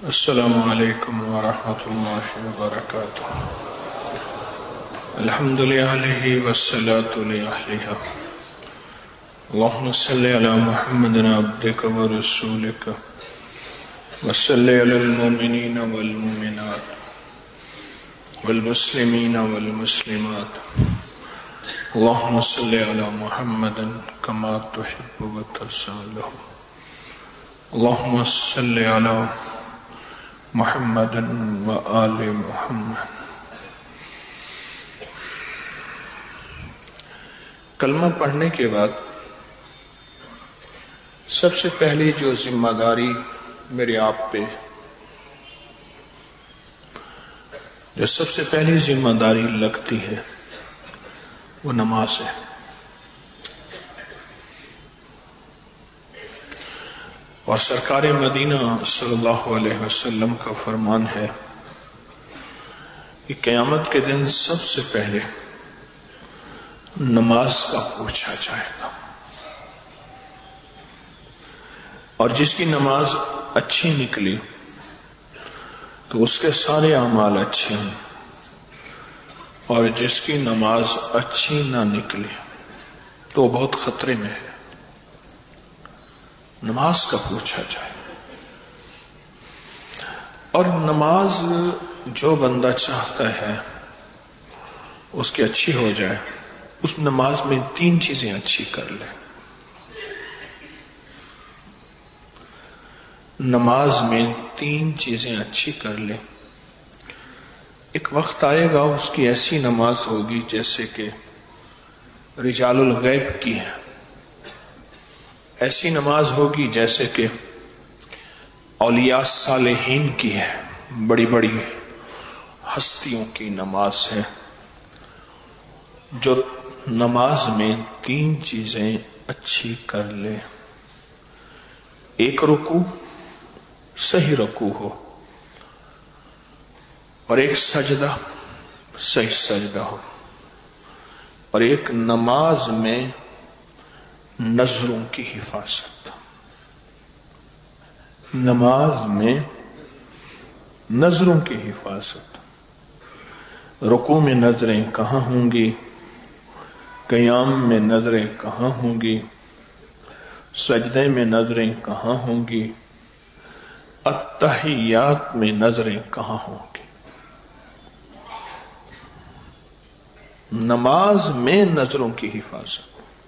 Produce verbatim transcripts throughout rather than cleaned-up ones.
السلام علیکم ورحمۃ اللہ وبرکاتہ۔ الحمد للہ والصلاة لأہلہا، اللہم صلی علی محمد عبدک ورسولک وصلی علی المؤمنین والمؤمنات والمسلمین والمسلمات، اللہم صلی علی محمد کما تحب وترضى لهم، اللہم صلی علی محمد و آل محمد۔ کلمہ پڑھنے کے بعد سب سے پہلی جو ذمہ داری میرے آپ پہ، جو سب سے پہلی ذمہ داری لگتی ہے وہ نماز ہے۔ اور سرکار مدینہ صلی اللہ علیہ وسلم کا فرمان ہے کہ قیامت کے دن سب سے پہلے نماز کا پوچھا جائے گا، اور جس کی نماز اچھی نکلی تو اس کے سارے اعمال اچھے ہوں، اور جس کی نماز اچھی نہ نکلی تو وہ بہت خطرے میں ہے۔ نماز کا پوچھا جائے، اور نماز جو بندہ چاہتا ہے اس کی اچھی ہو جائے، اس نماز میں تین چیزیں اچھی کر لے۔ نماز میں تین چیزیں اچھی کر لے۔ ایک وقت آئے گا اس کی ایسی نماز ہوگی جیسے کہ رجال الغیب کی ہے، ایسی نماز ہوگی جیسے کہ اولیاء صالحین کی ہے، بڑی بڑی ہستیوں کی نماز ہے، جو نماز میں تین چیزیں اچھی کر لے۔ ایک رکوع، صحیح رکوع ہو، اور ایک سجدہ، صحیح سجدہ ہو، اور ایک نماز میں نظروں کی حفاظت۔ نماز میں نظروں کی حفاظت۔ رکوع میں نظریں کہاں ہوں گی، قیام میں نظریں کہاں ہوں گی، سجدے میں نظریں کہاں ہوں گی، التحیات میں نظریں کہاں ہوں گی۔ نماز میں نظروں کی حفاظت،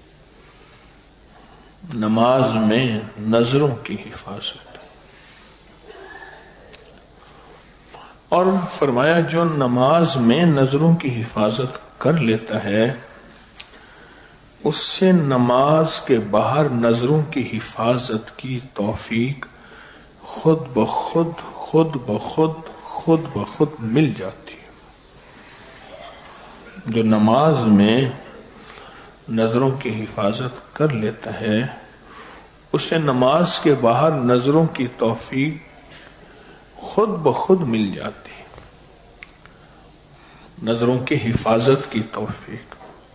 نماز میں نظروں کی حفاظت۔ اور فرمایا جو نماز میں نظروں کی حفاظت کر لیتا ہے اس سے نماز کے باہر نظروں کی حفاظت کی توفیق خود بخود خود بخود خود بخود مل جاتی ہے۔ جو نماز میں نظروں کی حفاظت کر لیتا ہے اسے نماز کے باہر نظروں کی توفیق خود بخود مل جاتی ہے۔ نظروں کی حفاظت کی توفیق،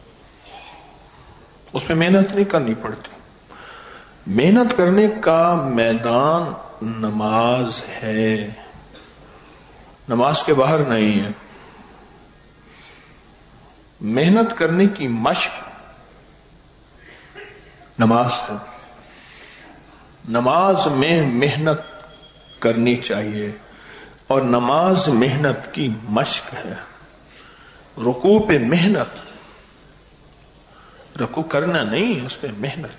اس میں محنت نہیں کرنی پڑتی۔ محنت کرنے کا میدان نماز ہے، نماز کے باہر نہیں ہے۔ محنت کرنے کی مشق نماز ہے۔ نماز میں محنت کرنی چاہیے، اور نماز محنت کی مشق ہے۔ رکوع پہ محنت، رکوع کرنا نہیں، اس پہ محنت،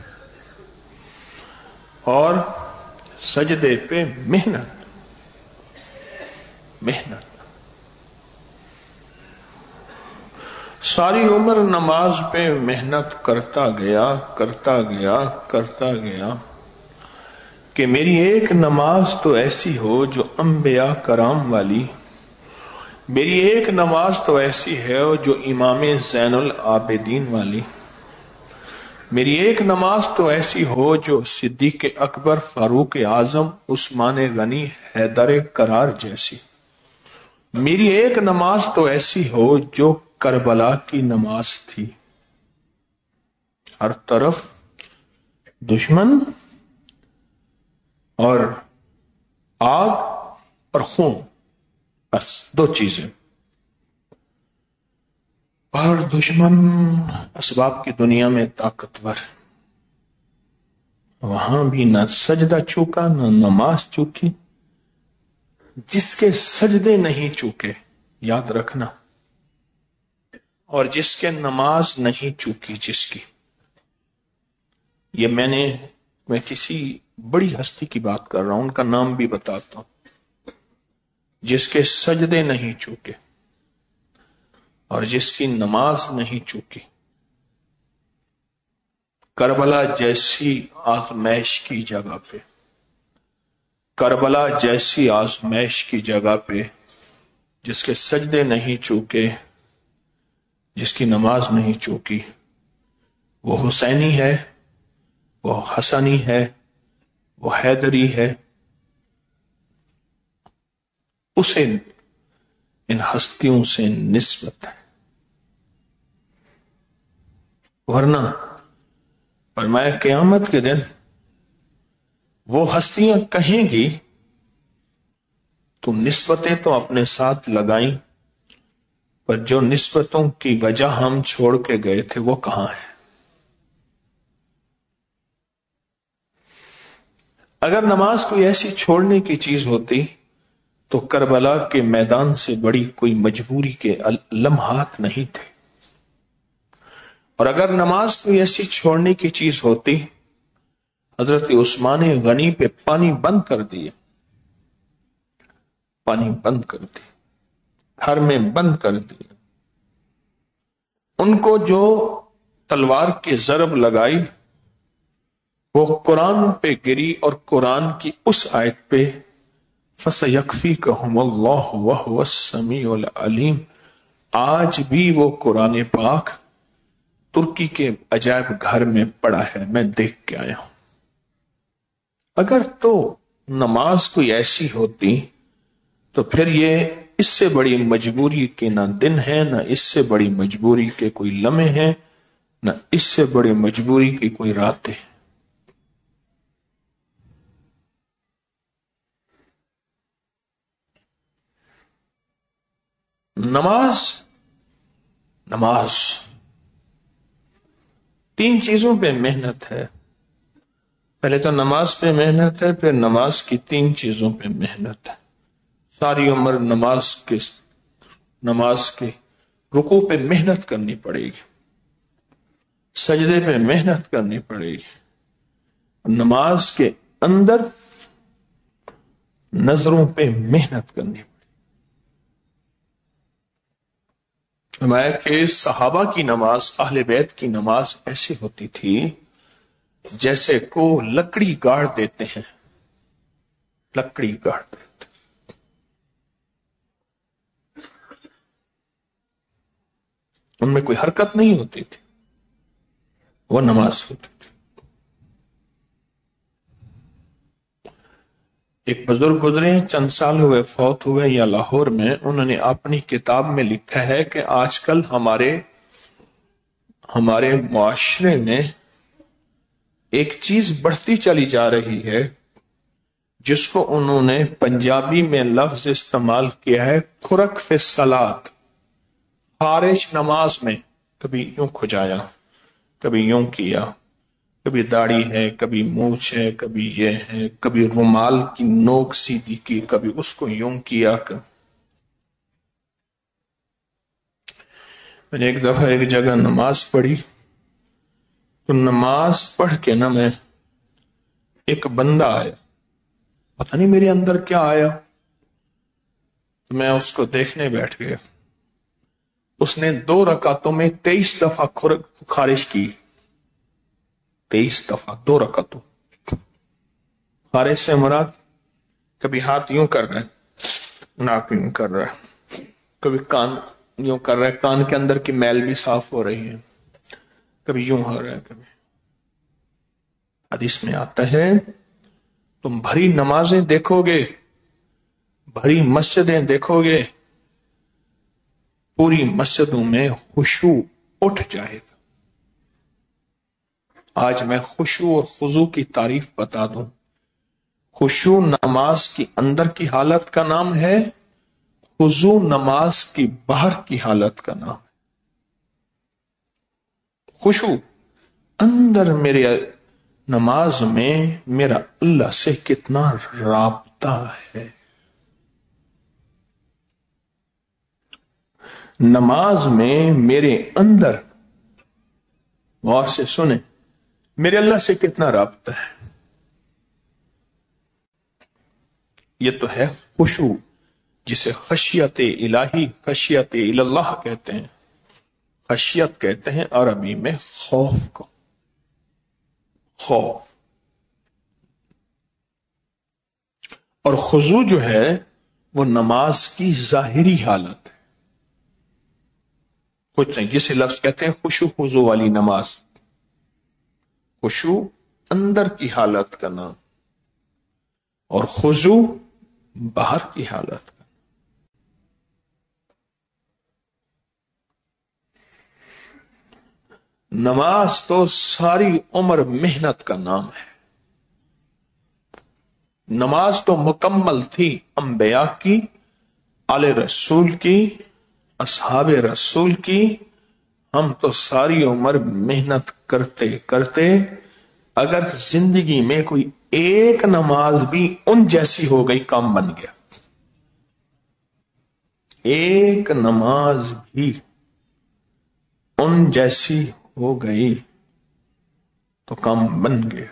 اور سجدے پہ محنت محنت ساری عمر نماز پہ محنت کرتا گیا کرتا گیا کرتا گیا کہ میری ایک نماز تو ایسی ہو جو انبیاء کرام والی، میری ایک نماز تو ایسی ہے جو امام زین العابدین والی، میری ایک نماز تو ایسی ہو جو صدیق اکبر، فاروق اعظم، عثمان غنی، حیدر کرار جیسی، میری ایک نماز تو ایسی ہو جو کربلا کی نماز تھی۔ ہر طرف دشمن اور آگ اور خون، بس دو چیزیں. اور دشمن اسباب کی دنیا میں طاقتور، وہاں بھی نہ سجدہ چوکا نہ نماز چوکی. جس کے سجدے نہیں چوکے، یاد رکھنا، اور جس کے نماز نہیں چوکی، جس کی، یہ میں نے میں کسی بڑی ہستی کی بات کر رہا ہوں، ان کا نام بھی بتاتا ہوں. جس کے سجدے نہیں چوکے اور جس کی نماز نہیں چوکی، کربلا جیسی آزمائش کی جگہ پہ، کربلا جیسی آزمائش کی جگہ پہ جس کے سجدے نہیں چوکے، جس کی نماز نہیں چوکی، وہ حسینی ہے، وہ حسنی ہے، وہ حیدری ہے. اسے ان ہستیوں سے نسبت ہے. ورنہ فرمایا قیامت کے دن وہ ہستیاں کہیں گی تو نسبتیں تو اپنے ساتھ لگائیں، پر جو نسبتوں کی وجہ ہم چھوڑ کے گئے تھے وہ کہاں ہے؟ اگر نماز کوئی ایسی چھوڑنے کی چیز ہوتی تو کربلا کے میدان سے بڑی کوئی مجبوری کے لمحات نہیں تھے. اور اگر نماز کوئی ایسی چھوڑنے کی چیز ہوتی، حضرت عثمان غنی پہ پانی بند کر دیا، پانی بند کر دیا، گھر میں بند کر دیا. ان کو جو تلوار کی ضرب لگائی وہ قرآن پہ گری، اور قرآن کی اس آیت پہ فَسَيَكْفِيكَهُمُ اللَّهُ وَهُوَ السَّمِيعُ الْعَلِيمُ. آج بھی وہ قرآن پاک ترکی کے عجائب گھر میں پڑا ہے، میں دیکھ کے آیا ہوں. اگر تو نماز کوئی ایسی ہوتی تو پھر یہ اس سے بڑی مجبوری کے نہ دن ہے، نہ اس سے بڑی مجبوری کے کوئی لمحے ہیں، نہ اس سے بڑی مجبوری کی کوئی راتیں. نماز نماز تین چیزوں پہ محنت ہے. پہلے تو نماز پہ محنت ہے، پھر نماز کی تین چیزوں پہ محنت ہے. ساری عمر نماز کے نماز کے رکوع پہ محنت کرنی پڑے گی، سجدے پہ محنت کرنی پڑے گی، نماز کے اندر نظروں پہ محنت کرنی پڑے گی. فرمایا کہ صحابہ کی نماز، اہل بیت کی نماز ایسی ہوتی تھی جیسے کو لکڑی گاڑ دیتے ہیں، لکڑی گاڑ دیتے. ان میں کوئی حرکت نہیں ہوتی تھی، وہ نماز ہوتی تھی. ایک بزرگ گزرے ہیں، چند سال ہوئے فوت ہوئے یا لاہور میں، انہوں نے اپنی کتاب میں لکھا ہے کہ آج کل ہمارے ہمارے معاشرے میں ایک چیز بڑھتی چلی جا رہی ہے جس کو انہوں نے پنجابی میں لفظ استعمال کیا ہے خرق فی الصلاۃ، خارش نماز میں. کبھی یوں کھجایا، کبھی یوں کیا، کبھی داڑھی ہے، کبھی مونچھ ہے، کبھی یہ ہے، کبھی رومال کی نوک سیدھی کی، کبھی اس کو یوں کیا. میں نے ایک دفعہ ایک جگہ نماز پڑھی تو نماز پڑھ کے نا میں ایک بندہ آیا، پتہ نہیں میرے اندر کیا آیا، تو میں اس کو دیکھنے بیٹھ گیا. اس نے دو رکعتوں میں تیئیس دفعہ خارش کی، تیئیس دفعہ دو رکعتوں. خارش سے مراد کبھی ہاتھ یوں کر رہا ہے، ناک یوں کر رہا ہے، کبھی کان یوں کر رہا ہے، کان کے اندر کی میل بھی صاف ہو رہی ہے، کبھی یوں ہو رہا ہے. کبھی حدیث میں آتا ہے تم بھری نمازیں دیکھو گے، بھری مسجدیں دیکھو گے، پوری مسجدوں میں خشوع اٹھ جائے گا. آج میں خشوع اور خضوع کی تعریف بتا دوں. خشوع نماز کی اندر کی حالت کا نام ہے، خضوع نماز کی باہر کی حالت کا نام ہے۔ خشوع اندر میرے نماز میں میرا اللہ سے کتنا رابطہ ہے، نماز میں میرے اندر، غور سے سنیں، میرے اللہ سے کتنا رابطہ ہے۔ یہ تو ہے خشوع، جسے خشیت الہی، خشیت اللہ کہتے ہیں۔ خشیت کہتے ہیں عربی میں خوف کو، خوف۔ اور خضوع جو ہے وہ نماز کی ظاہری حالت ہے، کچھ نہیں، جسے لفظ کہتے ہیں خشوع خضوع والی نماز۔ خشوع اندر کی حالت کا نام، اور خضوع باہر کی حالت کا۔ نماز تو ساری عمر محنت کا نام ہے۔ نماز تو مکمل تھی انبیاء کی، آل رسول کی، اصحاب رسول کی۔ ہم تو ساری عمر محنت کرتے کرتے اگر زندگی میں کوئی ایک نماز بھی ان جیسی ہو گئی، کام بن گیا۔ ایک نماز بھی ان جیسی ہو گئی تو کام بن گیا۔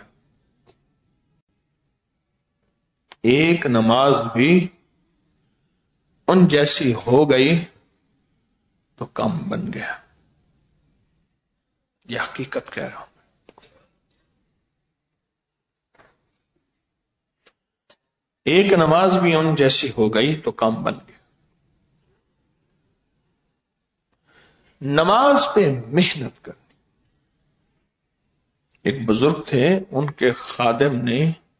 ایک نماز بھی ان جیسی ہو گئی تو کام بن گیا۔ یہ حقیقت کہہ رہا ہوں۔ ایک نماز بھی ان جیسی ہو گئی تو کام بن گیا۔ نماز پہ محنت کرنی۔ ایک بزرگ تھے، ان کے خادم نے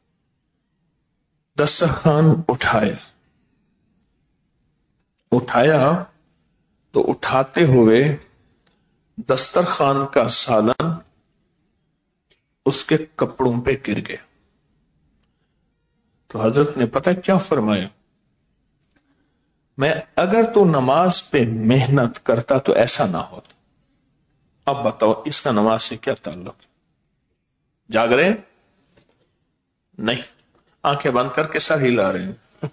دسترخوان اٹھایا اٹھایا تو اٹھاتے ہوئے دسترخوان کا سالن اس کے کپڑوں پہ گر گیا۔ تو حضرت نے پتہ کیا فرمایا؟ میں اگر تو نماز پہ محنت کرتا تو ایسا نہ ہوتا۔ اب بتاؤ اس کا نماز سے کیا تعلق؟ جاگ رہے؟ نہیں، آنکھیں بند کر کے سر ہلا رہے ہیں۔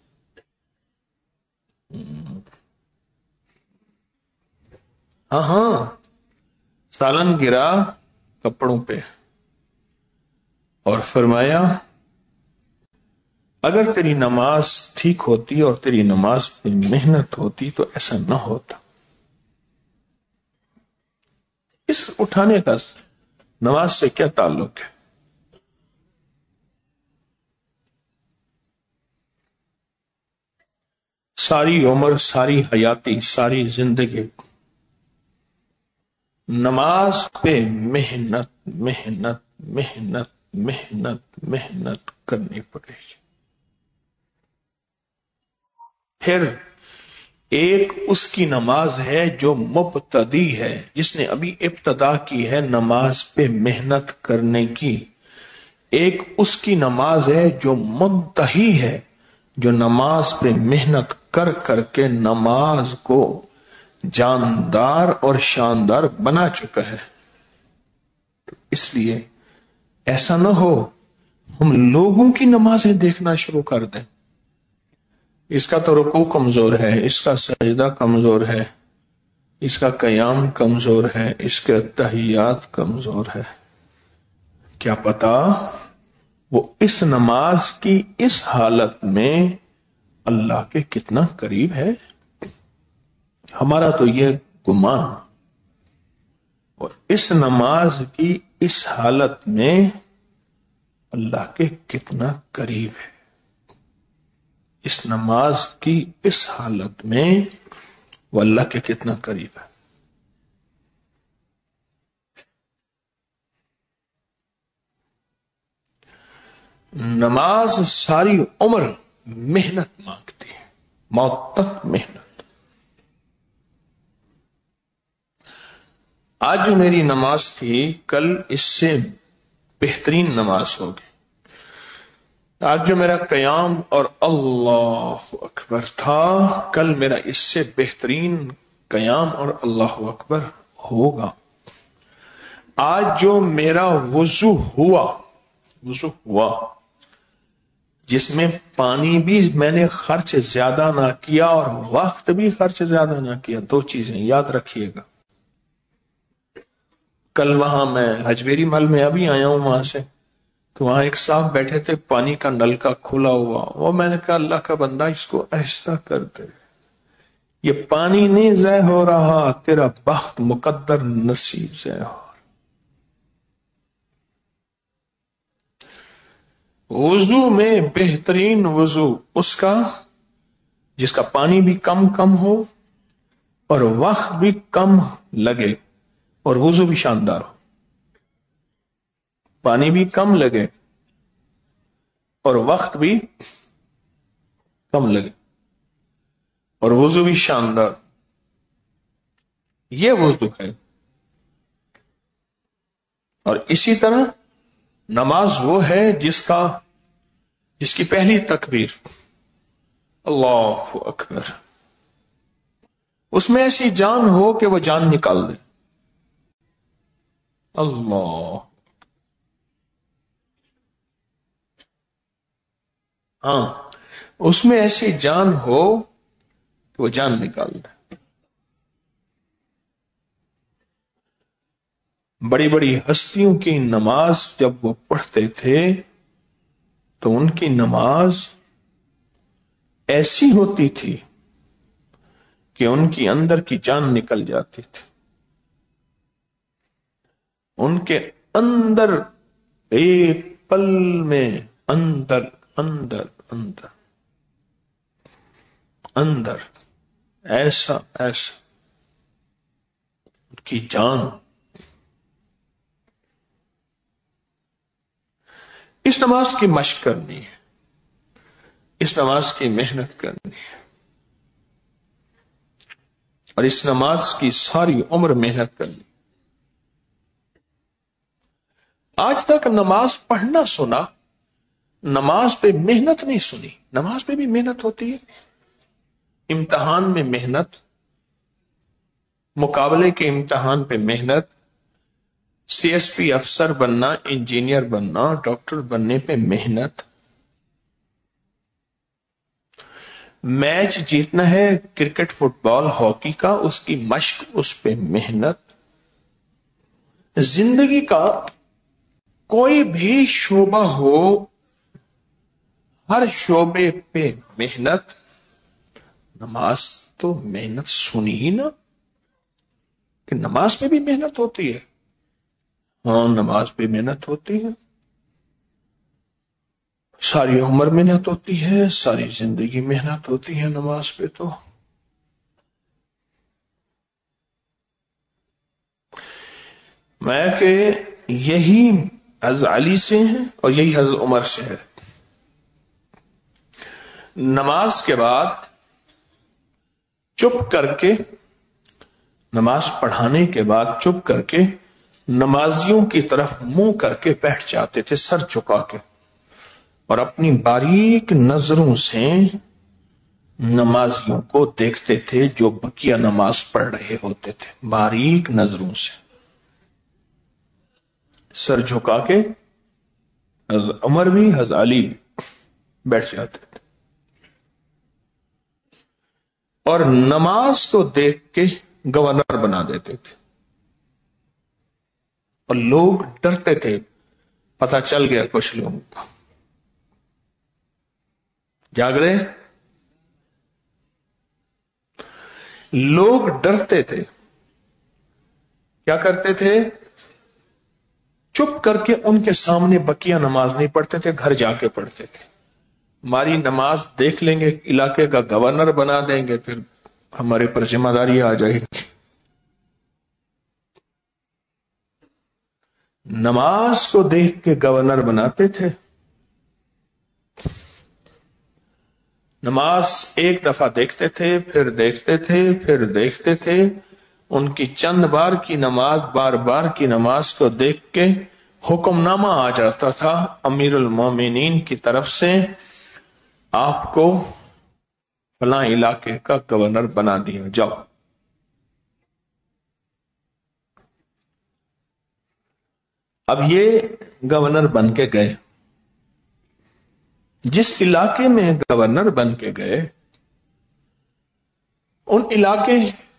ہاں ہاں، سالن گرا کپڑوں پہ، اور فرمایا اگر تیری نماز ٹھیک ہوتی اور تیری نماز پہ محنت ہوتی تو ایسا نہ ہوتا۔ اس اٹھانے کا نماز سے کیا تعلق ہے؟ ساری عمر، ساری حیاتی، ساری زندگی نماز پہ محنت محنت محنت محنت محنت کرنی پڑے گی۔ پھر ایک اس کی نماز ہے جو مبتدی ہے، جس نے ابھی ابتدا کی ہے نماز پہ محنت کرنے کی۔ ایک اس کی نماز ہے جو منتہی ہے، جو نماز پہ محنت کر کر کے نماز کو جاندار اور شاندار بنا چکا ہے۔ تو اس لیے ایسا نہ ہو ہم لوگوں کی نمازیں دیکھنا شروع کر دیں، اس کا تو رکوع کمزور ہے، اس کا سجدہ کمزور ہے، اس کا قیام کمزور ہے، اس کے تحیات کمزور ہے۔ کیا پتا وہ اس نماز کی اس حالت میں اللہ کے کتنا قریب ہے؟ ہمارا تو یہ گمان، اور اس نماز کی اس حالت میں اللہ کے کتنا قریب ہے، اس نماز کی اس حالت میں وہ اللہ کے کتنا قریب ہے۔ نماز ساری عمر محنت مانگتی ہے، موت تک محنت۔ آج جو میری نماز تھی، کل اس سے بہترین نماز ہوگی۔ آج جو میرا قیام اور اللہ اکبر تھا، کل میرا اس سے بہترین قیام اور اللہ اکبر ہوگا۔ آج جو میرا وضو ہوا وضو ہوا جس میں پانی بھی میں نے خرچ زیادہ نہ کیا اور وقت بھی خرچ زیادہ نہ کیا، دو چیزیں یاد رکھیے گا۔ کل وہاں میں حجویری محل میں ابھی آیا ہوں وہاں سے، تو وہاں ایک صاحب بیٹھے تھے، پانی کا نل کا کھلا ہوا، وہ میں نے کہا اللہ کا بندہ اس کو ایسا کر دے، یہ پانی نہیں ضائع ہو رہا، تیرا بخت مقدر نصیب ضائع ہو۔ وضو میں بہترین وضو اس کا جس کا پانی بھی کم کم ہو اور وقت بھی کم لگے اور وضو بھی شاندار ہو۔ پانی بھی کم لگے اور وقت بھی کم لگے اور وضو بھی شاندار، یہ وضو ہے۔ اور اسی طرح نماز وہ ہے جس کا جس کی پہلی تکبیر اللہ اکبر، اس میں ایسی جان ہو کہ وہ جان نکال دے، اللہ، ہاں اس میں ایسی جان ہو کہ وہ جان نکال دے۔ بڑی بڑی ہستیوں کی نماز جب وہ پڑھتے تھے تو ان کی نماز ایسی ہوتی تھی کہ ان کی اندر کی جان نکل جاتی تھی، ان کے اندر ایک پل میں اندر اندر اندر اندر ایسا ایسا ان کی جان۔ اس نماز کی مشق کرنی ہے، اس نماز کی محنت کرنی ہے، اور اس نماز کی ساری عمر محنت کرنی۔ آج تک نماز پڑھنا سنا، نماز پہ محنت نہیں سنی۔ نماز پہ بھی محنت ہوتی ہے، امتحان میں محنت، مقابلے کے امتحان پہ محنت، سی ایس پی افسر بننا، انجینئر بننا، ڈاکٹر بننے پہ محنت، میچ جیتنا ہے کرکٹ، فٹ بال، ہاکی کا، اس کی مشق، اس پہ محنت۔ زندگی کا کوئی بھی شعبہ ہو، ہر شعبے پہ محنت۔ نماز تو محنت سنی ہی نا کہ نماز پہ بھی محنت ہوتی ہے، ہاں نماز پہ محنت ہوتی ہے، ساری عمر محنت ہوتی ہے، ساری زندگی محنت ہوتی ہے نماز پہ۔ تو میں کہ یہی حضرت علی سے ہے اور یہی حضرت عمر سے ہے، نماز کے بعد چپ کر کے، نماز پڑھانے کے بعد چپ کر کے نمازیوں کی طرف منہ کر کے بیٹھ جاتے تھے، سر چکا کے، اور اپنی باریک نظروں سے نمازیوں کو دیکھتے تھے جو بقیہ نماز پڑھ رہے ہوتے تھے، باریک نظروں سے سر جھکا کے حضرت عمر بھی حضرت علی بھی بیٹھ جاتے تھے، اور نماز کو دیکھ کے گورنر بنا دیتے تھے، اور لوگ ڈرتے تھے، پتہ چل گیا کچھ لوگوں کا، جاگ رہے لوگ ڈرتے تھے، کیا کرتے تھے؟ چپ کر کے ان کے سامنے بقیہ نماز نہیں پڑھتے تھے، گھر جا کے پڑھتے تھے۔ ہماری نماز دیکھ لیں گے، علاقے کا گورنر بنا دیں گے، پھر ہمارے پر ذمہ داری آ جائے گی۔ نماز کو دیکھ کے گورنر بناتے تھے۔ نماز ایک دفعہ دیکھتے تھے، پھر دیکھتے تھے، پھر دیکھتے تھے، ان کی چند بار کی نماز، بار بار کی نماز کو دیکھ کے حکم نامہ آ جاتا تھا امیر المومنین کی طرف سے، آپ کو فلاں علاقے کا گورنر بنا دیا جاؤ۔ اب یہ گورنر بن کے گئے، جس علاقے میں گورنر بن کے گئے ان علاقے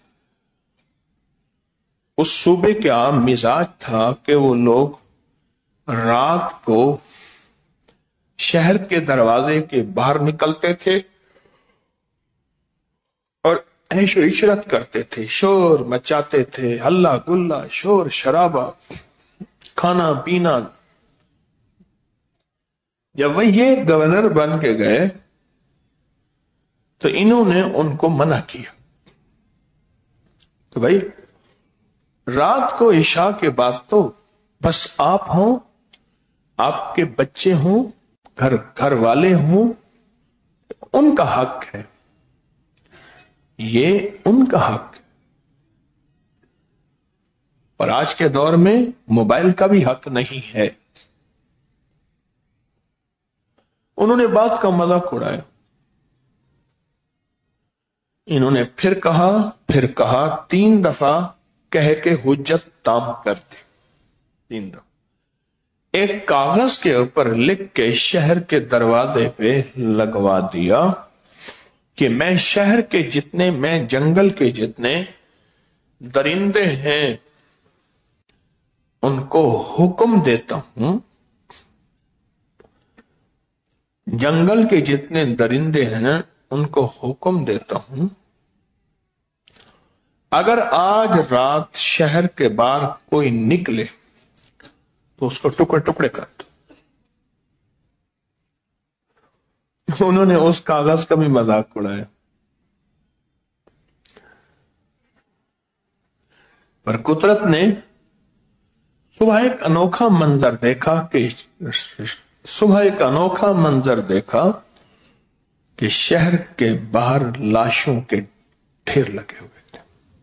اس صوبے کا مزاج تھا کہ وہ لوگ رات کو شہر کے دروازے کے باہر نکلتے تھے اور عیش و عشرت کرتے تھے، شور مچاتے تھے، ہلہ گلہ، شور شرابہ، کھانا پینا۔ جب وہ یہ گورنر بن کے گئے تو انہوں نے ان کو منع کیا کہ بھائی رات کو عشاء کے بعد تو بس آپ ہوں، آپ کے بچے ہوں، گھر گھر والے ہوں، ان کا حق ہے، یہ ان کا حق ہے۔ اور آج کے دور میں موبائل کا بھی حق نہیں ہے۔ انہوں نے بات کا مذاق اڑایا، انہوں نے پھر کہا پھر کہا تین دفعہ کہہ کے حجت تام کر دی، تین دفعہ ایک کاغذ کے اوپر لکھ کے شہر کے دروازے پہ لگوا دیا کہ میں شہر کے جتنے، میں جنگل کے جتنے درندے ہیں ان کو حکم دیتا ہوں، جنگل کے جتنے درندے ہیں ان کو حکم دیتا ہوں، اگر آج رات شہر کے باہر کوئی نکلے تو اس کو ٹکڑے ٹکڑے کر دو۔ انہوں نے اس کاغذ کا بھی مذاق اڑایا، پر قدرت نے صبح ایک انوکھا منظر دیکھا کہ صبح ایک انوکھا منظر دیکھا کہ شہر کے باہر لاشوں کے ڈھیر لگے ہوئے تھے۔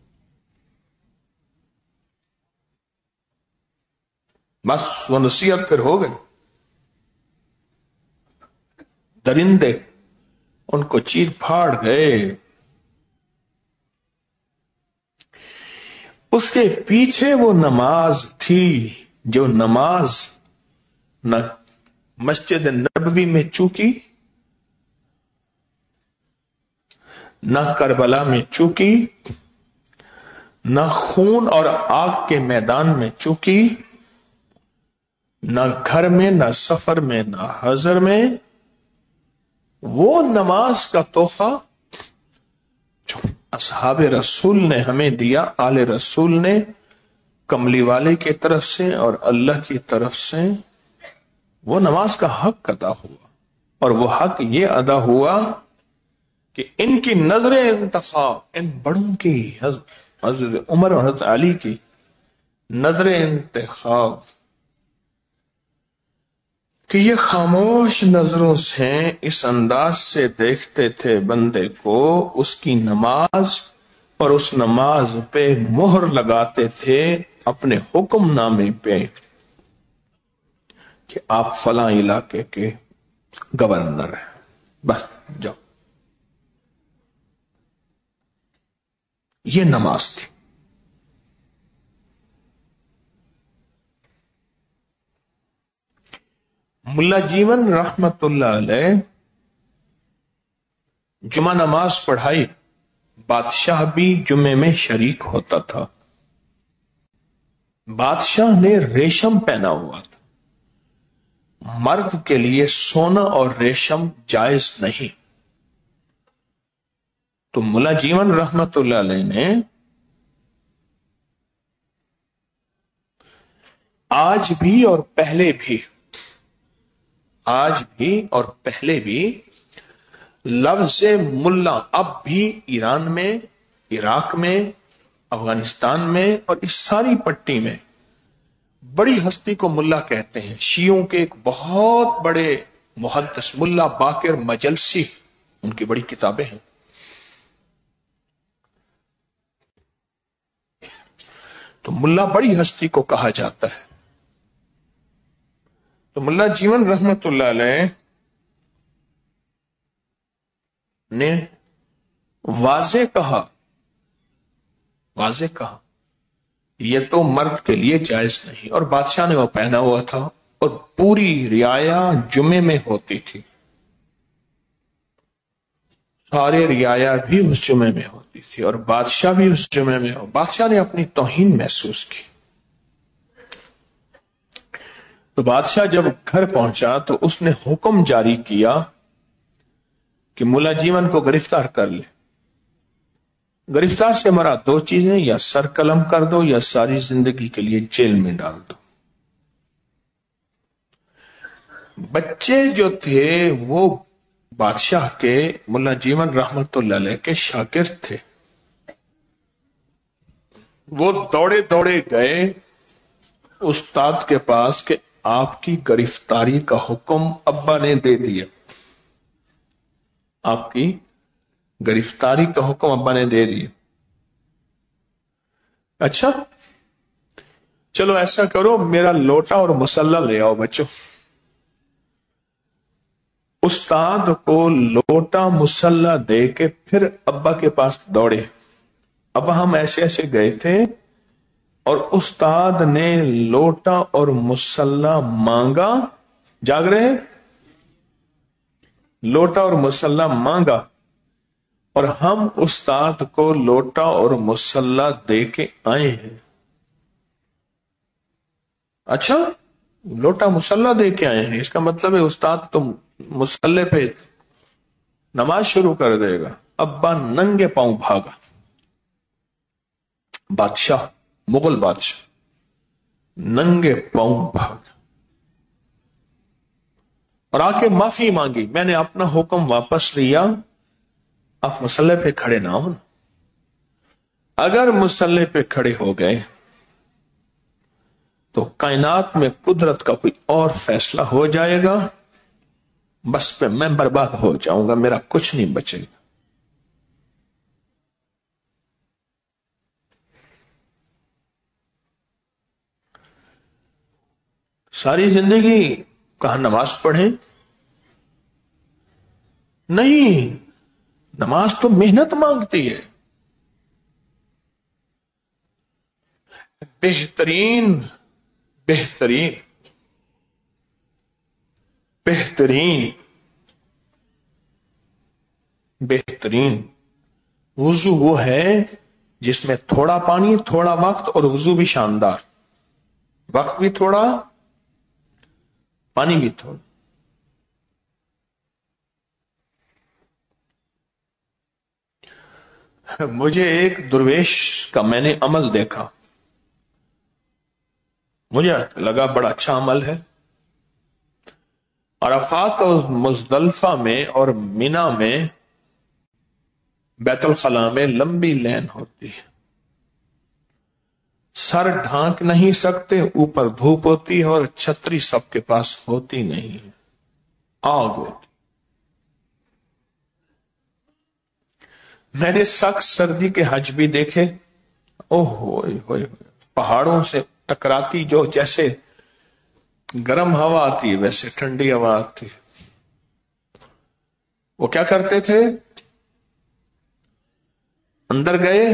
بس وہ نصیحت پھر ہو گئی، درندے ان کو چیر پھاڑ گئے۔ اس کے پیچھے وہ نماز تھی جو نماز نہ مسجد نبوی میں چوکی، نہ کربلا میں چوکی، نہ خون اور آگ کے میدان میں چوکی، نہ گھر میں، نہ سفر میں، نہ حضر میں۔ وہ نماز کا تحفہ جو اصحاب رسول نے ہمیں دیا، آل رسول نے کملی والے کی طرف سے اور اللہ کی طرف سے، وہ نماز کا حق ادا ہوا۔ اور وہ حق یہ ادا ہوا کہ ان کی نظر انتخاب، ان بڑوں کی، حضرت عمر اور حضرت علی کی نظر انتخاب، کہ یہ خاموش نظروں سے اس انداز سے دیکھتے تھے بندے کو، اس کی نماز اور اس نماز پہ مہر لگاتے تھے اپنے حکم نامے پہ کہ آپ فلاں علاقے کے گورنر ہیں، بس جاؤ۔ یہ نماز تھی۔ ملا جیون رحمت اللہ علیہ جمعہ نماز پڑھائی، بادشاہ بھی جمعے میں شریک ہوتا تھا۔ بادشاہ نے ریشم پہنا ہوا تھا، مرد کے لیے سونا اور ریشم جائز نہیں، تو ملا جیون رحمت اللہ علیہ نے آج بھی اور پہلے بھی آج بھی اور پہلے بھی لفظ ملا اب بھی ایران میں، عراق میں، افغانستان میں اور اس ساری پٹی میں بڑی ہستی کو ملا کہتے ہیں۔ شیعوں کے ایک بہت بڑے محدث ملا باقر مجلسی، ان کی بڑی کتابیں ہیں۔ تو ملا بڑی ہستی کو کہا جاتا ہے۔ تو ملا جیون رحمت اللہ علیہ نے واضح کہا واضح کہا یہ تو مرد کے لیے جائز نہیں، اور بادشاہ نے وہ پہنا ہوا تھا اور پوری رعایا جمعے میں ہوتی تھی، سارے رعایا بھی اس جمعے میں ہوتی تھی اور بادشاہ بھی اس جمعے میں ہو۔ بادشاہ نے اپنی توہین محسوس کی، تو بادشاہ جب گھر پہنچا تو اس نے حکم جاری کیا کہ ملا جیون کو گرفتار کر لے۔ گرفتار سے مراد دو چیزیں، یا سر قلم کر دو یا ساری زندگی کے لیے جیل میں ڈال دو۔ بچے جو تھے وہ بادشاہ کے ملا جیون رحمت اللہ علیہ کے شاگرد تھے، وہ دوڑے دوڑے گئے استاد کے پاس کہ آپ کی گرفتاری کا حکم ابا نے دے دیا، آپ کی گرفتاری کا حکم ابا نے دے دیا۔ اچھا چلو ایسا کرو، میرا لوٹا اور مسلح لے آؤ بچوں۔ استاد کو لوٹا مسلح دے کے پھر ابا کے پاس دوڑے، ابا ہم ایسے ایسے گئے تھے اور استاد نے لوٹا اور مسلح مانگا، جاگ رہے ہیں؟ لوٹا اور مسلح مانگا اور ہم استاد کو لوٹا اور مسلح دے کے آئے ہیں۔ اچھا لوٹا مسلح دے کے آئے ہیں، اس کا مطلب ہے استاد تم مسلح پہ نماز شروع کر دے گا۔ ابا ننگے پاؤں بھاگا، بادشاہ مغل بادشاہ ننگے پاؤں بھاگا اور آ کے معافی مانگی، میں نے اپنا حکم واپس لیا، آپ مسلح پہ کھڑے نہ ہو نا۔ اگر مسلح پہ کھڑے ہو گئے تو کائنات میں قدرت کا کوئی اور فیصلہ ہو جائے گا، بس پہ میں برباد ہو جاؤں گا، میرا کچھ نہیں بچے گا۔ ساری زندگی کہاں نماز پڑھیں؟ نہیں، نماز تو محنت مانگتی ہے۔ بہترین بہترین بہترین بہترین وضو وہ ہے جس میں تھوڑا پانی، تھوڑا وقت، اور وضو بھی شاندار، وقت بھی تھوڑا، پانی بھی تھوڑا۔ مجھے ایک درویش کا میں نے عمل دیکھا، مجھے لگا بڑا اچھا عمل ہے۔ عرفات اور مزدلفہ میں اور مینا میں بیت الخلاء میں لمبی لین ہوتی ہے، سر ڈھانک نہیں سکتے، اوپر دھوپ ہوتی ہے اور چھتری سب کے پاس ہوتی نہیں، آگ ہوتی۔ میں نے سخت سردی کے حج بھی دیکھے، اوہ ہوئے ہوئے پہاڑوں سے ٹکراتی جو جیسے گرم ہوا آتی ہے ویسے ٹھنڈی ہوا آتی ہے۔ وہ کیا کرتے تھے؟ اندر گئے،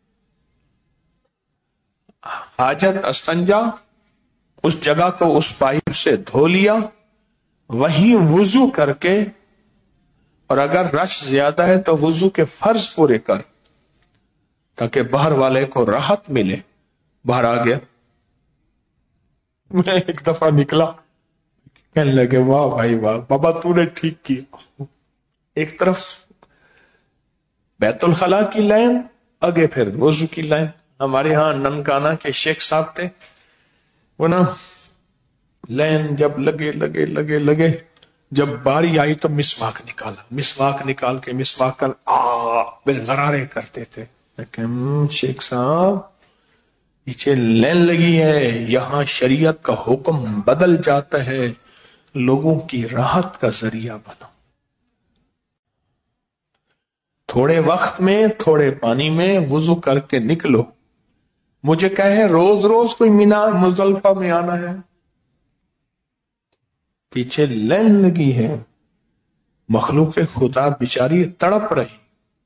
حاجت استنجا، اس جگہ کو اس پائپ سے دھو لیا، وہیں وضو کر کے، اور اگر رش زیادہ ہے تو وضو کے فرض پورے کر تاکہ باہر والے کو راحت ملے۔ باہر آ گیا، میں ایک دفعہ نکلا، کہنے لگے واہ بھائی واہ بابا تو نے ٹھیک کیا۔ ایک طرف بیت الخلاء کی لائن، آگے پھر وضو کی لائن۔ ہمارے ہاں ننکانہ کے شیخ صاحب تھے، وہ نا لائن جب لگے لگے لگے لگے جب باری آئی تو مسواک نکالا، مسواک نکال کے مسواک کر آ پھر غرارے کرتے تھے۔ لیکن شیخ صاحب پیچھے لین لگی ہے، یہاں شریعت کا حکم بدل جاتا ہے، لوگوں کی راحت کا ذریعہ بنو۔ تھوڑے وقت میں تھوڑے پانی میں وضو کر کے نکلو۔ مجھے کہے روز روز کوئی مینا مزدلفہ میں آنا ہے؟ پیچھے لین لگی ہے، مخلوق خدا بیچاری تڑپ رہی.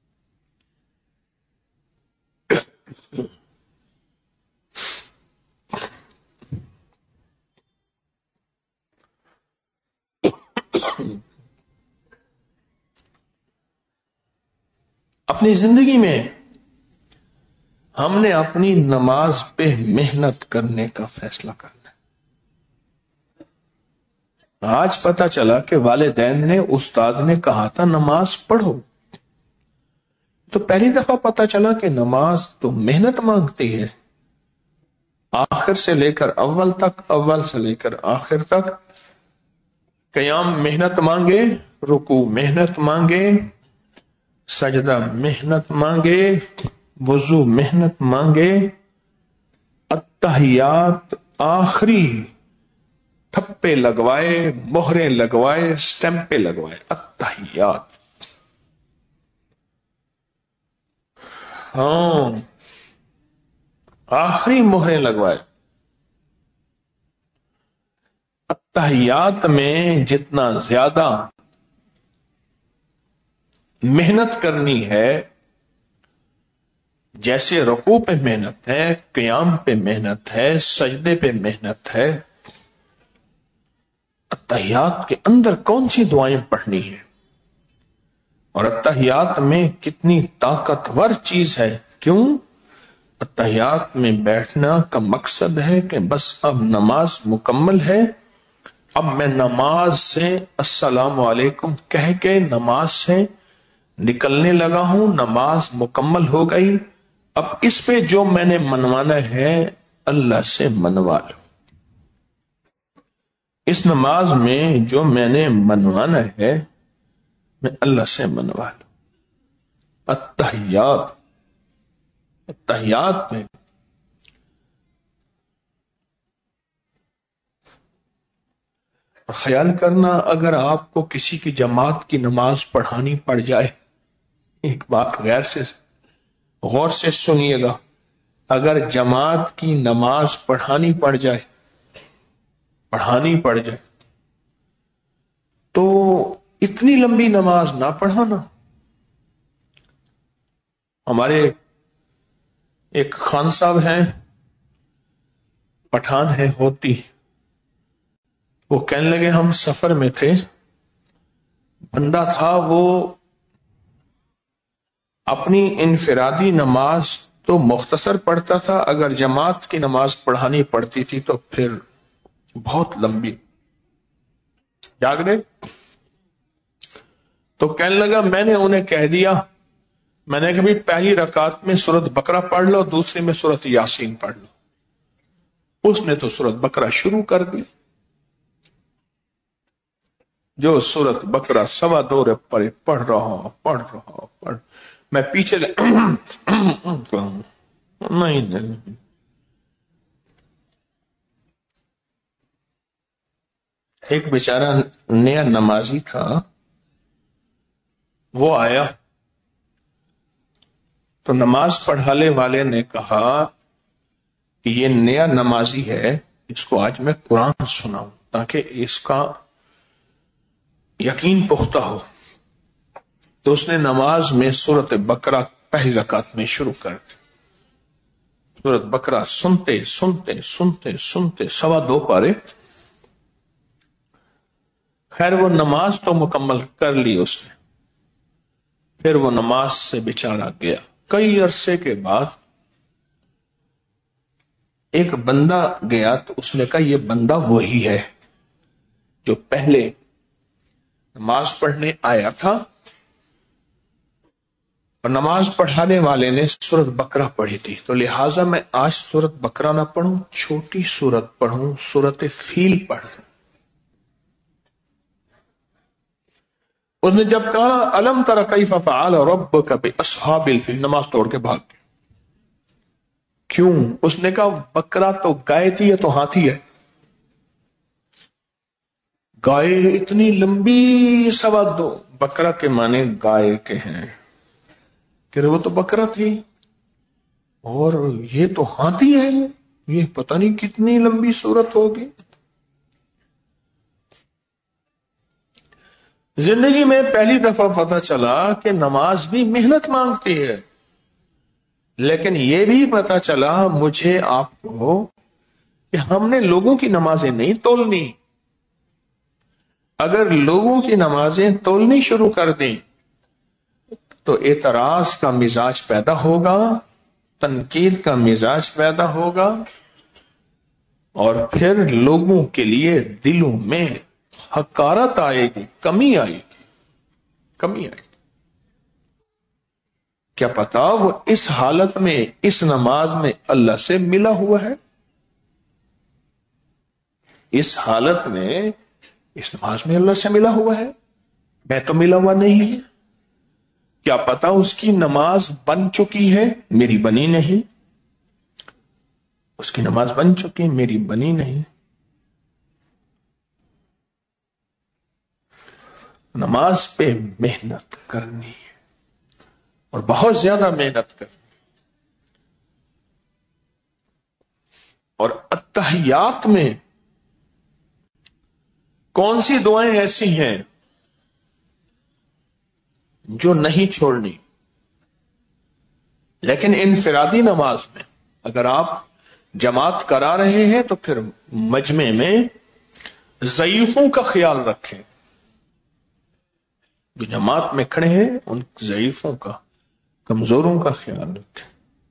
اپنی زندگی میں ہم نے اپنی نماز پہ محنت کرنے کا فیصلہ کرنا ہے. آج پتا چلا کہ والدین نے، استاد نے کہا تھا نماز پڑھو، تو پہلی دفعہ پتا چلا کہ نماز تو محنت مانگتی ہے، آخر سے لے کر اول تک، اول سے لے کر آخر تک. قیام محنت مانگے، رکوع محنت مانگے، سجدہ محنت مانگے، وضو محنت مانگے، التحیات آخری تھپے لگوائے، مہرے لگوائے، سٹیمپے لگوائے. التحیات، ہاں آخری مہرے لگوائے. التحیات میں جتنا زیادہ محنت کرنی ہے، جیسے رکوع پہ محنت ہے، قیام پہ محنت ہے، سجدے پہ محنت ہے، التحیات کے اندر کون سی دعائیں پڑھنی ہیں، اور التحیات میں کتنی طاقتور چیز ہے. کیوں؟ التحیات میں بیٹھنا کا مقصد ہے کہ بس اب نماز مکمل ہے، اب میں نماز سے السلام علیکم کہہ کے نماز سے نکلنے لگا ہوں، نماز مکمل ہو گئی، اب اس پہ جو میں نے منوانا ہے اللہ سے منوا لو. اس نماز میں جو میں نے منوانا ہے میں اللہ سے منوا لوں. التحیات، التحیات میں خیال کرنا، اگر آپ کو کسی کی جماعت کی نماز پڑھانی پڑ جائے، ایک بات غیر سے غور سے سنیے گا، اگر جماعت کی نماز پڑھانی پڑ جائے پڑھانی پڑ جائے تو اتنی لمبی نماز نہ پڑھانا. ہمارے ایک خان صاحب ہیں، پٹھان ہے ہوتی، وہ کہنے لگے ہم سفر میں تھے، بندہ تھا وہ اپنی انفرادی نماز تو مختصر پڑھتا تھا، اگر جماعت کی نماز پڑھانی پڑتی تھی تو پھر بہت لمبی. جاگ رہے؟ تو کہنے لگا میں نے انہیں کہہ دیا، میں نے کہا بھی پہلی رکعت میں سورت بقرہ پڑھ لو، دوسری میں سورت یاسین پڑھ لو. اس نے تو سورت بقرہ شروع کر دی، جو سورت بقرہ سوا دو رے پڑھ رہا پڑھ رہا پڑھ میں پیچھے نہیں نہیں ایک بیچارہ نیا نمازی تھا، وہ آیا تو نماز پڑھانے والے نے کہا کہ یہ نیا نمازی ہے، اس کو آج میں قرآن سناؤں تاکہ اس کا یقین پختہ ہو. تو اس نے نماز میں سورت بقرہ پہلی رکعت میں شروع کر دی. سورت بقرہ سنتے سنتے سنتے سنتے سوا دو پارے. خیر وہ نماز تو مکمل کر لی اس نے، پھر وہ نماز سے بیچارہ گیا. کئی عرصے کے بعد ایک بندہ گیا تو اس نے کہا یہ بندہ وہی ہے جو پہلے نماز پڑھنے آیا تھا، اور نماز پڑھانے والے نے سورت بقرہ پڑھی تھی، تو لہٰذا میں آج سورت بقرہ نہ پڑھوں، چھوٹی سورت پڑھوں، سورت فیل پڑھ دوں. اس نے جب کہا الم تر کیف فعل ربک باصحاب الفیل، نماز توڑ کے بھاگ گیا. کیوں؟ اس نے کہا بقرہ تو گائے تھی، یہ تو ہاتھی ہے. گائے اتنی لمبی سوا دو، بقرہ کے معنی گائے کے ہیں کہ وہ تو بقرہ تھی اور یہ تو ہاتھی ہے، یہ پتہ نہیں کتنی لمبی صورت ہوگی. زندگی میں پہلی دفعہ پتہ چلا کہ نماز بھی محنت مانگتی ہے، لیکن یہ بھی پتہ چلا مجھے آپ کو کہ ہم نے لوگوں کی نمازیں نہیں تولنی۔ اگر لوگوں کی نمازیں تولنی شروع کر دیں تو اعتراض کا مزاج پیدا ہوگا، تنقید کا مزاج پیدا ہوگا، اور پھر لوگوں کے لیے دلوں میں حقارت آئے گی، کمی آئے گی کمی آئے گی کیا پتا وہ اس حالت میں، اس نماز میں اللہ سے ملا ہوا ہے، اس حالت میں، اس نماز میں اللہ سے ملا ہوا ہے، میں تو ملا ہوا نہیں ہے۔ کیا پتا اس کی نماز بن چکی ہے، میری بنی نہیں، اس کی نماز بن چکی، میری بنی نہیں۔ نماز پہ محنت کرنی ہے، اور بہت زیادہ محنت کرنی، اور اتحیات میں کون سی دعائیں ایسی ہیں جو نہیں چھوڑنی، لیکن انفرادی نماز میں اگر آپ جماعت کرا رہے ہیں تو پھر مجمع میں ضعیفوں کا خیال رکھیں، جو جماعت میں کھڑے ہیں ان ضعیفوں کا، کمزوروں کا خیال رکھیں۔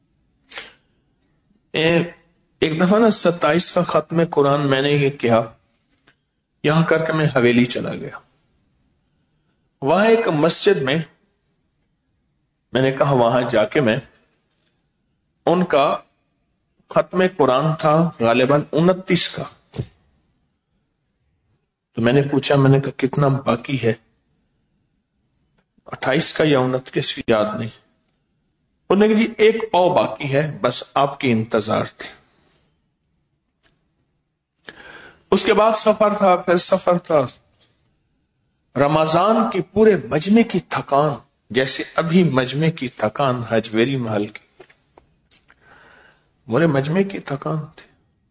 ایک دفعہ نا ستائیس کا ختم قرآن میں نے یہ کیا، یہاں کر کے میں حویلی چلا گیا، وہاں ایک مسجد میں میں نے کہا وہاں جا کے میں، ان کا ختم قرآن تھا غالباً انتیس کا، تو میں نے پوچھا، میں نے کہا کتنا باقی ہے، اٹھائیس کا یا انتیس کی یاد نہیں، انہوں نے کہا جی ایک پاؤ باقی ہے، بس آپ کی انتظار تھے۔ اس کے بعد سفر تھا، پھر سفر تھا، رمضان کی پورے مجمع کی تھکان، جیسے ابھی مجمع کی تھکان حجویری محل کی، پورے مجمع کی تھکان تھی۔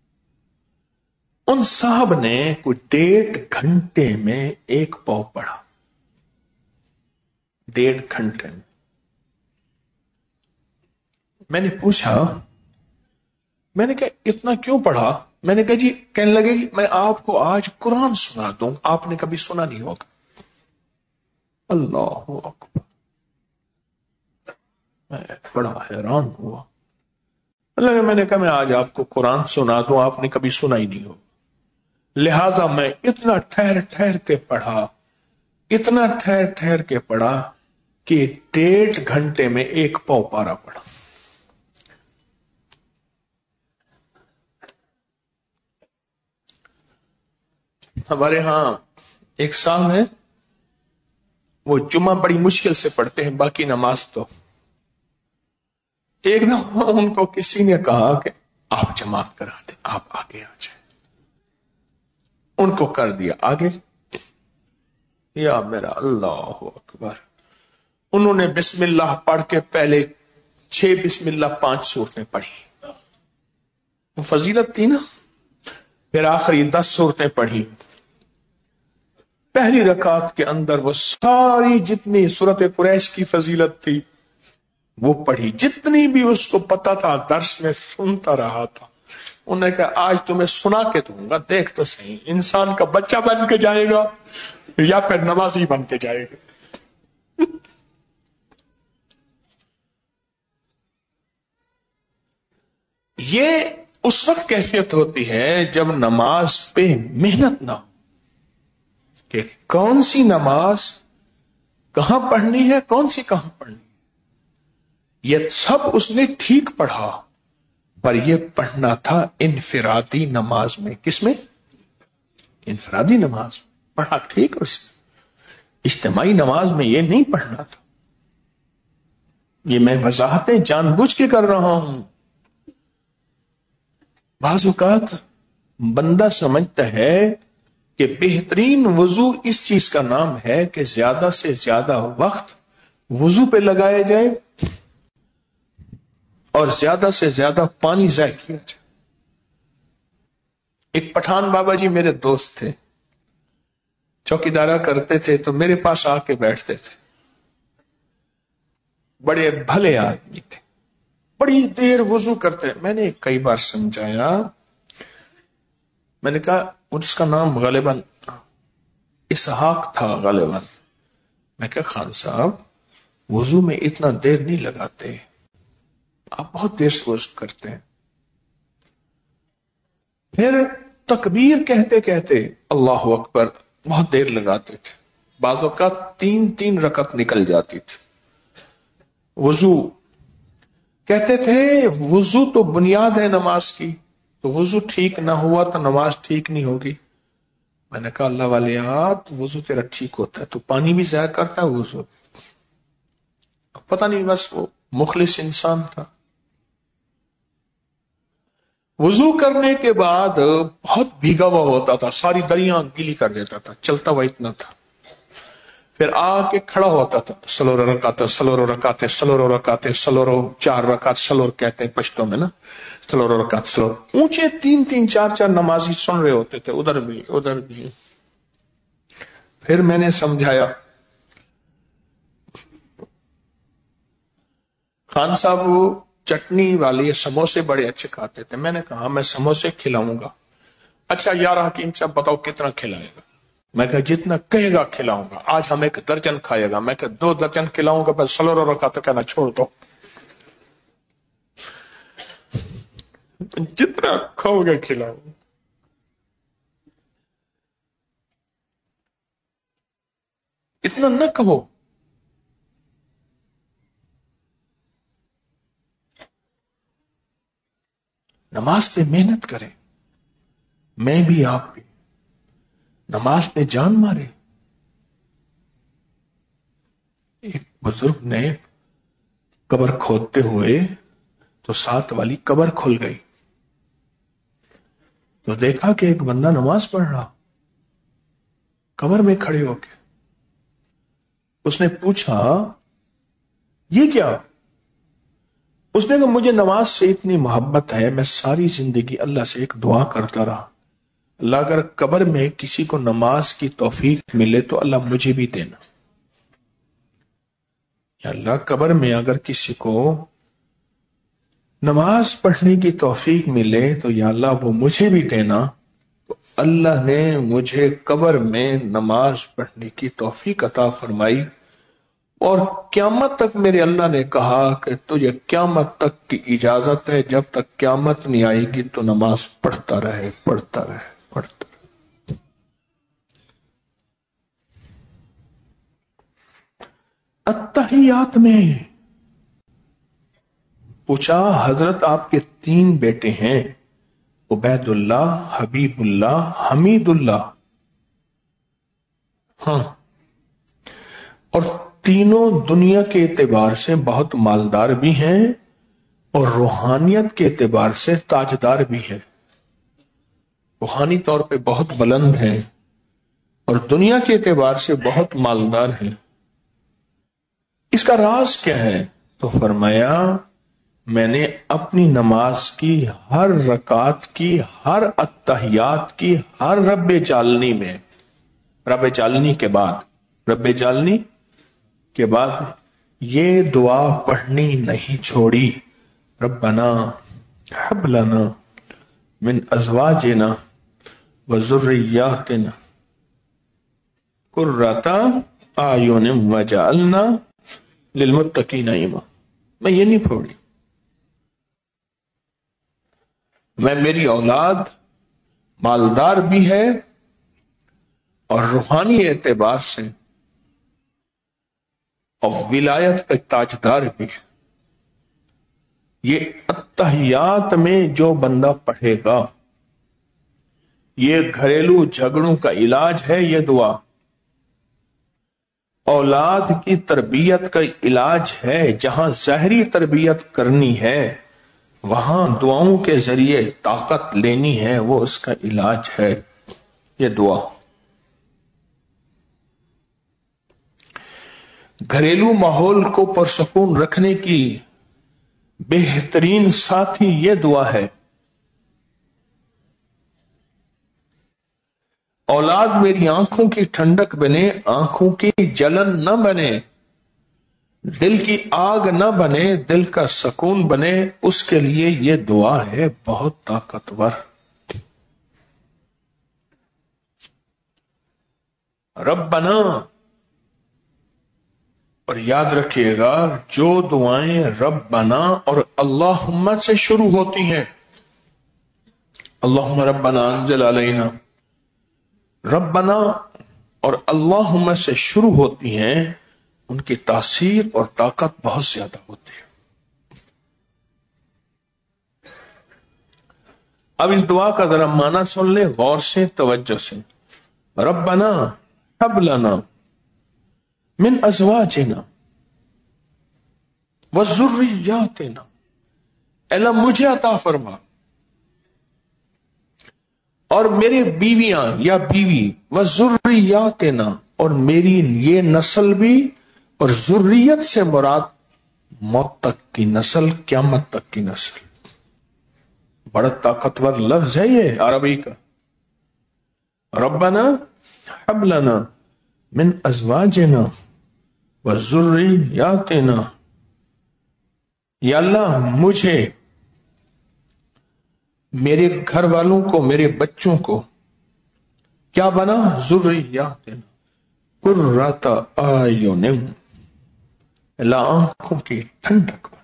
ان صاحب نے کوئی ڈیڑھ گھنٹے میں ایک پاؤ پڑھا، ڈیڑھ گھنٹے میں۔ میں نے پوچھا، میں نے کہا اتنا کیوں پڑھا؟ میں نے کہا جی، کہنے لگے کہ میں آپ کو آج قرآن سنا دوں، آپ نے کبھی سنا نہیں ہوگا۔ اللہ اکبر، میں بڑا حیران ہوا۔ میں نے کہا میں آج آپ کو قرآن سنا دوں، آپ نے کبھی سنا ہی نہیں ہوگا، لہذا میں اتنا ٹھہر ٹھہر کے پڑھا، اتنا ٹھہر ٹھہر کے پڑھا کہ ڈیڑھ گھنٹے میں ایک پاؤ پارا پڑھا۔ ہمارے ہاں ایک صاحب ہے، وہ جمعہ بڑی مشکل سے پڑھتے ہیں، باقی نماز تو۔ ایک دم ان کو کسی نے کہا کہ آپ جماعت کراتے، آپ آگے آ جائیں، ان کو کر دیا آگے، یا میرا اللہ اکبر، انہوں نے بسم اللہ پڑھ کے پہلے چھ بسم اللہ پانچ صورتیں پڑھی، وہ فضیلت تھی نا، پھر آخری دس صورتیں پڑھی، پہلی رکعت کے اندر وہ ساری جتنی سورت قریش کی فضیلت تھی وہ پڑھی، جتنی بھی اس کو پتا تھا درس میں سنتا رہا تھا۔ انہوں نے کہا آج تمہیں سنا کے دوں گا، دیکھ تو صحیح انسان کا بچہ بن کے جائے گا یا پھر نمازی بن کے جائے گا۔ یہ اس وقت کیفیت ہوتی ہے جب نماز پہ محنت نہ ہو، کہ کون سی نماز کہاں پڑھنی ہے، کون سی کہاں پڑھنی ہے، یہ سب اس نے ٹھیک پڑھا، پر یہ پڑھنا تھا انفرادی نماز میں۔ کس میں؟ انفرادی نماز پڑھا ٹھیک، اس اجتماعی نماز میں یہ نہیں پڑھنا تھا۔ یہ میں وضاحتیں جان بوجھ کے کر رہا ہوں۔ بعض اوقات بندہ سمجھتا ہے کہ بہترین وضو اس چیز کا نام ہے کہ زیادہ سے زیادہ وقت وضو پہ لگایا جائے اور زیادہ سے زیادہ پانی ضائع کیا جائے۔ ایک پٹھان بابا جی میرے دوست تھے، चौकीदारा करते थे तो मेरे पास आके बैठते थे। बड़े भले आदमी थे, बड़ी देर वजू करते। मैंने कई बार समझाया, मैंने कहा उसका नाम गालिबन इसहाक था गालिबन। मैं कहा खान साहब वजू में इतना देर नहीं लगाते, आप बहुत देर से वजू करते हैं। फिर तकबीर कहते कहते अल्लाह अकबर बहुत देर लगाते थे, बाज़ों का तीन तीन रकत निकल जाती थी। वजू कहते थे, वजू तो बुनियाद है नमाज की, तो वजू ठीक ना हुआ तो नमाज ठीक नहीं होगी। मैंने कहा अल्लाह वाले यार, तो वजू तेरा ठीक होता है, तो पानी भी ज़ाया करता है वजू। पता नहीं, बस वो मुखलिस इंसान था। वजू करने के बाद बहुत भीगा हुआ होता था, सारी दरिया गीली कर देता था, चलता हुआ इतना था। फिर आके खड़ा होता था, सलोरो रकाते सलोरो रकाते सलोरो रकाते सलोरो, चार रकात सलोर कहते हैं पश्तो में ना, सलोरो रकात सलोर। ऊंचे तीन तीन चार चार नमाजी सुन रहे होते थे, उधर भी उधर भी। फिर मैंने समझाया, खान साहब वो चटनी वाले समोसे बड़े अच्छे खाते थे। मैंने कहा मैं समोसे खिलाऊंगा। अच्छा यार हकीम साहब बताओ कितना खिलाएगा? मैं कहा जितना कहेगा खिलाऊंगा। आज हम एक दर्जन खाएगा। मैं कहा दो दर्जन खिलाऊंगा, बस सलोरो रखा तो कहना छोड़ दो। जितना खाओगे खिलाओ। इतना न कहो। नमाज पे मेहनत करें, मैं भी आप भी नमाज पे जान मारे। एक बुजुर्ग ने कब्र खोदते हुए तो साथ वाली कब्र खुल गई, तो देखा कि एक बंदा नमाज पढ़ रहा कब्र में खड़े होके। उसने पूछा ये क्या? उसने कहा मुझे नमाज से इतनी मोहब्बत है, मैं सारी जिंदगी अल्लाह से एक दुआ करता रहा, अल्लाह अगर कब्र में किसी को नमाज की तौफीक मिले तो अल्लाह मुझे भी देना। या अल्लाह कब्र में अगर किसी को नमाज पढ़ने की तौफीक मिले तो या अल्लाह वो मुझे भी देना। तो अल्लाह ने मुझे कब्र में नमाज पढ़ने की तौफीक अता फरमाई। और क्यामत तक मेरे अल्लाह ने कहा कि तुझे क्यामत तक की इजाजत है, जब तक क्यामत नहीं आएगी तो नमाज पढ़ता रहे पढ़ता रहे पढ़ता रहे। अत्तहियात में पूछा हजरत आपके तीन बेटे हैं, उबैदुल्लाह, हबीबुल्लाह, हमीदुल्लाह। हाँ, और तीनों दुनिया के एतबार से बहुत मालदार भी हैं और रूहानियत के एतबार से ताजदार भी हैं। रूहानी तौर पे बहुत बुलंद हैं और दुनिया के एतबार से बहुत मालदार हैं। इसका राज क्या है? तो फरमाया मैंने अपनी नमाज की हर रकात की, हर अत्तहियात की, हर रब्बे जालनी में, रब्बे जालनी के बाद रब्बे जालनी के बाद ये दुआ पढ़नी नहीं छोड़ी। रब्बना हब लना मिन अज़वाजिना व ज़ुर्रिय्यातिना कुर्रता आयुन वजअलना लिलमुत्तकीना इमामा। मैं ये नहीं पढ़ी, मैं मेरी औलाद मालदार भी है और रूहानी एतबार से और विलायत का ताजदार भी है। ये अत्तहियात में जो बंदा पढ़ेगा, ये घरेलू झगड़ों का इलाज है। ये दुआ औलाद की तरबियत का इलाज है। जहां ज़ाहिरी तरबियत करनी है वहां दुआओं के जरिए ताकत लेनी है, वो उसका इलाज है ये दुआ। घरेलू माहौल को पुरसकून रखने की बेहतरीन साथी ये दुआ है। اولاد میری آنکھوں کی ٹھنڈک بنے، آنکھوں کی جلن نہ بنے، دل کی آگ نہ بنے، دل کا سکون بنے، اس کے لیے یہ دعا ہے بہت طاقتور۔ ربنا، اور یاد رکھیے گا جو دعائیں ربنا اور اللہم سے شروع ہوتی ہیں، اللہم ربنا انزل علینا، ربنا اور اللہم سے شروع ہوتی ہیں، ان کی تاثیر اور طاقت بہت زیادہ ہوتی ہے۔ اب اس دعا کا ذرا معنی سن لے غور سے، توجہ سے۔ ربنا ہب لنا من ازواجنا وذریاتنا، اللہ مجھے عطا فرما اور میرے بیویاں یا بیوی، وذریاتنا اور میری یہ نسل بھی، اور ذریت سے مراد موت تک کی نسل، قیامت تک کی نسل۔ بڑا طاقتور لفظ ہے یہ عربی کا۔ ربنا ہب لنا من ازواجنا وذریاتنا، یا اللہ مجھے، میرے گھر والوں کو، میرے بچوں کو کیا بنا؟ ذریاتنا قرۃ اعین، اللہ آنکھوں کی ٹھنڈک بنا۔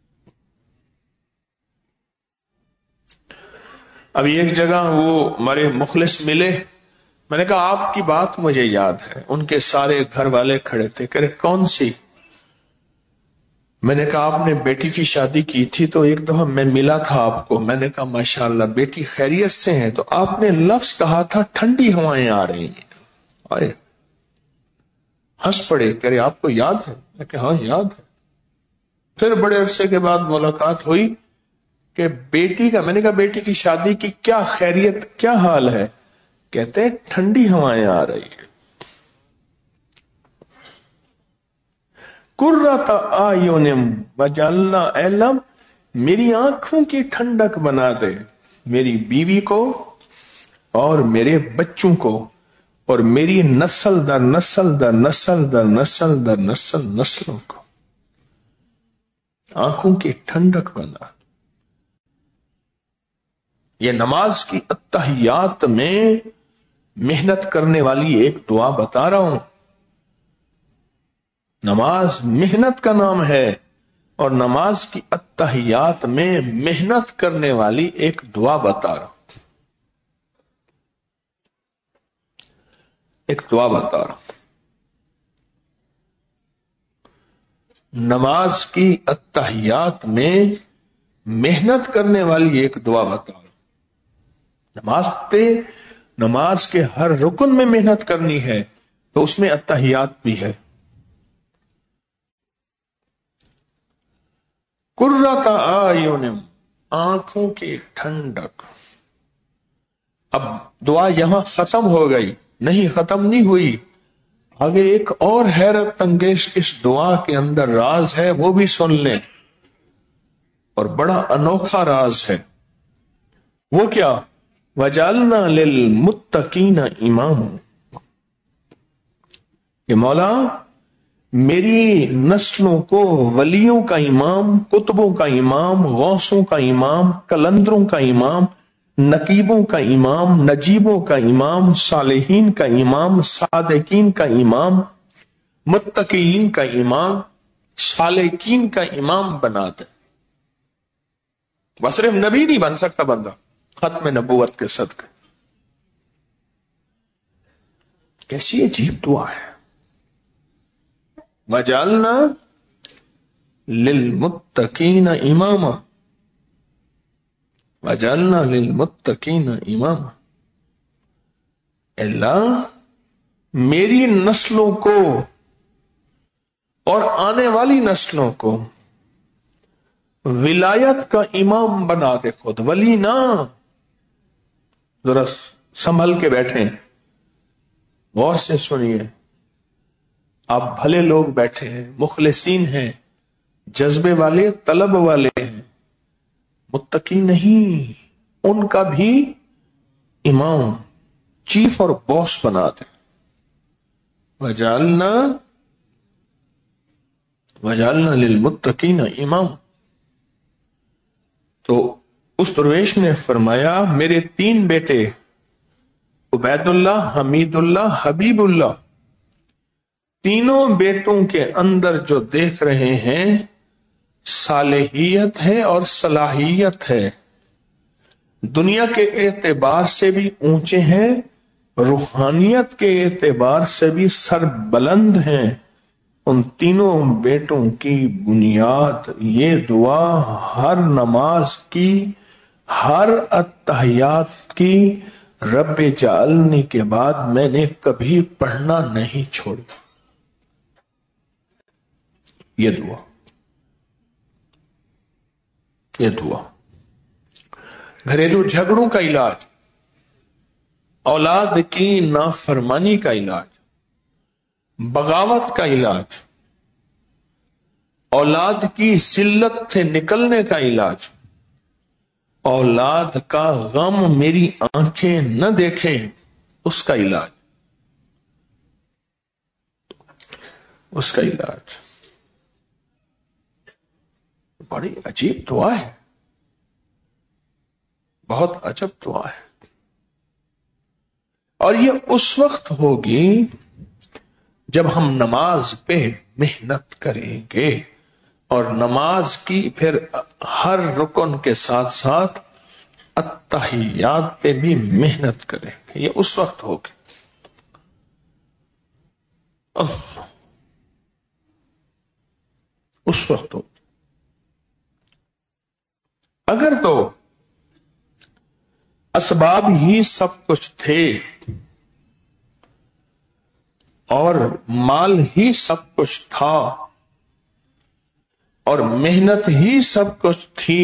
ابھی ایک جگہ وہ ہمارے مخلص ملے، میں نے کہا آپ کی بات مجھے یاد ہے۔ ان کے سارے گھر والے کھڑے تھے، کہہ رہے کون سی؟ میں نے کہا آپ نے بیٹی کی شادی کی تھی تو ایک دفعہ میں ملا تھا آپ کو، میں نے کہا ماشاءاللہ بیٹی خیریت سے ہیں، تو آپ نے لفظ کہا تھا ٹھنڈی ہوائیں آ رہی ہیں۔ آئے ہنس پڑے، کہہ رہے آپ کو یاد ہے؟ میں کہا ہاں یاد ہے۔ پھر بڑے عرصے کے بعد ملاقات ہوئی کہ بیٹی کا، میں نے کہا بیٹی کی شادی کی کیا خیریت، کیا حال ہے؟ کہتے ہیں ٹھنڈی ہوائیں آ رہی ہیں۔ قرۃ اعین وجعلنا، اے اللہ میری آنکھوں کی ٹھنڈک بنا دے، میری بیوی کو اور میرے بچوں کو، اور میری نسل در نسل در نسل در نسل در نسل نسلوں کو آنکھوں کی ٹھنڈک بنا۔ یہ نماز کی اتحیات میں محنت کرنے والی ایک دعا بتا رہا ہوں۔ نماز محنت کا نام ہے، اور نماز کی اتحیات میں محنت کرنے والی ایک دعا بتا رہا ہوں، ایک دعا بتا رہا ہوں۔ نماز کی اتحیات میں محنت کرنے والی ایک دعا بتا رہا ہوں۔ نماز پہ، نماز کے ہر رکن میں محنت کرنی ہے، تو اس میں اتحیات بھی ہے۔ قرۃ اعین، آنکھوں کی ٹھنڈک۔ اب دعا یہاں ختم ہو گئی؟ نہیں، ختم نہیں ہوئی، آگے ایک اور حیرت انگیز اس دعا کے اندر راز ہے، وہ بھی سن لیں، اور بڑا انوکھا راز ہے۔ وہ کیا؟ وَجَعَلْنَا لِلْمُتَّقِينَ إِمَامًا، کہ مولا میری نسلوں کو ولیوں کا امام، قطبوں کا امام، غوثوں کا امام، کلندروں کا امام، نقیبوں کا امام، نجیبوں کا امام، صالحین کا امام، صادقین کا امام، متقین کا امام، سالکین کا امام بنا دے۔ بس صرف نبی نہیں بن سکتا بندہ ختم نبوت کے صدقے۔ کیسی عجیب دعا ہے۔ وَجَعَلْنَا لِلْمُتَّقِينَ إِمَامًا، وَجَعَلْنَا لِلْمُتَّقِينَ إِمَامًا، اللہ میری نسلوں کو اور آنے والی نسلوں کو ولایت کا امام بنا دے خود، ولی نہ۔ ذرا سنبھل کے بیٹھیں، غور سے سنیے۔ آپ بھلے لوگ بیٹھے ہیں، مخلصین ہیں، جذبے والے، طلب والے ہیں، متقی نہیں، ان کا بھی امام چیف اور باس بنا دے. وجعلنا وجعلنا للمتقین اماما. تو اس درویش نے فرمایا میرے تین بیٹے عبید اللہ، حمید اللہ، حبیب اللہ، تینوں بیٹوں کے اندر جو دیکھ رہے ہیں صالحیت ہے اور صلاحیت ہے، دنیا کے اعتبار سے بھی اونچے ہیں، روحانیت کے اعتبار سے بھی سر بلند ہیں. ان تینوں بیٹوں کی بنیاد یہ دعا ہر نماز کی، ہر اتحیات کی، رب جعلنی کے بعد میں نے کبھی پڑھنا نہیں چھوڑی. یہ دعا یہ دعا گھریلو جھگڑوں کا علاج، اولاد کی نافرمانی کا علاج، بغاوت کا علاج، اولاد کی ذلت سے نکلنے کا علاج، اولاد کا غم میری آنکھیں نہ دیکھیں اس کا علاج، اس کا علاج. بڑی عجیب دعا ہے، بہت عجب دعا ہے. اور یہ اس وقت ہوگی جب ہم نماز پہ محنت کریں گے، اور نماز کی پھر ہر رکن کے ساتھ ساتھ اتحیات پہ بھی محنت کریں گے. یہ اس وقت ہوگی. اس وقت ہوگی. اگر تو اسباب ہی سب کچھ تھے اور مال ہی سب کچھ تھا اور محنت ہی سب کچھ تھی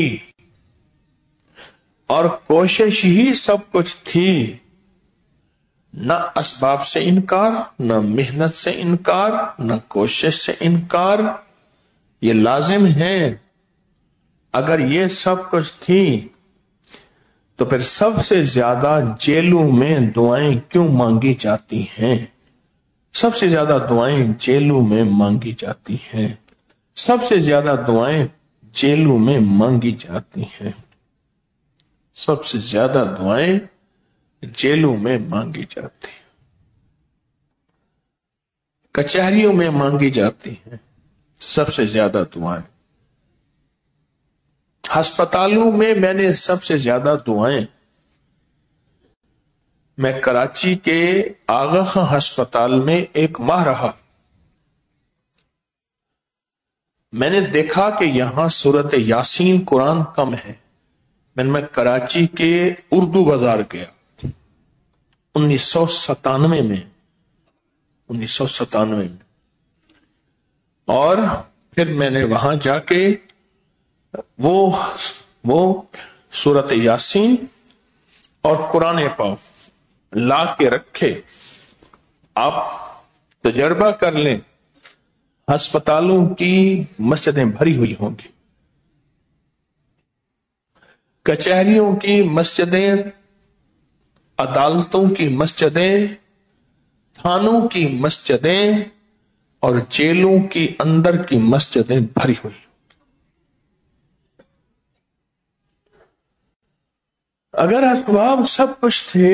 اور کوشش ہی سب کچھ تھی، نہ اسباب سے انکار، نہ محنت سے انکار، نہ کوشش سے انکار، یہ لازم ہے. اگر یہ سب کچھ تھی تو پھر سب سے زیادہ جیلوں میں دعائیں کیوں مانگی جاتی ہیں؟ سب سے زیادہ دعائیں جیلوں میں مانگی جاتی ہیں. سب سے زیادہ دعائیں جیلوں میں مانگی جاتی ہیں. سب سے زیادہ دعائیں جیلوں میں مانگی جاتی ہیں، کچہریوں میں مانگی جاتی ہیں سب سے زیادہ دعائیں. ہسپتالوں میں میں نے سب سے زیادہ دعائیں، میں کراچی کے آغا خاں ہسپتال میں ایک ماہ رہا. میں نے دیکھا کہ یہاں سورت یاسین قرآن کم ہے. میں کراچی کے اردو بازار گیا انیس سو ستانوے میں انیس سو ستانوے میں اور پھر میں نے وہاں جا کے وہ وہ سورت یاسین اور قرآن پاک لا کے رکھے. آپ تجربہ کر لیں، ہسپتالوں کی مسجدیں بھری ہوئی ہوں گی، کچہریوں کی مسجدیں، عدالتوں کی مسجدیں، تھانوں کی مسجدیں اور جیلوں کی اندر کی مسجدیں بھری ہوئی. اگر اسباب سب کچھ تھے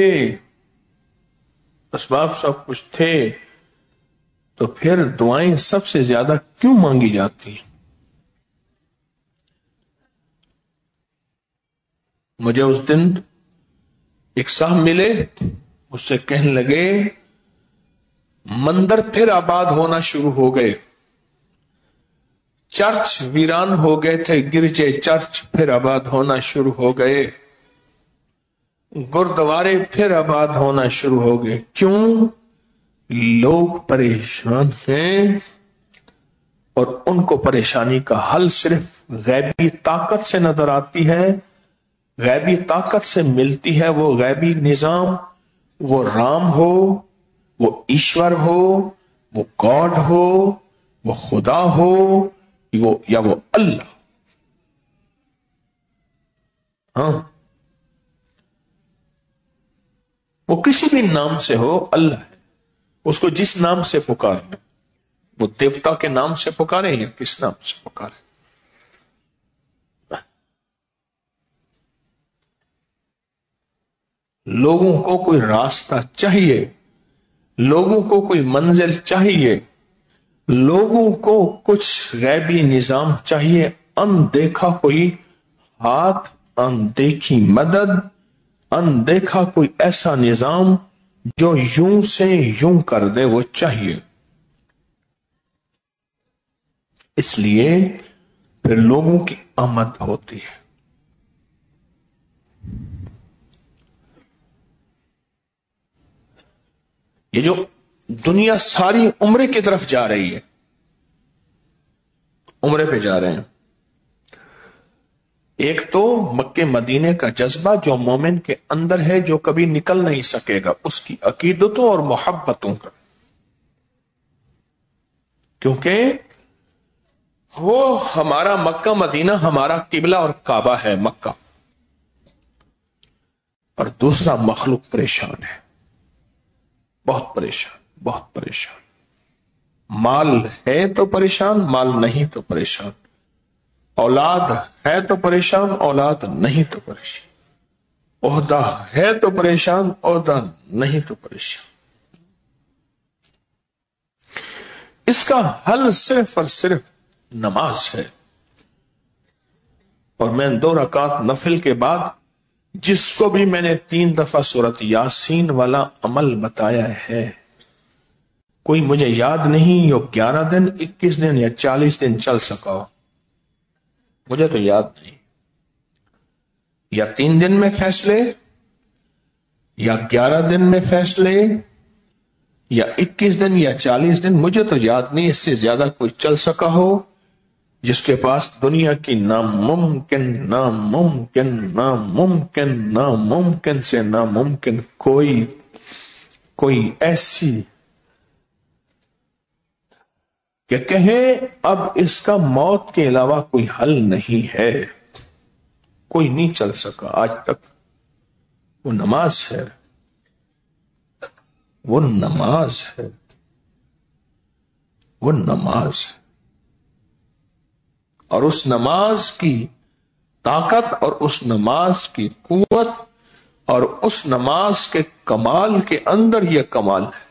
اسباب سب کچھ تھے تو پھر دعائیں سب سے زیادہ کیوں مانگی جاتی ہیں؟ مجھے اس دن ایک صاحب ملے، اس سے کہنے لگے مندر پھر آباد ہونا شروع ہو گئے، چرچ ویران ہو گئے تھے، گرجے چرچ پھر آباد ہونا شروع ہو گئے، گردوارے پھر آباد ہونا شروع ہو گئے. کیوں؟ لوگ پریشان ہیں اور ان کو پریشانی کا حل صرف غیبی طاقت سے نظر آتی ہے، غیبی طاقت سے ملتی ہے. وہ غیبی نظام، وہ رام ہو، وہ ایشور ہو، وہ گاڈ ہو، وہ خدا ہو، وہ یا وہ اللہ. ہاں وہ کسی بھی نام سے ہو، اللہ ہے، اس کو جس نام سے پکارنا، وہ دیوتا کے نام سے پکارے یا کس نام سے پکارے. لوگوں کو کوئی راستہ چاہیے، لوگوں کو کوئی منزل چاہیے، لوگوں کو کچھ غیبی نظام چاہیے، اندیکھا کوئی ہاتھ، اندیکھی مدد، اندیکھا کوئی ایسا نظام جو یوں سے یوں کر دے، وہ چاہیے. اس لیے پھر لوگوں کی آمد ہوتی ہے. یہ جو دنیا ساری عمرے کی طرف جا رہی ہے، عمرے پہ جا رہے ہیں. ایک تو مکے مدینے کا جذبہ جو مومن کے اندر ہے، جو کبھی نکل نہیں سکے گا، اس کی عقیدتوں اور محبتوں کا، کیونکہ وہ ہمارا مکہ مدینہ ہمارا قبلہ اور کعبہ ہے مکہ. اور دوسرا مخلوق پریشان ہے، بہت پریشان، بہت پریشان. مال ہے تو پریشان، مال نہیں تو پریشان. اولاد ہے تو پریشان، اولاد نہیں تو پریشان. عہدہ ہے تو پریشان، عہدہ نہیں تو پریشان. اس کا حل صرف اور صرف نماز ہے. اور میں دو رکعت نفل کے بعد جس کو بھی میں نے تین دفعہ سورۃ یاسین والا عمل بتایا ہے، کوئی مجھے یاد نہیں یہ گیارہ دن، اکیس دن یا چالیس دن چل سکا ہو، مجھے تو یاد نہیں. یا تین دن میں فیصلے، یا گیارہ دن میں فیصلے، یا اکیس دن یا چالیس دن، مجھے تو یاد نہیں اس سے زیادہ کوئی چل سکا ہو جس کے پاس دنیا کی ناممکن ناممکن ناممکن ناممکن سے ناممکن کوئی کوئی ایسی کہ کہے اب اس کا موت کے علاوہ کوئی حل نہیں ہے. کوئی نہیں چل سکا آج تک. وہ نماز ہے، وہ نماز ہے، وہ نماز ہے. اور اس نماز کی طاقت اور اس نماز کی قوت اور اس نماز کے کمال کے اندر یہ کمال ہے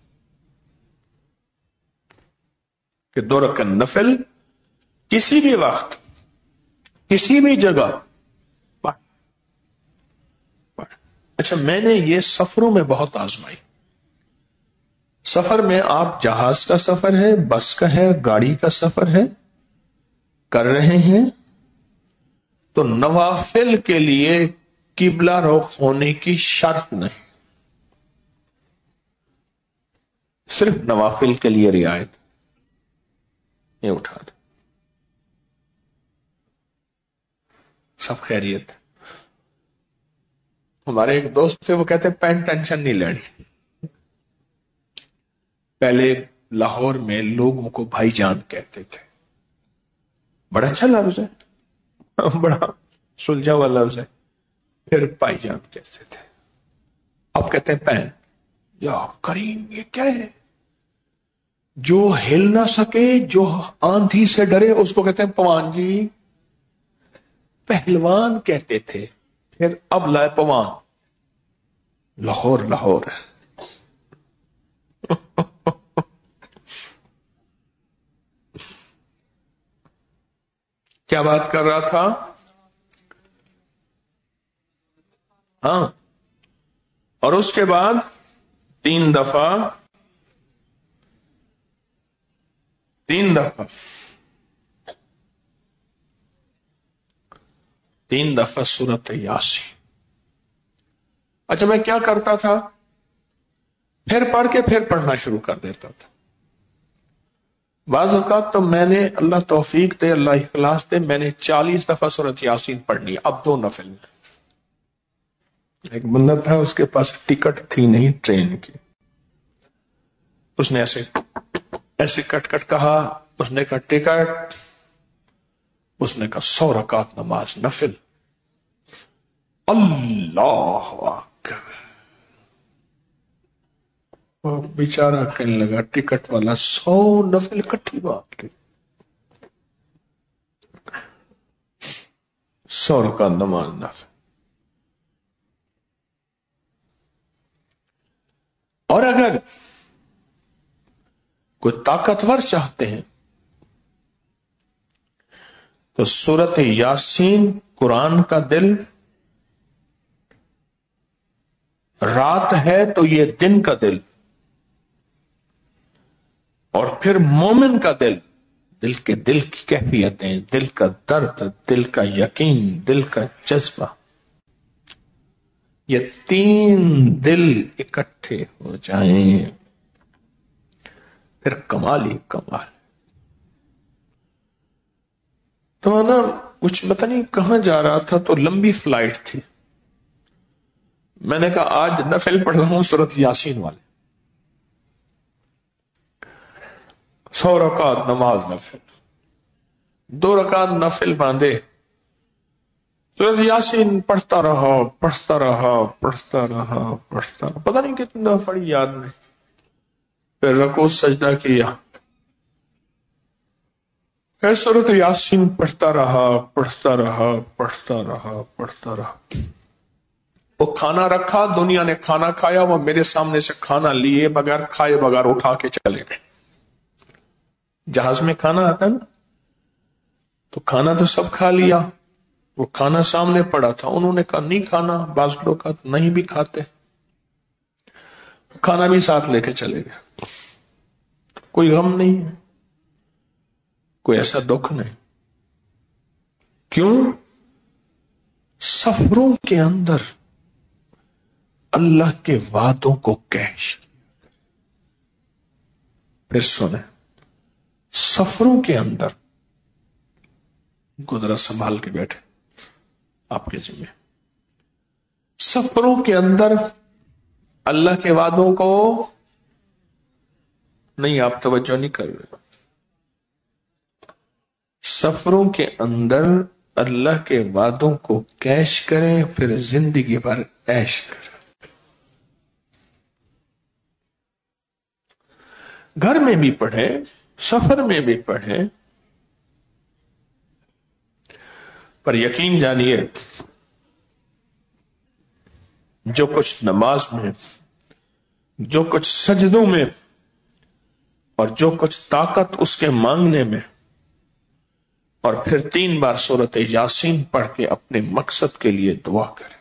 کہ دو رکعت نفل کسی بھی وقت کسی بھی جگہ پڑھ پڑھ. اچھا، میں نے یہ سفروں میں بہت آزمائی. سفر میں آپ جہاز کا سفر ہے، بس کا ہے، گاڑی کا سفر ہے، کر رہے ہیں تو نوافل کے لیے قبلہ رخ ہونے کی شرط نہیں، صرف نوافل کے لیے رعایت. یہ اٹھا دے، سب خیریت. ہمارے ایک دوست تھے، وہ کہتے پین ٹینشن نہیں لینی. پہلے لاہور میں لوگوں کو بھائی جان کہتے تھے، بڑا اچھا لفظ ہے، بڑا سلجھا ہوا لفظ ہے. پھر بھائی جان کہتے تھے، اب کہتے ہیں پین. یا کریم، یہ کیا ہے؟ جو ہل نہ سکے، جو آندھی سے ڈرے، اس کو کہتے ہیں پوان. جی پہلوان کہتے تھے، پھر اب لائے پوان. لاہور لاہور ہے. کیا بات کر رہا تھا؟ ہاں. اور اس کے بعد تین دفعہ تین دفعہ تین دفعہ سورۃ یاسین. اچھا، میں کیا کرتا تھا؟ پھر پڑھ کے پھر پڑھنا شروع کر دیتا تھا. بعض اوقات تو میں نے، اللہ توفیق دے، اللہ اخلاص دے، میں نے چالیس دفعہ سورۃ یاسین پڑھنی. اب دو نفل میں. ایک بندہ تھا، اس کے پاس ٹکٹ تھی نہیں ٹرین کی. اس نے ایسے ایسے کٹ کٹ کہا. اس نے کہا ٹکٹ. اس نے کہا سو رکعت نماز نفل. اللہ اکبر. اور بیچارہ کہنے لگا ٹکٹ والا سو نفل اکٹھی بات کی، سو رکعت نماز نفل. اور اگر کوئی طاقتور چاہتے ہیں تو سورت یاسین قرآن کا دل، رات ہے تو یہ دن کا دل، اور پھر مومن کا دل، دل کے دل کی کیفیتیں، دل کا درد، دل کا یقین، دل کا جذبہ، یہ تین دل اکٹھے ہو جائیں پھر کمال ہی کمال. تو نا کچھ پتہ نہیں کہاں جا رہا تھا، تو لمبی فلائٹ تھی. میں نے کہا آج نفل پڑھ رہا ہوں سورت یاسین والے، سو رکعت نماز نفل، دو رکعت نفل باندھے، سورت یاسین پڑھتا رہا پڑھتا رہا پڑھتا رہا پڑھتا رہا پتہ نہیں کتنی دفعہ پڑھی یاد نہیں. پھر رکوع سجدہ کیا، پھر سورت یاسین پڑھتا رہا پڑھتا رہا پڑھتا رہا پڑھتا رہا. وہ کھانا رکھا، دنیا نے کھانا کھایا، وہ میرے سامنے سے کھانا لیے بغیر کھائے بغیر اٹھا کے چلے گئے. جہاز میں کھانا آتا نا، تو کھانا تو سب کھا لیا، وہ کھانا سامنے پڑا تھا، انہوں نے کہا نہیں کھانا، بعض لوگ کا نہیں بھی کھاتے، کھانا بھی ساتھ لے کے چلے گئے. کوئی غم نہیں ہے، کوئی ایسا دکھ نہیں. کیوں؟ سفروں کے اندر اللہ کے وعدوں کو کیش. پھر سنیں، سفروں کے اندر گدرا سنبھال کے بیٹھے آپ کے ذمہ، سفروں کے اندر اللہ کے وعدوں کو نہیں، آپ توجہ نہیں کر رہے. سفروں کے اندر اللہ کے وعدوں کو کیش کریں، پھر زندگی بھر عیش کریں. گھر میں بھی پڑھیں، سفر میں بھی پڑھیں، پر یقین جانیے جو کچھ نماز میں، جو کچھ سجدوں میں، اور جو کچھ طاقت اس کے مانگنے میں، اور پھر تین بار سورت یاسین پڑھ کے اپنے مقصد کے لیے دعا کریں.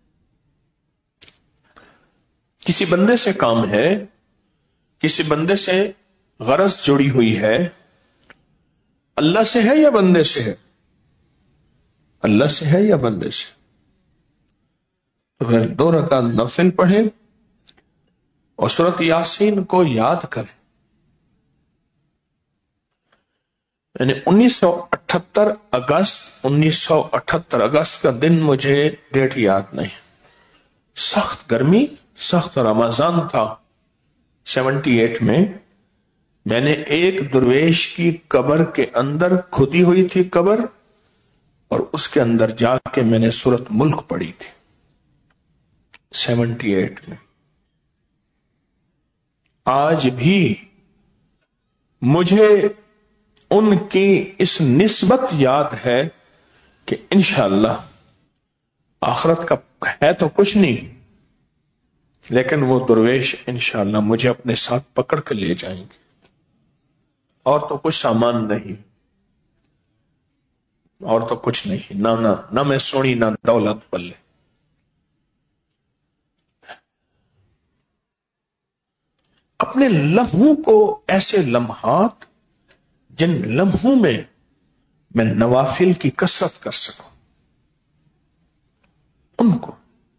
کسی بندے سے کام ہے، کسی بندے سے غرض جڑی ہوئی ہے، اللہ سے ہے یا بندے سے ہے؟ اللہ سے ہے یا بندے سے؟ تو پھر دو رکعت نفل پڑھیں اور سورت یاسین کو یاد کریں. یعنی انیس سو اٹھہتر اگست انیس سو اٹھہتر اگست کا دن مجھے ڈیٹ یاد نہیں، سخت گرمی، سخت رمضان تھا سیونٹی ایٹ میں. میں نے ایک درویش کی قبر کے اندر کھدی ہوئی تھی قبر، اور اس کے اندر جا کے میں نے سورت ملک پڑھی تھی سیونٹی ایٹ میں. آج بھی مجھے ان کی اس نسبت یاد ہے کہ انشاءاللہ آخرت کا ہے تو کچھ نہیں، لیکن وہ درویش انشاءاللہ مجھے اپنے ساتھ پکڑ کے لے جائیں گے، اور تو کچھ سامان نہیں، اور تو کچھ نہیں، نہ نہ نہ میں سونی نہ دولت پلے. اپنے لمحوں کو، ایسے لمحات جن لمحوں میں میں نوافل کی کثرت کر سکوں، ان کو.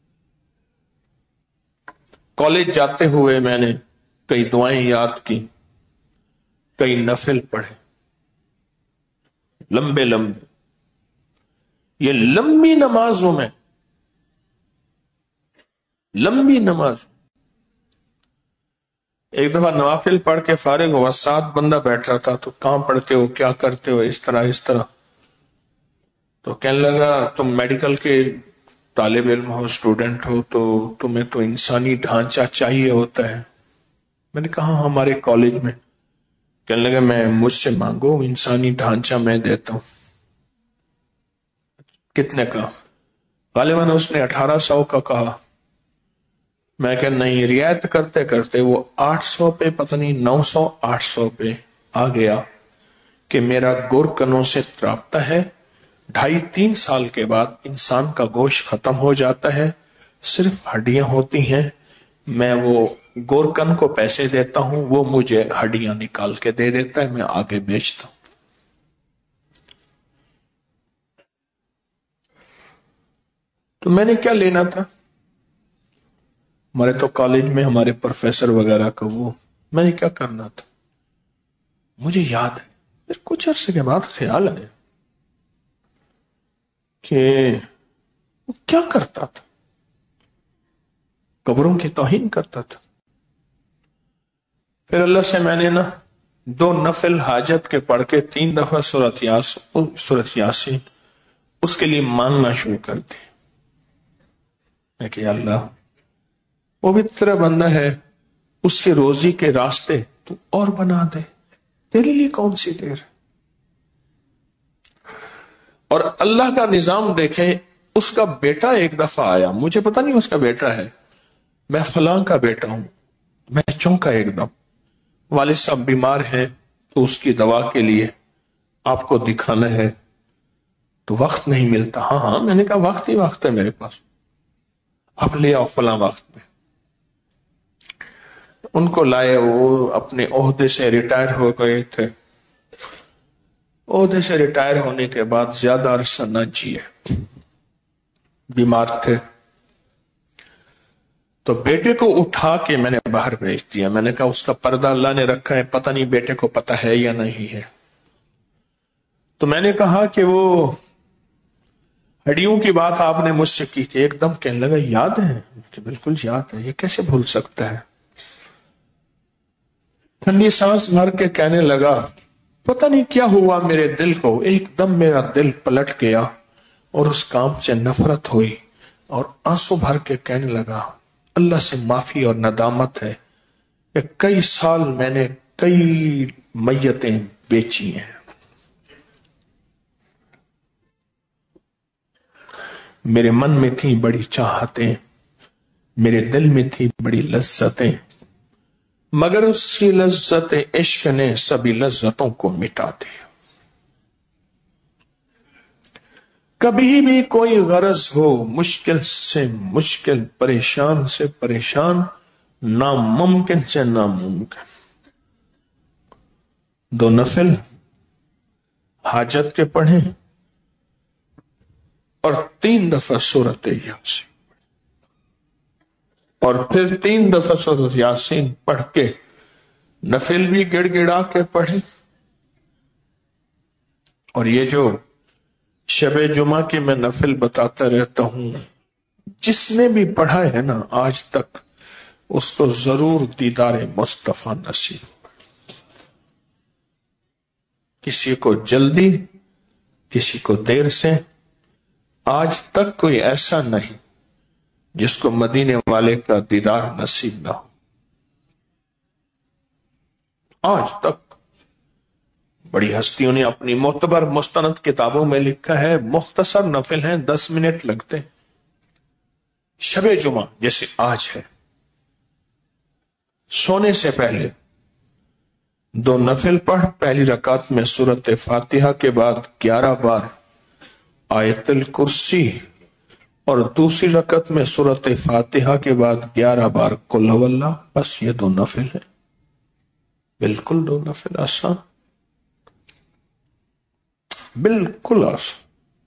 کالج جاتے ہوئے میں نے کئی دعائیں یاد کی، کئی نفل پڑھے، لمبے لمبے. یہ لمبی نمازوں میں، لمبی نماز، ایک دفعہ نوافل پڑھ کے فارغ ہوا، ساتھ بندہ بیٹھا تھا، تو کہاں پڑھتے ہو، کیا کرتے ہو، اس طرح اس طرح. تو کہنے لگا تم میڈیکل کے طالب علم ہو، اسٹوڈنٹ ہو، تو تمہیں تو انسانی ڈھانچہ چاہیے ہوتا ہے. میں نے کہا ہمارے کالج میں. کہنے لگا میں مجھ سے مانگو, انسانی ڈھانچہ میں دیتا ہوں. کتنے کا؟ غالباً اس نے اٹھارہ سو کا کہا. میں کہ نہیں, رعایت کرتے کرتے وہ آٹھ سو پہ, پتہ نہیں نو سو آٹھ سو پہ آ گیا کہ میرا گورکنوں سے رابطہ ہے. ڈھائی تین سال کے بعد انسان کا گوشت ختم ہو جاتا ہے, صرف ہڈیاں ہوتی ہیں. میں وہ گورکن کو پیسے دیتا ہوں, وہ مجھے ہڈیاں نکال کے دے دیتا ہے, میں آگے بیچتا ہوں. تو میں نے کیا لینا تھا؟ ہمارے تو کالج میں ہمارے پروفیسر وغیرہ کا وہ, میں نے کیا کرنا تھا؟ مجھے یاد ہے, پھر کچھ عرصے کے بعد خیال آیا کہ وہ کیا کرتا تھا, قبروں کی توہین کرتا تھا. پھر اللہ سے میں نے نا دو نفل حاجت کے پڑھ کے تین دفعہ سورۃ یاسین سورۃ یاسین اس کے لیے مانگنا شروع کر دی. میں کہ اللہ, وہ بھی تیرا بندہ ہے, اس کی روزی کے راستے تو اور بنا دے, تیرے لیے کون سی دیر. اور اللہ کا نظام دیکھیں, اس کا بیٹا ایک دفعہ آیا, مجھے پتہ نہیں اس کا بیٹا ہے, میں فلاں کا بیٹا ہوں. میں چونکا ایک دم, والد صاحب بیمار ہیں تو اس کی دوا کے لیے آپ کو دکھانا ہے تو وقت نہیں ملتا. ہاں ہاں, میں نے کہا وقت ہی وقت ہے میرے پاس, آپ لے آؤ فلاں وقت میں. ان کو لائے, وہ اپنے عہدے سے ریٹائر ہو گئے تھے. عہدے سے ریٹائر ہونے کے بعد زیادہ عرصہ نہ جیے, بیمار تھے. تو بیٹے کو اٹھا کے میں نے باہر بھیج دیا. میں نے کہا اس کا پردہ اللہ نے رکھا ہے, پتہ نہیں بیٹے کو پتہ ہے یا نہیں ہے. تو میں نے کہا کہ وہ ہڈیوں کی بات آپ نے مجھ سے کی تھی, ایک دم کہنے لگا یاد ہے. کہ بالکل یاد ہے, یہ کیسے بھول سکتا ہے. ٹھنڈی سانس مار کے کہنے لگا پتہ نہیں کیا ہوا میرے دل کو, ایک دم میرا دل پلٹ گیا اور اس کام سے نفرت ہوئی, اور آنسو بھر کے کہنے لگا اللہ سے معافی اور ندامت ہے کہ کئی سال میں نے کئی میتیں بیچی ہیں. میرے من میں تھی بڑی چاہتیں, میرے دل میں تھی بڑی لذتیں, مگر اس کی لذت عشق نے سبھی لذتوں کو مٹا دیا. کبھی بھی کوئی غرض ہو, مشکل سے مشکل, پریشان سے پریشان, ناممکن سے ناممکن. دو نفل حاجت کے پڑھیں اور تین دفعہ سورۃ یاسین, اور پھر تین دفعہ سورۃ یاسین پڑھ کے نفل بھی گڑ گڑا کے پڑھیں. اور یہ جو شب جمعہ کے میں نفل بتاتا رہتا ہوں, جس نے بھی پڑھا ہے نا آج تک, اس کو ضرور دیدار مصطفیٰ نصیب. کسی کو جلدی, کسی کو دیر سے, آج تک کوئی ایسا نہیں جس کو مدینے والے کا دیدار نصیب نہ ہو. آج تک بڑی ہستیوں نے اپنی معتبر مستند کتابوں میں لکھا ہے, مختصر نفل ہیں, دس منٹ لگتے ہیں. شب جمعہ جیسے آج ہے, سونے سے پہلے دو نفل پڑھ, پہلی رکعت میں سورۃ فاتحہ کے بعد گیارہ بار آیت الکرسی, اور دوسری رکعت میں سورۃ فاتحہ کے بعد گیارہ بار قل هو اللہ. بس یہ دو نفل ہیں, بالکل دو نفل آسان, بالکل آسان,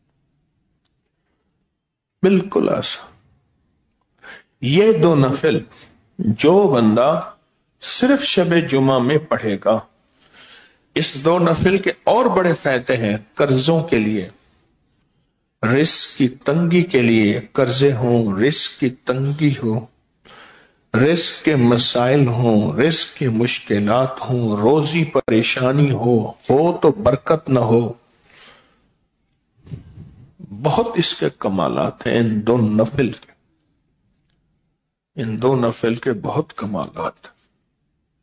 بالکل آسان. یہ دو نفل جو بندہ صرف شب جمعہ میں پڑھے گا, اس دو نفل کے اور بڑے فائدے ہیں. قرضوں کے لیے, رزق کی تنگی کے لیے, قرضے ہوں, رزق کی تنگی ہو, رزق کے مسائل ہوں, رزق کی مشکلات ہوں, روزی پریشانی ہو ہو تو برکت نہ ہو, بہت اس کے کمالات ہیں. ان دو نفل کے ان دو نفل کے بہت کمالات.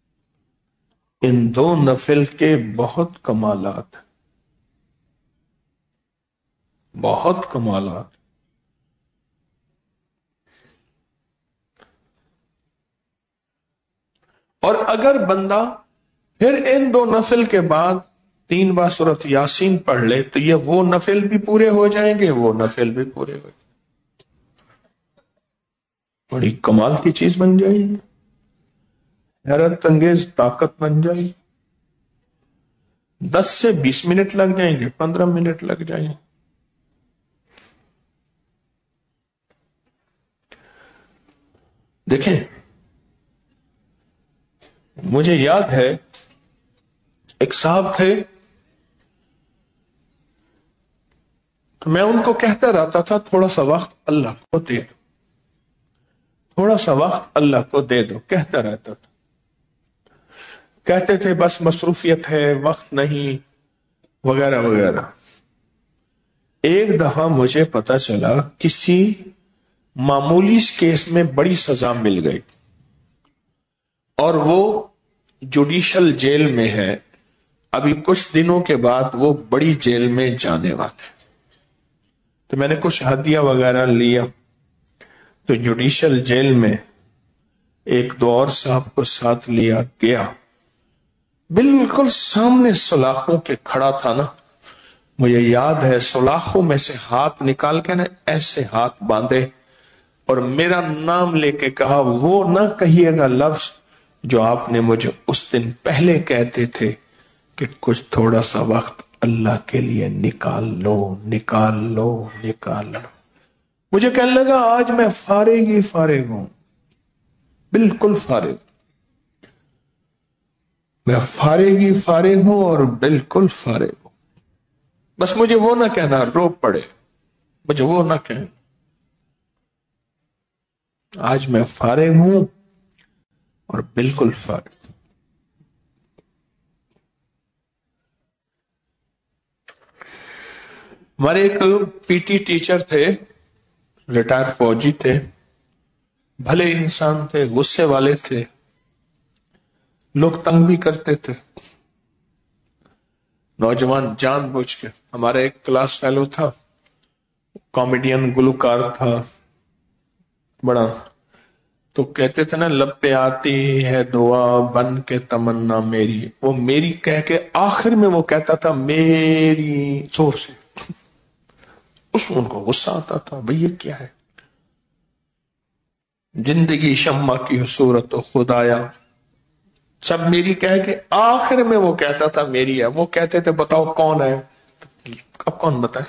ان دو نفل کے بہت کمالات، بہت کمالات۔ اور اگر بندہ پھر ان دو نفل کے بعد تین بار سورۃ یاسین پڑھ لے تو یہ وہ نفل بھی پورے ہو جائیں گے، وہ نفل بھی پورے ہو جائیں گے۔ بڑی کمال کی چیز بن جائے گی، حیرت انگیز طاقت بن جائے گی۔ دس سے بیس منٹ لگ جائیں گے، پندرہ منٹ لگ جائیں گے۔ دیکھیں، مجھے یاد ہے ایک صاحب تھے، تو میں ان کو کہتا رہتا تھا تھوڑا سا وقت اللہ کو دے دو، تھوڑا سا وقت اللہ کو دے دو، کہتا رہتا تھا۔ کہتے تھے بس مصروفیت ہے، وقت نہیں، وغیرہ وغیرہ۔ ایک دفعہ مجھے پتا چلا کسی معمولی کیس میں بڑی سزا مل گئی اور وہ جوڈیشل جیل میں ہے، ابھی کچھ دنوں کے بعد وہ بڑی جیل میں جانے والے۔ تو میں نے کچھ ہدیہ وغیرہ لیا، تو جوڈیشل جیل میں ایک دو اور صاحب کو ساتھ لیا گیا، بالکل سامنے سلاخوں کے کھڑا تھا نا، مجھے یاد ہے سلاخوں میں سے ہاتھ نکال کے نا ایسے ہاتھ باندھے اور میرا نام لے کے کہا، وہ نہ کہیے گا لفظ جو آپ نے مجھے اس دن پہلے کہتے تھے کہ کچھ تھوڑا سا وقت اللہ کے لیے نکال لو، نکال لو، نکال لو۔ مجھے کہنے لگا آج میں فارغ ہی فارغ ہوں، بالکل فارغ، میں فارغ ہی فارغ ہوں اور بالکل فارغ ہوں، بس مجھے وہ نہ کہنا رو پڑے، مجھے وہ نہ کہنا، آج میں فارغ ہوں اور بالکل فارغ۔ ہمارے ایک پی ٹی ٹیچر تھے، ریٹائر فوجی تھے، بھلے انسان تھے، غصے والے تھے، لوگ تنگ بھی کرتے تھے۔ نوجوان جان بوجھ کے، ہمارا ایک کلاس فیلو تھا، کامیڈین گلوکار تھا بڑا، تو کہتے تھے نا لب پہ آتی ہے دعا بن کے تمنا میری، وہ میری کہہ کے آخر میں وہ کہتا تھا میری زور سے، اس میں ان کو غصہ آتا تھا، بھئی یہ کیا ہے، زندگی شمع کی صورت و خدایا، سب میری کہہ کے آخر میں وہ کہتا تھا میری ہے۔ وہ کہتے تھے بتاؤ کون ہے، اب کون بتائے،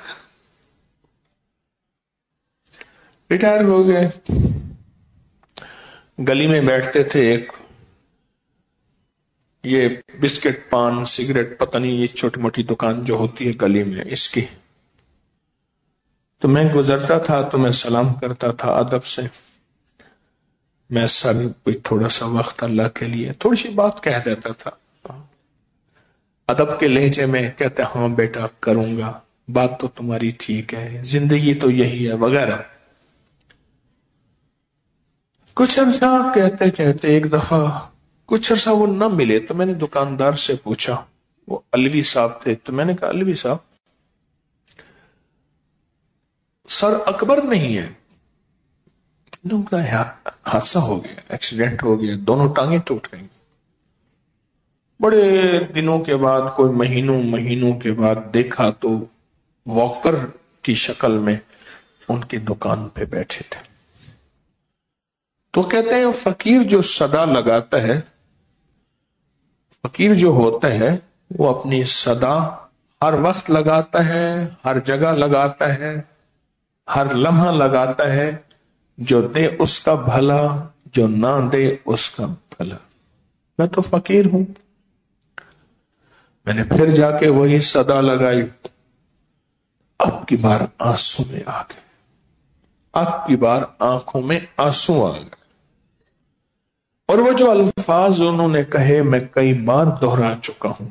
ریٹائر ہو گئے۔ گلی میں بیٹھتے تھے، ایک یہ بسکٹ پان سگریٹ پتہ نہیں یہ چھوٹی موٹی دکان جو ہوتی ہے گلی میں اس کی، تو میں گزرتا تھا تو میں سلام کرتا تھا ادب سے، میں سر کوئی تھوڑا سا وقت اللہ کے لیے، تھوڑی سی بات کہہ دیتا تھا ادب کے لہجے میں، کہتے ہاں بیٹا کروں گا، بات تو تمہاری ٹھیک ہے، زندگی تو یہی ہے وغیرہ۔ کچھ عرصہ کہتے کہتے ایک دفعہ کچھ عرصہ وہ نہ ملے، تو میں نے دکاندار سے پوچھا، وہ علوی صاحب تھے، تو میں نے کہا علوی صاحب سر اکبر نہیں ہے، ان کا حادثہ ہو گیا، ایکسیڈنٹ ہو گیا، دونوں ٹانگیں ٹوٹ گئی۔ بڑے دنوں کے بعد، کوئی مہینوں مہینوں کے بعد دیکھا تو واکر کی شکل میں ان کی دکان پہ بیٹھے تھے۔ تو کہتے ہیں فقیر جو صدا لگاتا ہے، فقیر جو ہوتا ہے وہ اپنی صدا ہر وقت لگاتا ہے، ہر جگہ لگاتا ہے، ہر لمحہ لگاتا ہے، جو دے اس کا بھلا، جو نہ دے اس کا بھلا۔ میں تو فقیر ہوں، میں نے پھر جا کے وہی صدا لگائی، اب کی بار آنسو میں آ گئے، اب کی بار آنکھوں میں آنسو آ گئے، اور وہ جو الفاظ انہوں نے کہے میں کئی بار دہرا چکا ہوں،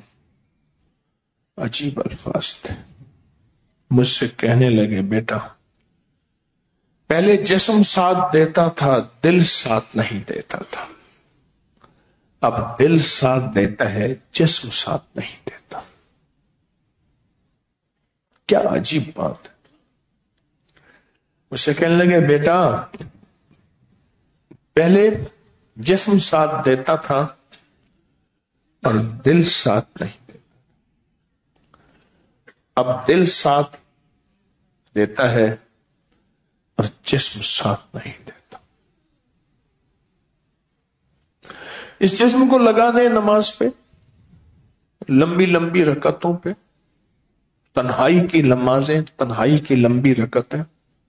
عجیب الفاظ تھے۔ مجھ سے کہنے لگے بیٹا پہلے جسم ساتھ دیتا تھا، دل ساتھ نہیں دیتا تھا، اب دل ساتھ دیتا ہے، جسم ساتھ نہیں دیتا۔ کیا عجیب بات ہے۔ اسے کہنے لگے بیٹا پہلے جسم ساتھ دیتا تھا اور دل ساتھ نہیں دیتا، اب دل ساتھ دیتا ہے اور جسم ساتھ نہیں دیتا۔ اس جسم کو لگا دیں نماز پہ، لمبی لمبی رکعتوں پہ، تنہائی کی نمازیں، تنہائی کی لمبی رکعتیں۔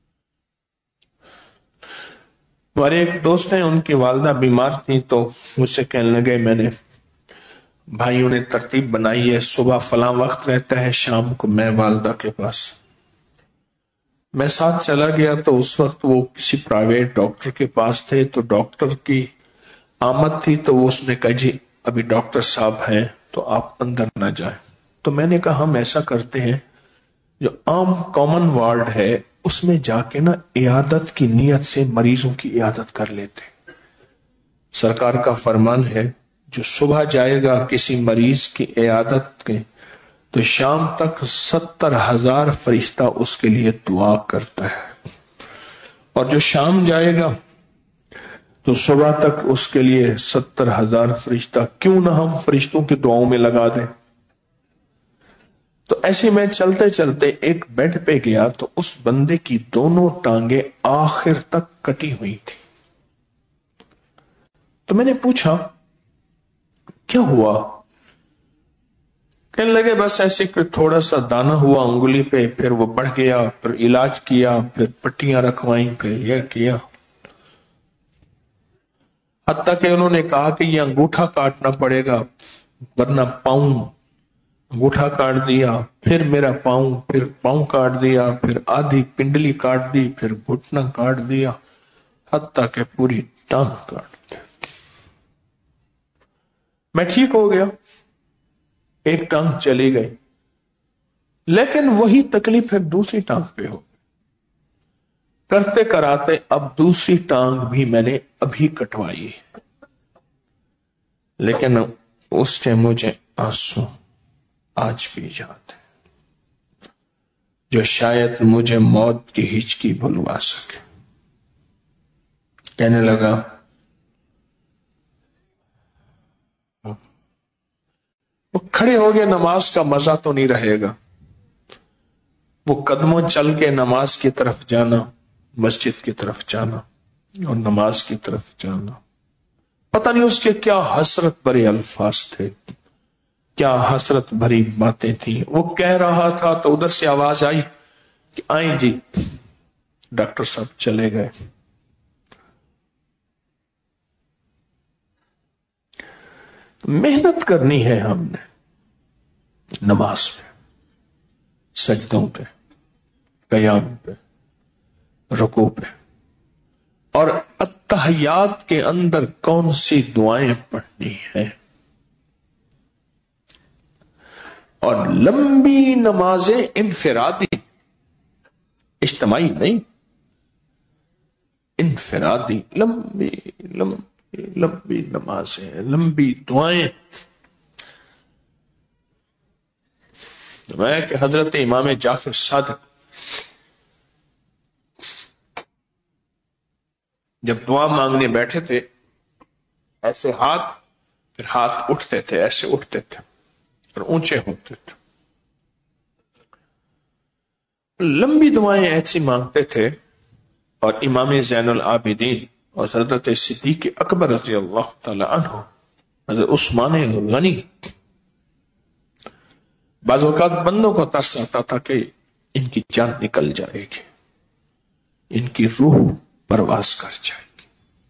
ہمارے ایک دوست ہیں، ان کی والدہ بیمار تھی تو مجھ سے کہنے لگے میں نے بھائیوں نے ترتیب بنائی ہے، صبح فلاں وقت رہتا ہے، شام کو میں والدہ کے پاس۔ میں ساتھ چلا گیا تو اس وقت وہ کسی پرائیویٹ ڈاکٹر کے پاس تھے، تو ڈاکٹر کی آمد تھی تو وہ اس نے کہا جی ابھی ڈاکٹر صاحب ہیں تو آپ اندر نہ جائیں۔ تو میں نے کہا ہم ایسا کرتے ہیں، جو عام کامن وارڈ ہے اس میں جا کے نا عیادت کی نیت سے مریضوں کی عیادت کر لیتے۔ سرکار کا فرمان ہے جو صبح جائے گا کسی مریض کی عیادت کے تو شام تک ستر ہزار فرشتہ اس کے لیے دعا کرتا ہے، اور جو شام جائے گا تو صبح تک اس کے لیے ستر ہزار فرشتہ، کیوں نہ ہم فرشتوں کی دعاؤں میں لگا دیں۔ تو ایسے میں چلتے چلتے ایک بیڈ پہ گیا تو اس بندے کی دونوں ٹانگیں آخر تک کٹی ہوئی تھی۔ تو میں نے پوچھا کیا ہوا؟ کہنے لگے بس ایسے کہ تھوڑا سا دانا ہوا انگلی پہ، پھر وہ بڑھ گیا، پھر علاج کیا، پھر پٹیاں رکھوائیں، پھر یہ کیا، حتیٰ کہ انہوں نے کہا کہ یہ انگوٹھا کاٹنا پڑے گا ورنہ پاؤں، انگوٹھا کاٹ دیا، پھر میرا پاؤں، پھر پاؤں کاٹ دیا، پھر آدھی پنڈلی کاٹ دی، پھر گھٹنا کاٹ دیا، حتیٰ کہ پوری ٹانگ کاٹ دی۔ میں ٹھیک ہو گیا، ایک ٹانگ چلی گئی، لیکن وہی تکلیف پھر دوسری ٹانگ پہ ہو، کرتے کراتے اب دوسری ٹانگ بھی میں نے ابھی کٹوائی، لیکن اس سے مجھے آنسو آج بھی یاد ہے جو شاید مجھے موت کی ہچکی بھلوا سکے۔ کہنے لگا وہ کھڑے ہو گئے، نماز کا مزہ تو نہیں رہے گا، وہ قدموں چل کے نماز کی طرف جانا، مسجد کی طرف جانا اور نماز کی طرف جانا، پتہ نہیں اس کے کیا حسرت بھرے الفاظ تھے، کیا حسرت بھری باتیں تھیں۔ وہ کہہ رہا تھا تو ادھر سے آواز آئی کہ آئیں جی، ڈاکٹر صاحب چلے گئے۔ محنت کرنی ہے ہم نے نماز پہ، سجدوں پہ، قیام پہ، رکوع پہ، اور التحیات کے اندر کون سی دعائیں پڑھنی ہیں، اور لمبی نمازیں انفرادی، اجتماعی نہیں، انفرادی، لمبی لمبی لمبی نمازیں، لمبی دعائیں۔ میں کہ حضرت امام جعفر صادق جب دعا مانگنے بیٹھے تھے، ایسے ہاتھ، پھر ہاتھ اٹھتے تھے، ایسے اٹھتے تھے اور اونچے ہوتے تھے، لمبی دعائیں ایسی مانگتے تھے۔ اور امام زین العابدین اور حضرت صدیق اکبر رضی اللہ تعالی عنہ، حضرت عثمان غنی، بعض اوقات بندوں کو ترس آتا تھا کہ ان کی جان نکل جائے گی، ان کی روح پرواز کر جائے گی۔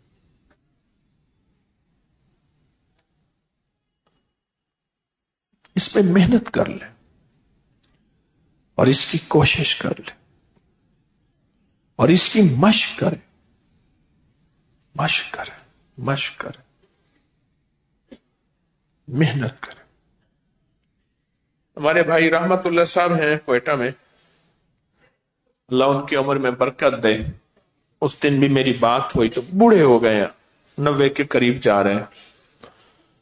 اس پہ محنت کر لیں اور اس کی کوشش کر لیں اور اس کی مشق کریں، مشق کریں، مشق کریں، محنت کریں۔ ہمارے بھائی رحمت اللہ صاحب ہیں کوئٹہ میں، اللہ ان کی عمر میں برکت دے، اس دن بھی میری بات ہوئی تو بوڑھے ہو گئے ہیں، نوے کے قریب جا رہے ہیں۔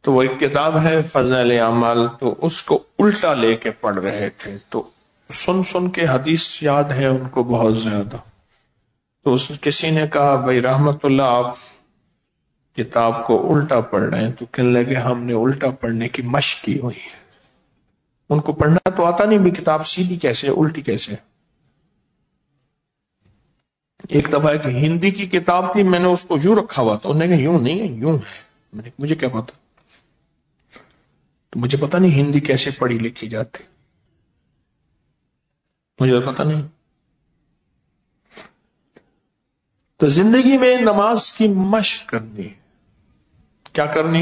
تو وہ ایک کتاب ہے فضائل اعمال، تو اس کو الٹا لے کے پڑھ رہے تھے، تو سن سن کے حدیث یاد ہے ان کو بہت زیادہ. تو اس کسی نے کہا بھائی رحمت اللہ آپ کتاب کو الٹا پڑھ رہے ہیں، تو کہنے لگے ہم نے الٹا پڑھنے کی مشق کی ہوئی ہے. ان کو پڑھنا تو آتا نہیں بھی کتاب سیدھی کیسے الٹی کیسے. ایک دفعہ ایک ہندی کی کتاب تھی، میں نے اس کو یوں رکھا ہوا تھا، انہوں نے کہا یوں نہیں ہے یوں ہے. میں نے مجھے کیا پتا، تو مجھے پتا نہیں ہندی کیسے پڑھی لکھی جاتی، مجھے پتا نہیں. تو زندگی میں نماز کی مشق کرنی ہے. کیا کرنی؟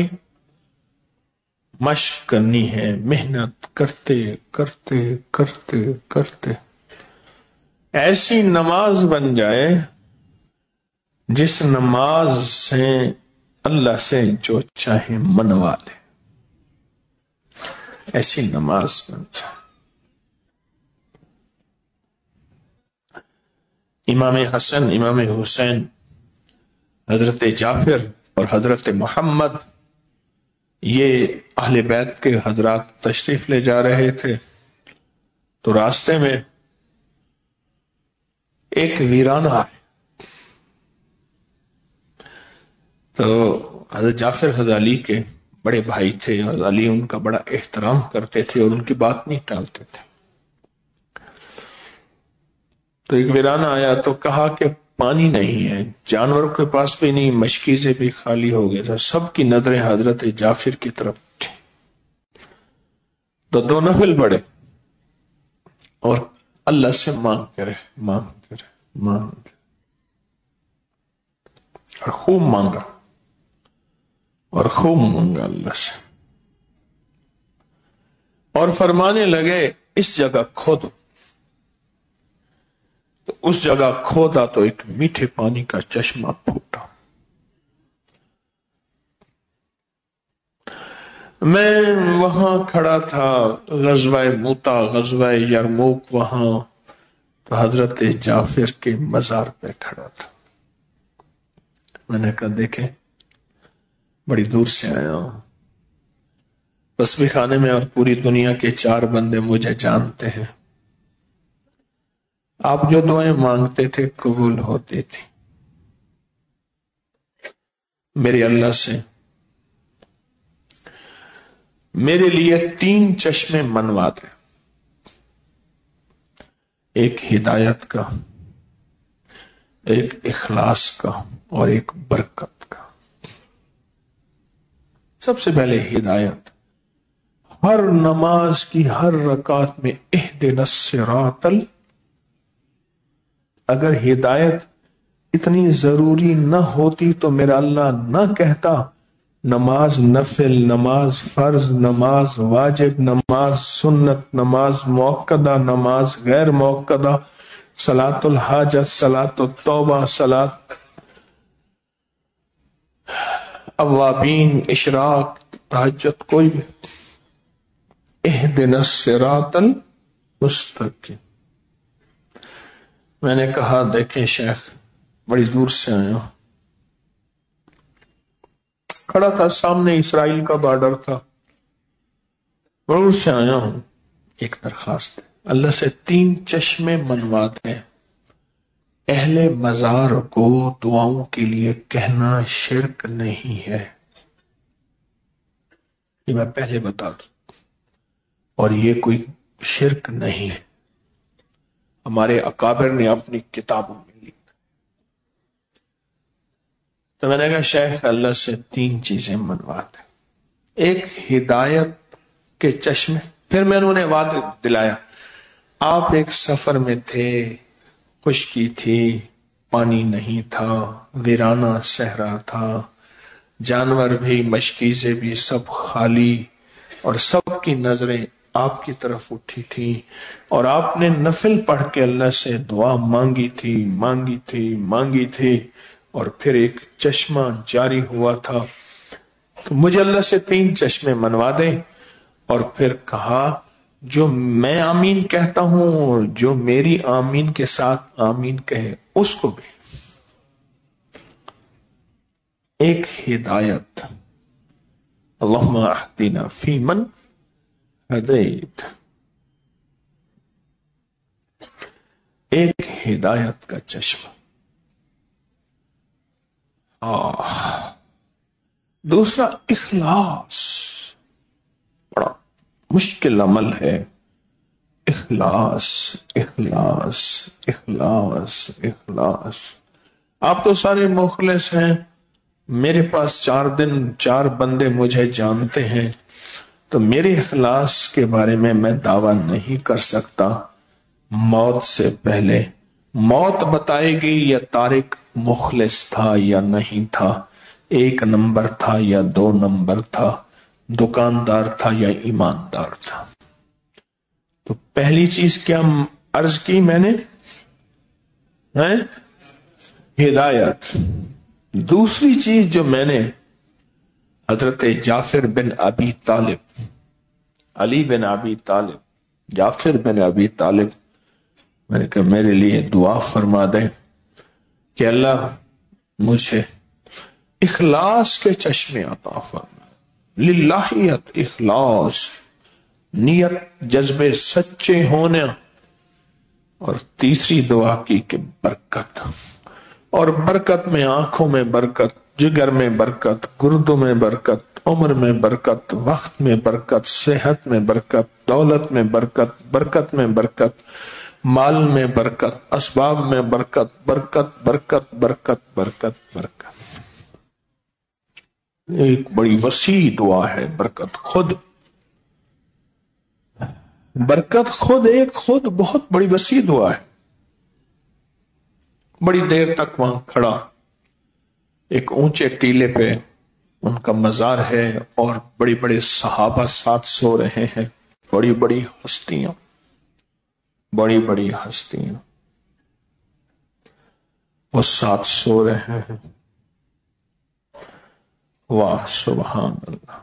مشق کرنی ہے، محنت کرتے کرتے کرتے کرتے ایسی نماز بن جائے جس نماز سے اللہ سے جو چاہے منوا لے، ایسی نماز بن جائے. امام حسن، امام حسین، حضرت جعفر اور حضرت محمد، یہ اہل بیت کے حضرات تشریف لے جا رہے تھے. تو راستے میں ایک ویرانہ ہے. تو حضرت جعفر حضرت علی کے بڑے بھائی تھے، حضرت علی ان کا بڑا احترام کرتے تھے اور ان کی بات نہیں ٹالتے تھے. تو ایک ویرانہ آیا تو کہا کہ پانی نہیں ہے، جانوروں کے پاس بھی نہیں، مشکیزیں بھی خالی ہو گئے تھے. سب کی نظریں حضرت جعفر کی طرف تھی. تو دو نفل پڑے اور اللہ سے مانگ کرے مانگ کرے مانگ کرے اور خوب مانگا اور خوب مانگا اللہ سے، اور فرمانے لگے اس جگہ کھودو. تو اس جگہ کھودا تو ایک میٹھے پانی کا چشمہ پھوٹا. میں وہاں کھڑا تھا، غزوہ موتا، غزوہ یرموک، وہاں تو حضرت جعفر کے مزار پہ کھڑا تھا. میں نے کہا دیکھیں بڑی دور سے آیا ہوں، تسبیح خانے میں اور پوری دنیا کے چار بندے مجھے جانتے ہیں. آپ جو دعائیں مانگتے تھے قبول ہوتی تھی. میرے اللہ سے میرے لیے تین چشمے منوا دے، ایک ہدایت کا، ایک اخلاص کا اور ایک برکت کا. سب سے پہلے ہدایت. ہر نماز کی ہر رکعت میں اہدنا الصراط ال اگر ہدایت اتنی ضروری نہ ہوتی تو میرا اللہ نہ کہتا نماز نفل، نماز فرض، نماز واجب، نماز سنت، نماز موقدہ، نماز غیر موقدہ، صلاۃ الحاجت، صلاۃ التوبہ، صلاۃ اوابین، اشراق، تہجد، کوئی بھی. اہدنا الصراط المستقیم. میں نے کہا دیکھیں شیخ بڑی دور سے آیا ہوں. کھڑا تھا سامنے اسرائیل کا بارڈر تھا، دور سے آیا ہوں. ایک درخواست ہے، اللہ سے تین چشمے منوا دیں. اہل مزار کو دعاؤں کے لیے کہنا شرک نہیں ہے، یہ میں پہلے بتا دوں، اور یہ کوئی شرک نہیں ہے. ہمارے اکابر نے اپنی کتابوں میں لکھا. تو میں نے کہا شیخ اللہ سے تین چیزیں منوا دیں. ایک ہدایت کے چشمے. پھر میں انہوں نے وعدہ دلایا آپ ایک سفر میں تھے، خشکی تھی، پانی نہیں تھا، ویرانہ صحرا تھا، جانور بھی مشکیزیں بھی سب خالی، اور سب کی نظریں آپ کی طرف اٹھی تھی، اور آپ نے نفل پڑھ کے اللہ سے دعا مانگی تھی مانگی تھی مانگی تھی اور پھر ایک چشمہ جاری ہوا تھا. تو مجھے اللہ سے تین چشمے منوا دیں. اور پھر کہا جو میں آمین کہتا ہوں اور جو میری آمین کے ساتھ آمین کہے اس کو بھی. ایک ہدایت اللہم اہدنا فیمن ہدیت، ایک ہدایت کا چشمہ. آہ دوسرا اخلاص، بڑا مشکل عمل ہے. اخلاص اخلاص اخلاص اخلاص. آپ تو سارے مخلص ہیں، میرے پاس چار دن چار بندے مجھے جانتے ہیں، تو میرے اخلاص کے بارے میں میں دعویٰ نہیں کر سکتا. موت سے پہلے موت بتائے گی یا طارق مخلص تھا یا نہیں تھا، ایک نمبر تھا یا دو نمبر تھا، دکاندار تھا یا ایماندار تھا. تو پہلی چیز کیا عرض کی میں نے؟ ہے ہدایت. دوسری چیز جو میں نے حضرت جعفر بن ابی طالب، علی بن ابی طالب، جعفر بن ابی طالب، میں نے کہا میرے لیے دعا فرما دیں کہ اللہ مجھے اخلاص کے چشمے عطا فرما، للہیت، اخلاص، نیت جذبے سچے ہونا. اور تیسری دعا کی کہ برکت، اور برکت میں آنکھوں میں برکت، جگر میں برکت، گردوں میں برکت، عمر میں برکت، وقت میں برکت، صحت میں برکت، دولت میں برکت، برکت میں برکت، مال میں برکت، اسباب میں برکت، برکت برکت برکت برکت برکت. ایک بڑی وسیع دعا ہے برکت خود. برکت خود ایک خود بہت بڑی وسیع دعا ہے. بڑی دیر تک وہاں کھڑا، ایک اونچے ٹیلے پہ ان کا مزار ہے اور بڑی بڑے صحابہ ساتھ سو رہے ہیں، بڑی بڑی ہستیاں، بڑی بڑی ہستیاں وہ ساتھ سو رہے ہیں. واہ سبحان اللہ.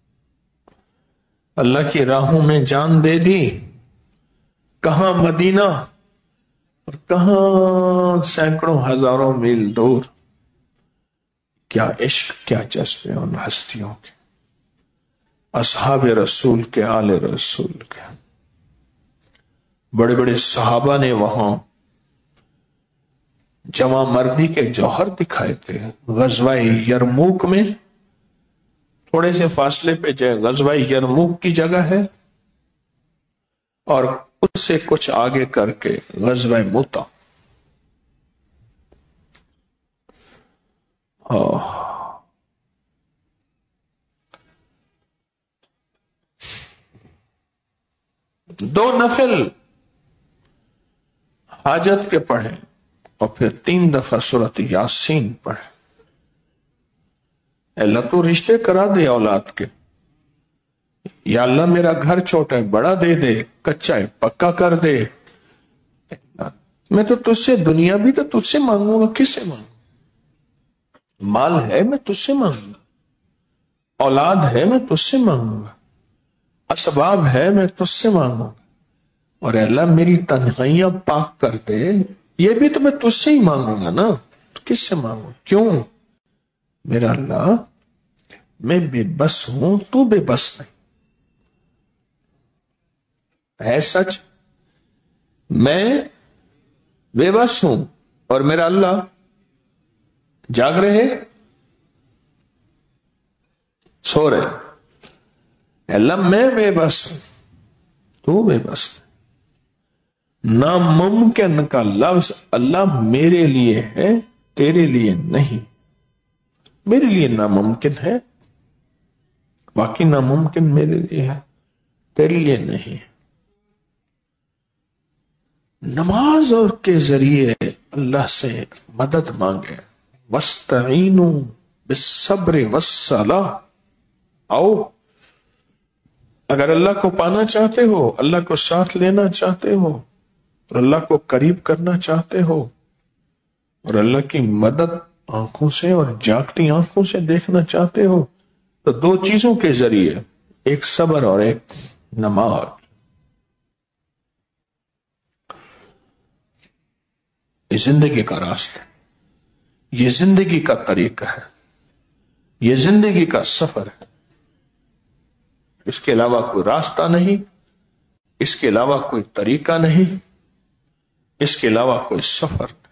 اللہ کی راہوں میں جان دے دی، کہاں مدینہ اور کہاں سینکڑوں ہزاروں میل دور. کیا عشق، کیا جذبے ان ہستیوں کے، اصحاب رسول کے، آل رسول کے. بڑے بڑے صحابہ نے وہاں جواں مردی کے جوہر دکھائے تھے. غزوہ یرموک میں تھوڑے سے فاصلے پہ جو غزوہ یرموک کی جگہ ہے، اور اس سے کچھ آگے کر کے غزوہ موتا. دو نفل حاجت کے پڑھیں اور پھر تین دفعہ سورۃ یاسین پڑھیں. اللہ تو رشتے کرا دے اولاد کے، یا اللہ میرا گھر چھوٹا ہے بڑا دے دے، کچا ہے پکا کر دے. میں تو تجھ سے دنیا بھی تو تجھ سے مانگوں گا، کس سے مانگوں؟ مال ہے میں تجھ سے مانگوں گا، اولاد ہے میں تجھ سے مانگوں گا، اسباب ہے میں تجھ سے مانگوں گا. اور اللہ میری تنہائیاں پاک کر دے، یہ بھی تو میں تجھ سے ہی مانگوں گا نا، تو کس سے مانگوں؟ کیوں میرا اللہ، میں بے بس ہوں، تو بے بس نہیں ہے. سچ میں بے بس ہوں اور میرا اللہ جاگ رہے، سو رہے. اللہ میں بے بس ہوں، تو بے بس نہیں. ناممکن کا لفظ اللہ میرے لیے ہے، تیرے لیے نہیں. میرے لیے ناممکن ہے، باقی ناممکن میرے لیے ہے، تیرے لیے نہیں. نماز اور کے ذریعے اللہ سے مدد مانگے. وَاسْتَعِینُوا بِالصَّبْرِ وَالصَّلَاةِ. آؤ اگر اللہ کو پانا چاہتے ہو، اللہ کو ساتھ لینا چاہتے ہو، اور اللہ کو قریب کرنا چاہتے ہو، اور اللہ کی مدد آنکھوں سے اور جاگتی آنکھوں سے دیکھنا چاہتے ہو، تو دو چیزوں کے ذریعے، ایک صبر اور ایک نماز. یہ زندگی کا راستہ، یہ زندگی کا طریقہ ہے، یہ زندگی کا سفر ہے. اس کے علاوہ کوئی راستہ نہیں، اس کے علاوہ کوئی طریقہ نہیں، اس کے علاوہ کوئی سفر نہیں۔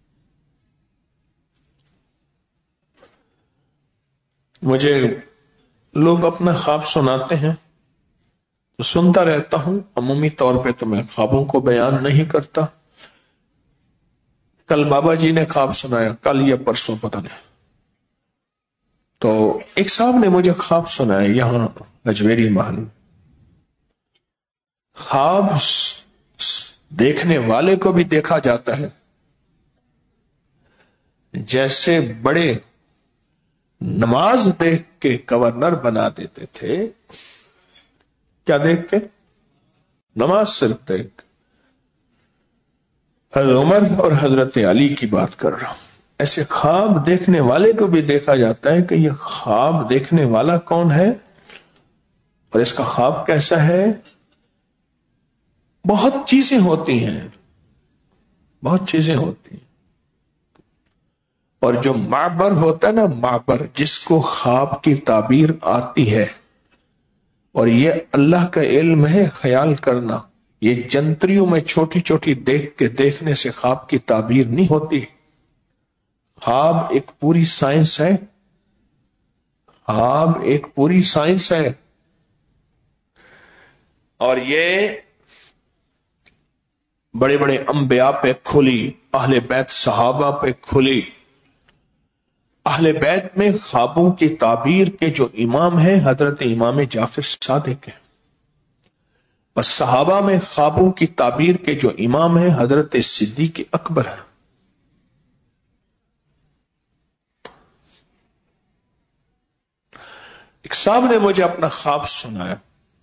مجھے لوگ اپنا خواب سناتے ہیں تو سنتا رہتا ہوں، عمومی طور پہ تو میں خوابوں کو بیان نہیں کرتا۔ کل بابا جی نے خواب سنایا، کل یا پرسوں پتہ نہیں، تو ایک صاحب نے مجھے خواب سنایا یہاں اجمیری محل میں۔ خواب دیکھنے والے کو بھی دیکھا جاتا ہے جیسے بڑے نماز دیکھ کے گورنر بنا دیتے تھے۔ کیا دیکھ کے؟ نماز صرف دیکھ۔ حضرت عمر اور حضرت علی کی بات کر رہا ہوں۔ ایسے خواب دیکھنے والے کو بھی دیکھا جاتا ہے کہ یہ خواب دیکھنے والا کون ہے اور اس کا خواب کیسا ہے۔ بہت چیزیں ہوتی ہیں، بہت چیزیں ہوتی ہیں، اور جو معبر ہوتا ہے نا، معبر جس کو خواب کی تعبیر آتی ہے، اور یہ اللہ کا علم ہے خیال کرنا، یہ جنتریوں میں چھوٹی چھوٹی دیکھ کے دیکھنے سے خواب کی تعبیر نہیں ہوتی۔ خواب ایک پوری سائنس ہے، خواب ایک پوری سائنس ہے، اور یہ بڑے بڑے انبیاء پہ کھلی، اہل بیت صحابہ پہ کھلی۔ اہل بیت میں خوابوں کی تعبیر کے جو امام ہیں حضرت امام جعفر صادق ہیں، اور صحابہ میں خوابوں کی تعبیر کے جو امام ہیں حضرت صدیق اکبر ہیں۔ ایک صاحب نے مجھے اپنا خواب سنایا،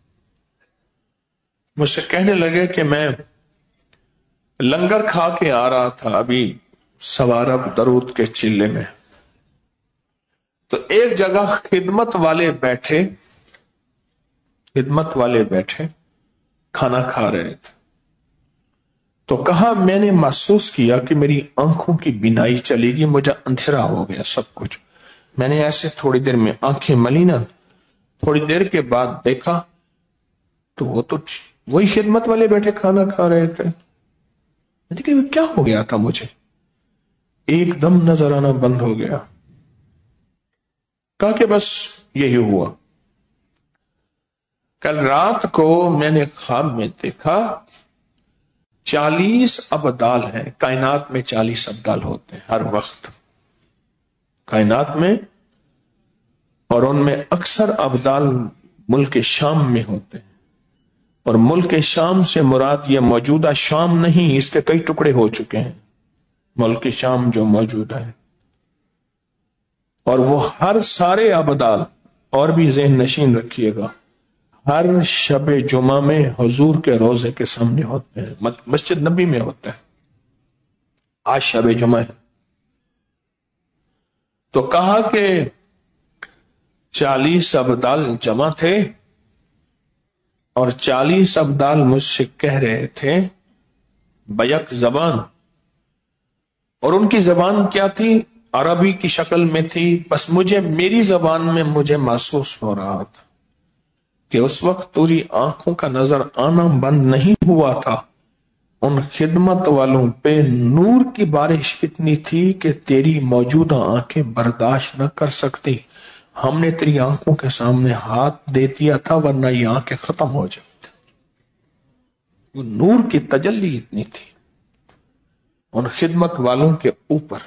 مجھ سے کہنے لگے کہ میں لنگر کھا کے آ رہا تھا ابھی سوارب درود کے چلے میں، تو ایک جگہ خدمت والے بیٹھے خدمت والے بیٹھے کھانا کھا رہے تھے، تو کہا میں نے محسوس کیا کہ میری آنکھوں کی بینائی چلی گئی، مجھے اندھیرا ہو گیا سب کچھ۔ میں نے ایسے تھوڑی دیر میں آنکھیں ملی نا، تھوڑی دیر کے بعد دیکھا تو وہ تو وہی خدمت والے بیٹھے کھانا کھا رہے تھے۔ میں نے کہا کیا ہو گیا تھا مجھے؟ ایک دم نظر آنا بند ہو گیا۔ کہا کہ بس یہی ہوا۔ کل رات کو میں نے خواب میں دیکھا چالیس ابدال ہیں، کائنات میں چالیس ابدال ہوتے ہیں ہر وقت کائنات میں، اور ان میں اکثر ابدال ملک شام میں ہوتے ہیں، اور ملک شام سے مراد یہ موجودہ شام نہیں، اس کے کئی ٹکڑے ہو چکے ہیں، ملک شام جو موجود ہے، اور وہ ہر سارے ابدال، اور بھی ذہن نشین رکھیے گا، ہر شب جمعہ میں حضور کے روزے کے سامنے ہوتے ہیں، مسجد نبی میں ہوتا ہے۔ آج شب جمعہ ہے، تو کہا کہ چالیس ابدال جمع تھے، اور چالیس ابدال مجھ سے کہہ رہے تھے بیک زبان، اور ان کی زبان کیا تھی؟ عربی کی شکل میں تھی، بس مجھے میری زبان میں مجھے محسوس ہو رہا تھا کہ اس وقت تیری آنکھوں کا نظر آنا بند نہیں ہوا تھا، ان خدمت والوں پہ نور کی بارش اتنی تھی کہ تیری موجودہ آنکھیں برداشت نہ کر سکتی، ہم نے تیری آنکھوں کے سامنے ہاتھ دے دیا تھا ورنہ یہ آنکھیں ختم ہو جاتی۔ وہ نور کی تجلی اتنی تھی ان خدمت والوں کے اوپر۔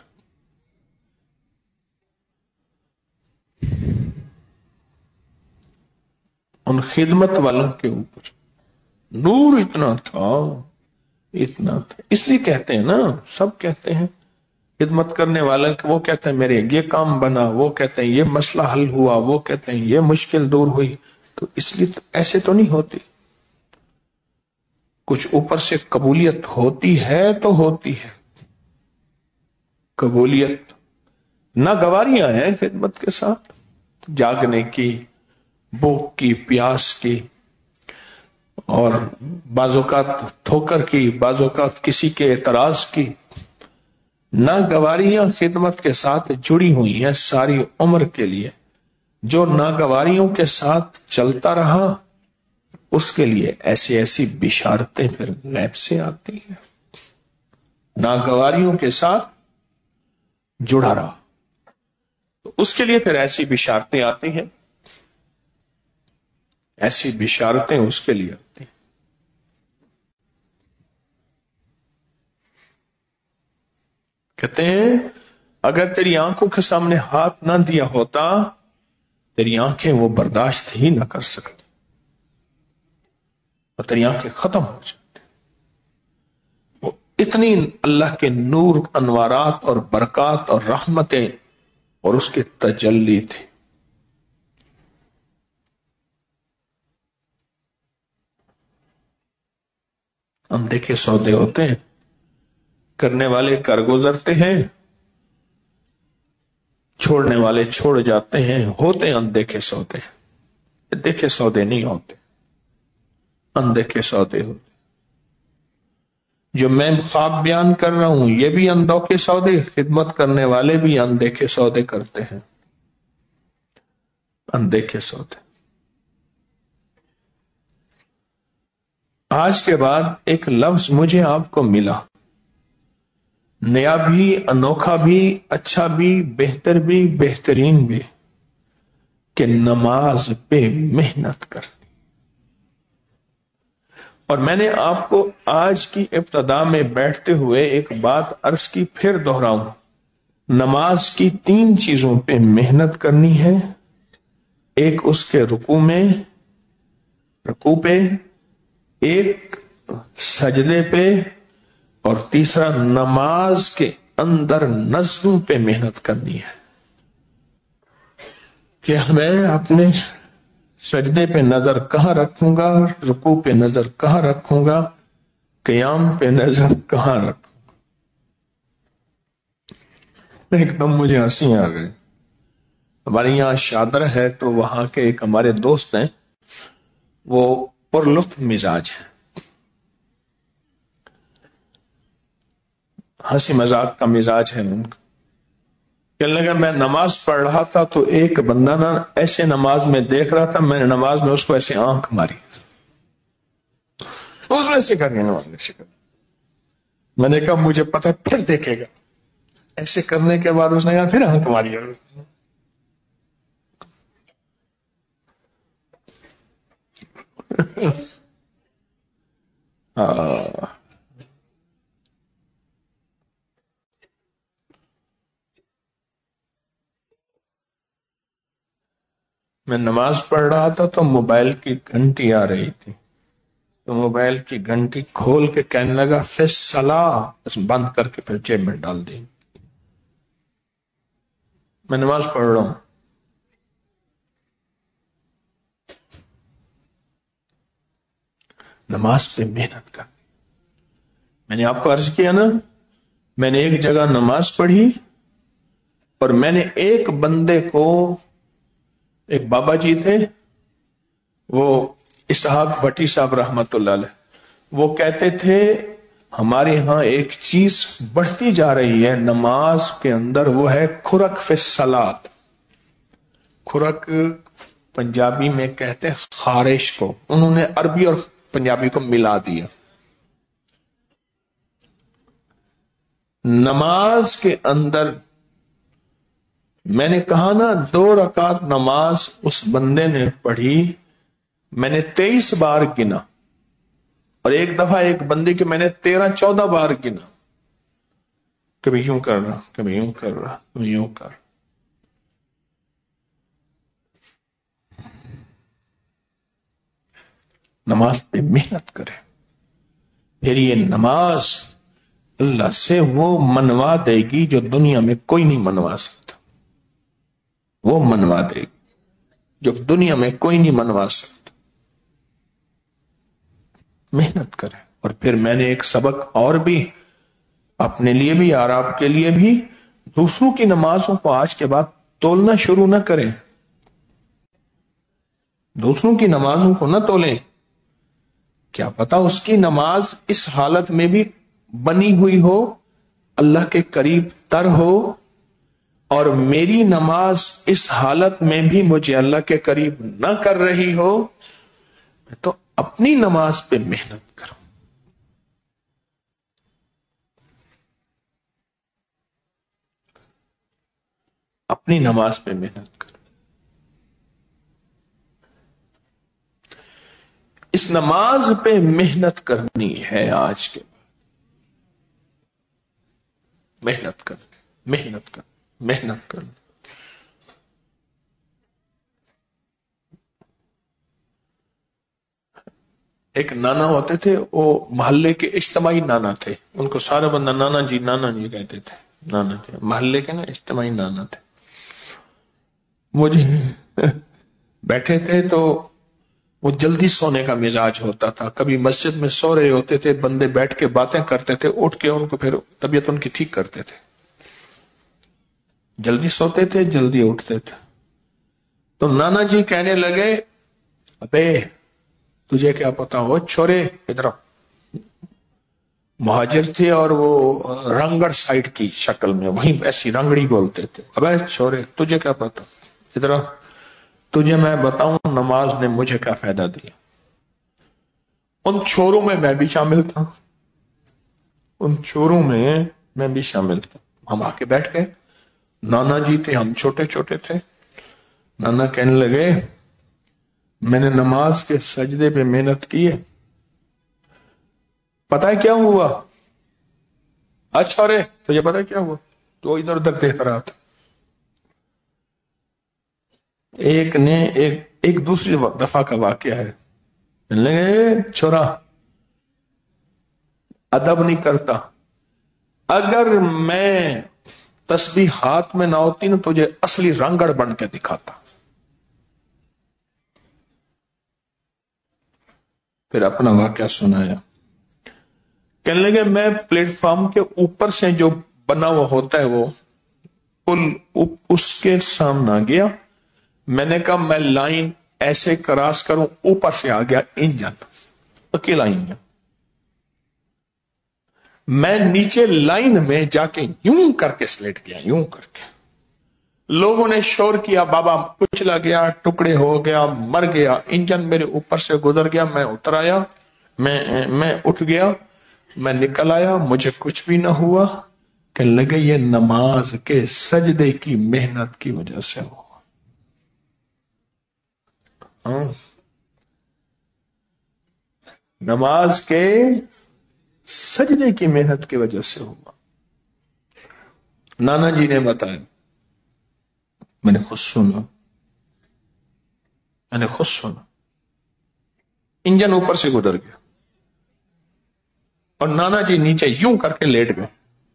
ان خدمت والوں کے اوپر نور اتنا تھا، اتنا تھا۔ اس لیے کہتے ہیں نا، سب کہتے ہیں خدمت کرنے والا، وہ کہتے ہیں میرے یہ کام بنا، وہ کہتے ہیں یہ مسئلہ حل ہوا، وہ کہتے ہیں یہ مشکل دور ہوئی، تو اس لیے ایسے تو نہیں ہوتی، کچھ اوپر سے قبولیت ہوتی ہے تو ہوتی ہے، قبولیت نہ گواریاں ہیں خدمت کے ساتھ، جاگنے کی، بھوک کی، پیاس کی، اور بعض اوقات ٹھوکر کی، بعض اوقات کسی کے اعتراض کی، نہ گواریاں خدمت کے ساتھ جڑی ہوئی ہیں ساری عمر کے لیے، جو ناگواریوں کے ساتھ چلتا رہا اس کے لیے ایسی ایسی بشارتیں پھر غیب سے آتی ہیں. ناگواریوں کے ساتھ جڑا رہا تو اس کے لیے پھر ایسی بشارتیں آتی ہیں، ایسی بشارتیں اس کے لیے آتی ہیں. کہتے ہیں اگر تیری آنکھوں کے سامنے ہاتھ نہ دیا ہوتا تیری آنکھیں وہ برداشت ہی نہ کر سکتی اور تیری آنکھیں ختم ہو جاتی. وہ اتنی اللہ کے نور، انوارات اور برکات اور رحمتیں اور اس کے تجلی تھی. اندیکھے سودے ہوتے ہیں، کرنے والے کر گزرتے ہیں، چھوڑنے والے چھوڑ جاتے ہیں. ہوتے ہیں اندیکھے سودے، دیکھے سودے نہیں ہوتے، اندیکھے سودے ہوتے. جو میں خواب بیان کر رہا ہوں یہ بھی اندوکھے سودے، خدمت کرنے والے بھی اندیکھے سودے کرتے ہیں، اندیکھے سودے. آج کے بعد ایک لفظ مجھے آپ کو ملا، نیا بھی، انوکھا بھی، اچھا بھی، بہتر بھی، بہترین بھی، کہ نماز پہ محنت کرنی. اور میں نے آپ کو آج کی ابتدا میں بیٹھتے ہوئے ایک بات عرض کی، پھر دہراؤں. نماز کی تین چیزوں پہ محنت کرنی ہے. ایک اس کے رکوع میں، رکوع پہ، ایک سجدے پہ، اور تیسرا نماز کے اندر نظم پہ محنت کرنی ہے. کہ میں اپنے سجدے پہ نظر کہاں رکھوں گا، رکوع پہ نظر کہاں رکھوں گا، قیام پہ نظر کہاں رکھوں گا. ایک دم مجھے ہنسی آ گئی. ہمارے یہاں شادر ہے تو وہاں کے ایک ہمارے دوست ہیں، وہ پرلطف مزاج ہیں، ہنسی مذاق کا مزاج ہے ان کا. کہنے لگا میں نماز پڑھ رہا تھا تو ایک بندہ نا ایسے نماز میں دیکھ رہا تھا، میں نے نماز میں اس کو ایسے آنکھ ماری، اس نے ایسے کر نماز میں شکر. میں نے کہا مجھے پتہ پھر دیکھے گا. ایسے کرنے کے بعد اس نے کہا پھر آنکھ ماری. ہاں میں نماز پڑھ رہا تھا تو موبائل کی گھنٹی آ رہی تھی، تو موبائل کی گھنٹی کھول کے کہنے لگا فیصلہ، بس بند کر کے پھر جیب میں ڈال دی. میں نماز پڑھ رہا ہوں. نماز پہ محنت کر. میں نے آپ کو عرض کیا نا، میں نے ایک جگہ نماز پڑھی اور میں نے ایک بندے کو، ایک بابا جی تھے، وہ اسحاق بھٹی صاحب رحمت اللہ علیہ، وہ کہتے تھے ہمارے ہاں ایک چیز بڑھتی جا رہی ہے نماز کے اندر، وہ ہے کھرک فی الصلاۃ. کھرک پنجابی میں کہتے ہیں خارش کو، انہوں نے عربی اور پنجابی کو ملا دیا. نماز کے اندر میں نے کہا نا دو رکعت نماز اس بندے نے پڑھی، میں نے تیئیس بار گنا، اور ایک دفعہ ایک بندے کے میں نے تیرہ چودہ بار گنا. کبھی یوں کر رہا، کبھی یوں کر رہا، کبھی یوں کر. نماز پہ محنت کرے، پھر یہ نماز اللہ سے وہ منوا دے گی جو دنیا میں کوئی نہیں منوا سکتا. وہ منوا دے گی جو دنیا میں کوئی نہیں منوا سکتا. محنت کرے. اور پھر میں نے ایک سبق اور بھی اپنے لیے بھی اور آپ کے لیے بھی، دوسروں کی نمازوں کو آج کے بعد تولنا شروع نہ کریں. دوسروں کی نمازوں کو نہ تولیں. کیا پتا اس کی نماز اس حالت میں بھی بنی ہوئی ہو، اللہ کے قریب تر ہو، اور میری نماز اس حالت میں بھی مجھے اللہ کے قریب نہ کر رہی ہو تو اپنی نماز پہ محنت کرو. اپنی نماز پہ محنت کرو. اس نماز پہ محنت کرنی ہے. آج کے محنت کر محنت کر محنت کر ایک نانا ہوتے تھے, وہ محلے کے اجتماعی نانا تھے. ان کو سارا بندہ نانا جی نانا جی کہتے تھے. نانا جی محلے کے نا اجتماعی نانا تھے. مجھے بیٹھے تھے تو وہ جلدی سونے کا مزاج ہوتا تھا. کبھی مسجد میں سو رہے ہوتے تھے, بندے بیٹھ کے باتیں کرتے تھے, اٹھ کے ان کو پھر طبیعت ان کی ٹھیک کرتے تھے. جلدی سوتے تھے, جلدی اٹھتے تھے. تو نانا جی کہنے لگے, ابے تجھے کیا پتا ہو چھورے, ادھر مہاجر تھے اور وہ رنگڑ سائڈ کی شکل میں, وہیں ایسی رنگڑی بولتے تھے. ابے چھورے تجھے کیا پتا, ادھر تجھے میں بتاؤں نماز نے مجھے کیا فائدہ دیا. ان چھوروں میں میں بھی شامل تھا, ان چھوروں میں میں بھی شامل تھا. ہم آ کے بیٹھ گئے. نانا جی تھے, ہم چھوٹے چھوٹے تھے. نانا کہنے لگے, میں نے نماز کے سجدے پہ محنت کی ہے, پتہ ہے کیا ہوا؟ اچھا رے تجھے پتہ ہے کیا ہوا؟ تو ادھر ادھر دیکھ رہا تھا. ایک نے ایک ایک دوسری دفعہ کا واقعہ ہے. لگے چھوڑا ادب نہیں کرتا, اگر میں تسبیح ہاتھ میں نہ ہوتی نا تجھے اصلی رنگڑ بن کے دکھاتا. پھر اپنا واقعہ سنایا. کہنے لگے میں پلیٹ فارم کے اوپر سے جو بنا ہوا ہوتا ہے وہ پل, اس کے سامنے گیا. میں نے کہا میں لائن ایسے کراس کروں, اوپر سے آ گیا انجن, اکیلا انجن. میں نیچے لائن میں جا کے یوں کر کے سلیٹ گیا, یوں کر کے. لوگوں نے شور کیا, بابا کچلا گیا, ٹکڑے ہو گیا, مر گیا. انجن میرے اوپر سے گزر گیا, میں اتر آیا, میں میں اٹھ گیا, میں نکل آیا, مجھے کچھ بھی نہ ہوا. کہ لگے یہ نماز کے سجدے کی محنت کی وجہ سے ہوا. نماز کے سجدے کی محنت کی وجہ سے ہوا. نانا جی نے بتایا, میں نے خود سنا, میں نے خود سنا. انجن اوپر سے گزر گیا اور نانا جی نیچے یوں کر کے لیٹ گئے.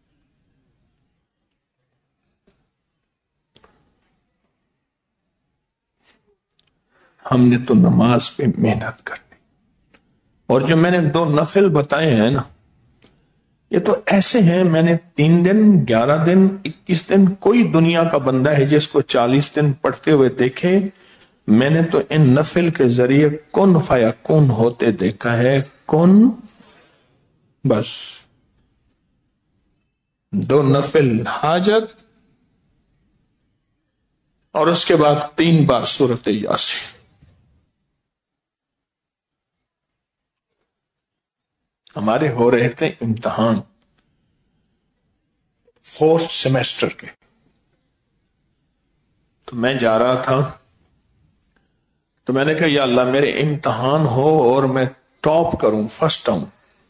ہم نے تو نماز پہ محنت کرنی. اور جو میں نے دو نفل بتائے ہیں نا, یہ تو ایسے ہیں, میں نے تین دن گیارہ دن اکیس دن, کوئی دنیا کا بندہ ہے جس کو چالیس دن پڑھتے ہوئے دیکھے. میں نے تو ان نفل کے ذریعے کن فیا کن ہوتے دیکھا ہے. کن بس دو نفل حاجت اور اس کے بعد تین بار سورت یاسین. ہمارے ہو رہے تھے امتحان فورتھ سیمیسٹر کے, تو میں جا رہا تھا, تو میں نے کہا یا اللہ میرے امتحان ہو اور میں ٹاپ کروں, فرسٹ آؤں.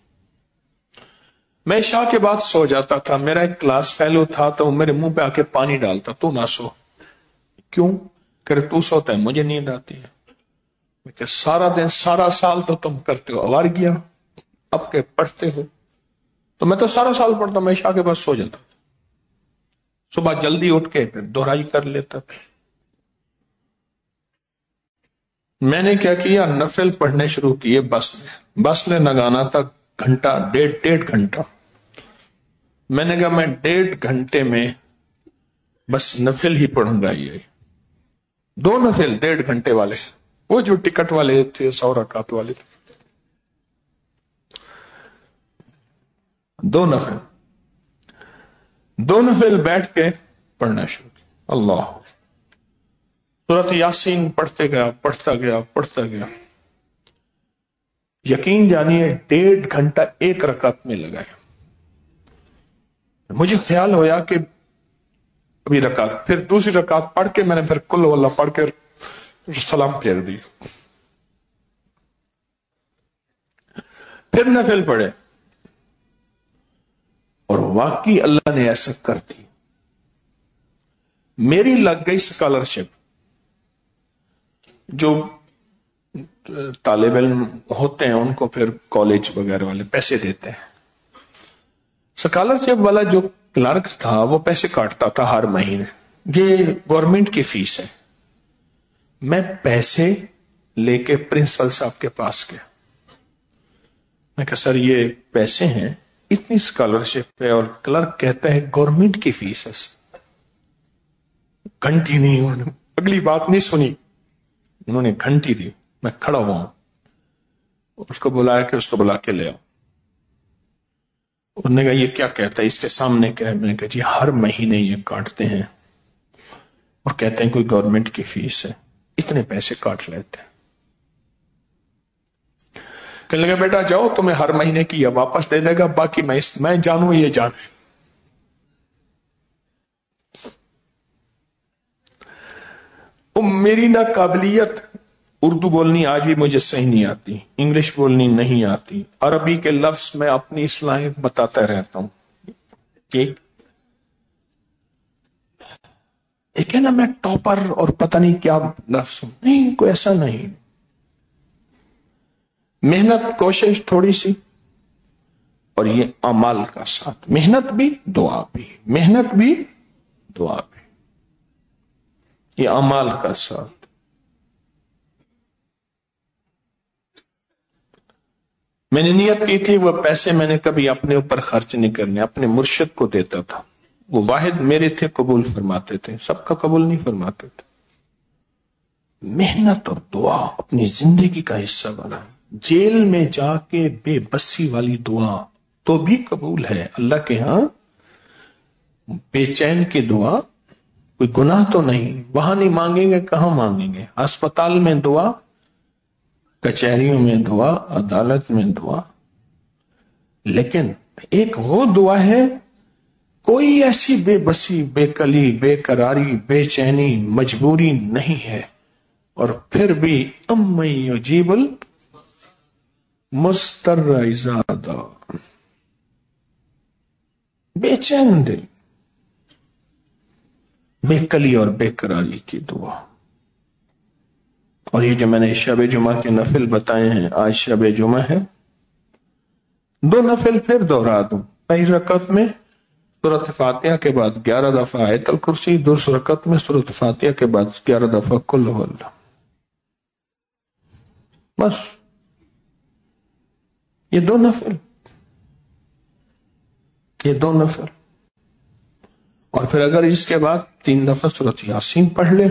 میں عشاء کے بعد سو جاتا تھا. میرا ایک کلاس فیلو تھا تو میرے منہ پہ آ کے پانی ڈالتا, تو نہ سو. کیوں کہ تو سوتا ہے, مجھے نیند آتی ہے. کہ سارا دن سارا سال تو تم کرتے ہو آوار گیا, اب کے پڑھتے ہو. تو میں تو سارا سال پڑھتا, میں عشاء کے بعد سو جاتا تھا. صبح جلدی اٹھ کے پھر دہرائی کر لیتا تھا. میں نے کیا کیا, نفل پڑھنے شروع کیے. بس میں بس میں لگانا تھا گھنٹہ, ڈیڑھ ڈیڑھ گھنٹہ. میں نے کہا میں ڈیڑھ گھنٹے میں بس نفل ہی پڑھوں گا. یہ دو نفل ڈیڑھ گھنٹے والے, وہ جو ٹکٹ والے تھے سو رکعت والے, دو نفل دو نفل بیٹھ کے پڑھنا شروع کیا. اللہ سورۃ یاسین پڑھتے گیا پڑھتا گیا پڑھتا گیا یقین جانیے ڈیڑھ گھنٹہ ایک رکعت میں لگایا. مجھے خیال ہوا کہ ابھی رکعت، پھر دوسری رکعت پڑھ کے میں نے پھر کل واللہ پڑھ کے سلام پھیر دی، پھر نفل پڑھے، اور واقعی اللہ نے ایسا کر دی. میری لگ گئی اسکالرشپ. جو طالب علم ہوتے ہیں ان کو پھر کالج وغیرہ والے پیسے دیتے ہیں. اسکالرشپ والا جو کلرک تھا وہ پیسے کاٹتا تھا ہر مہینے. یہ گورنمنٹ کی فیس ہے. میں پیسے لے کے پرنسپل صاحب کے پاس گیا. میں کہا سر یہ پیسے ہیں، اتنی اسکالرشپ ہے، اور کلرک کہتا ہے گورنمنٹ کی فیس ہے. گھنٹی نہیں، انہوں نے اگلی بات نہیں سنی، انہوں نے گھنٹی دی. میں کھڑا ہوا ہوں، اس کو بلایا کہ اس کو بلا کے لے آؤ. انہوں نے کہا یہ کیا کہتا ہے، اس کے سامنے کیا ہے؟ میں نے کہا جی ہر مہینے یہ کاٹتے ہیں اور کہتے ہیں کوئی گورنمنٹ کی فیس ہے، اتنے پیسے کاٹ لیتے ہیں. کہنے لگا بیٹا جاؤ، تمہیں ہر مہینے کی یہ واپس دے دے گا، باقی میں اس میں جانوں یہ جانے. میری نہ قابلیت، اردو بولنی آج بھی مجھے صحیح نہیں آتی، انگلش بولنی نہیں آتی، عربی کے لفظ میں اپنی اصلاحیں بتاتا رہتا ہوں. ایک ہے نا میں ٹاپر اور پتہ نہیں کیا لفظ ہوں، نہیں، کوئی ایسا نہیں. محنت، کوشش تھوڑی سی، اور یہ اعمال کا ساتھ. محنت بھی دعا بھی، محنت بھی دعا بھی، یہ اعمال کا ساتھ. میں نے نیت کی تھی وہ پیسے میں نے کبھی اپنے اوپر خرچ نہیں کرنے، اپنے مرشد کو دیتا تھا. وہ واحد میرے تھے قبول فرماتے تھے، سب کا قبول نہیں فرماتے تھے. محنت اور دعا اپنی زندگی کا حصہ بنا. جیل میں جا کے بے بسی والی دعا تو بھی قبول ہے اللہ کے ہاں. بے چین کی دعا کوئی گناہ تو نہیں، وہاں نہیں مانگیں گے، کہاں مانگیں گے؟ ہسپتال میں دعا، کچہریوں میں دعا، عدالت میں دعا. لیکن ایک وہ دعا ہے کوئی ایسی بے بسی، بے کلی، بے قراری، بے چینی، مجبوری نہیں ہے، اور پھر بھی اَمَّن یُجِیبُ الْمُضْطَرَّ اِذَا دَعَاهُ، بے چین دل، بے کلی اور بے قراری کی دعا. اور یہ جو میں نے شب جمعہ کے نفل بتائے ہیں، آج شب جمعہ ہے، دو نفل پھر دوہرا دوں. پہلی رکعت میں سورۃ فاتحہ کے بعد گیارہ دفعہ آیت الکرسی، دوسری رکعت میں سورۃ فاتحہ کے بعد گیارہ دفعہ قل ھو اللہ. بس یہ دو نفل، یہ دو نفل. اور پھر اگر اس کے بعد تین دفعہ سورۃ یاسین پڑھ لے.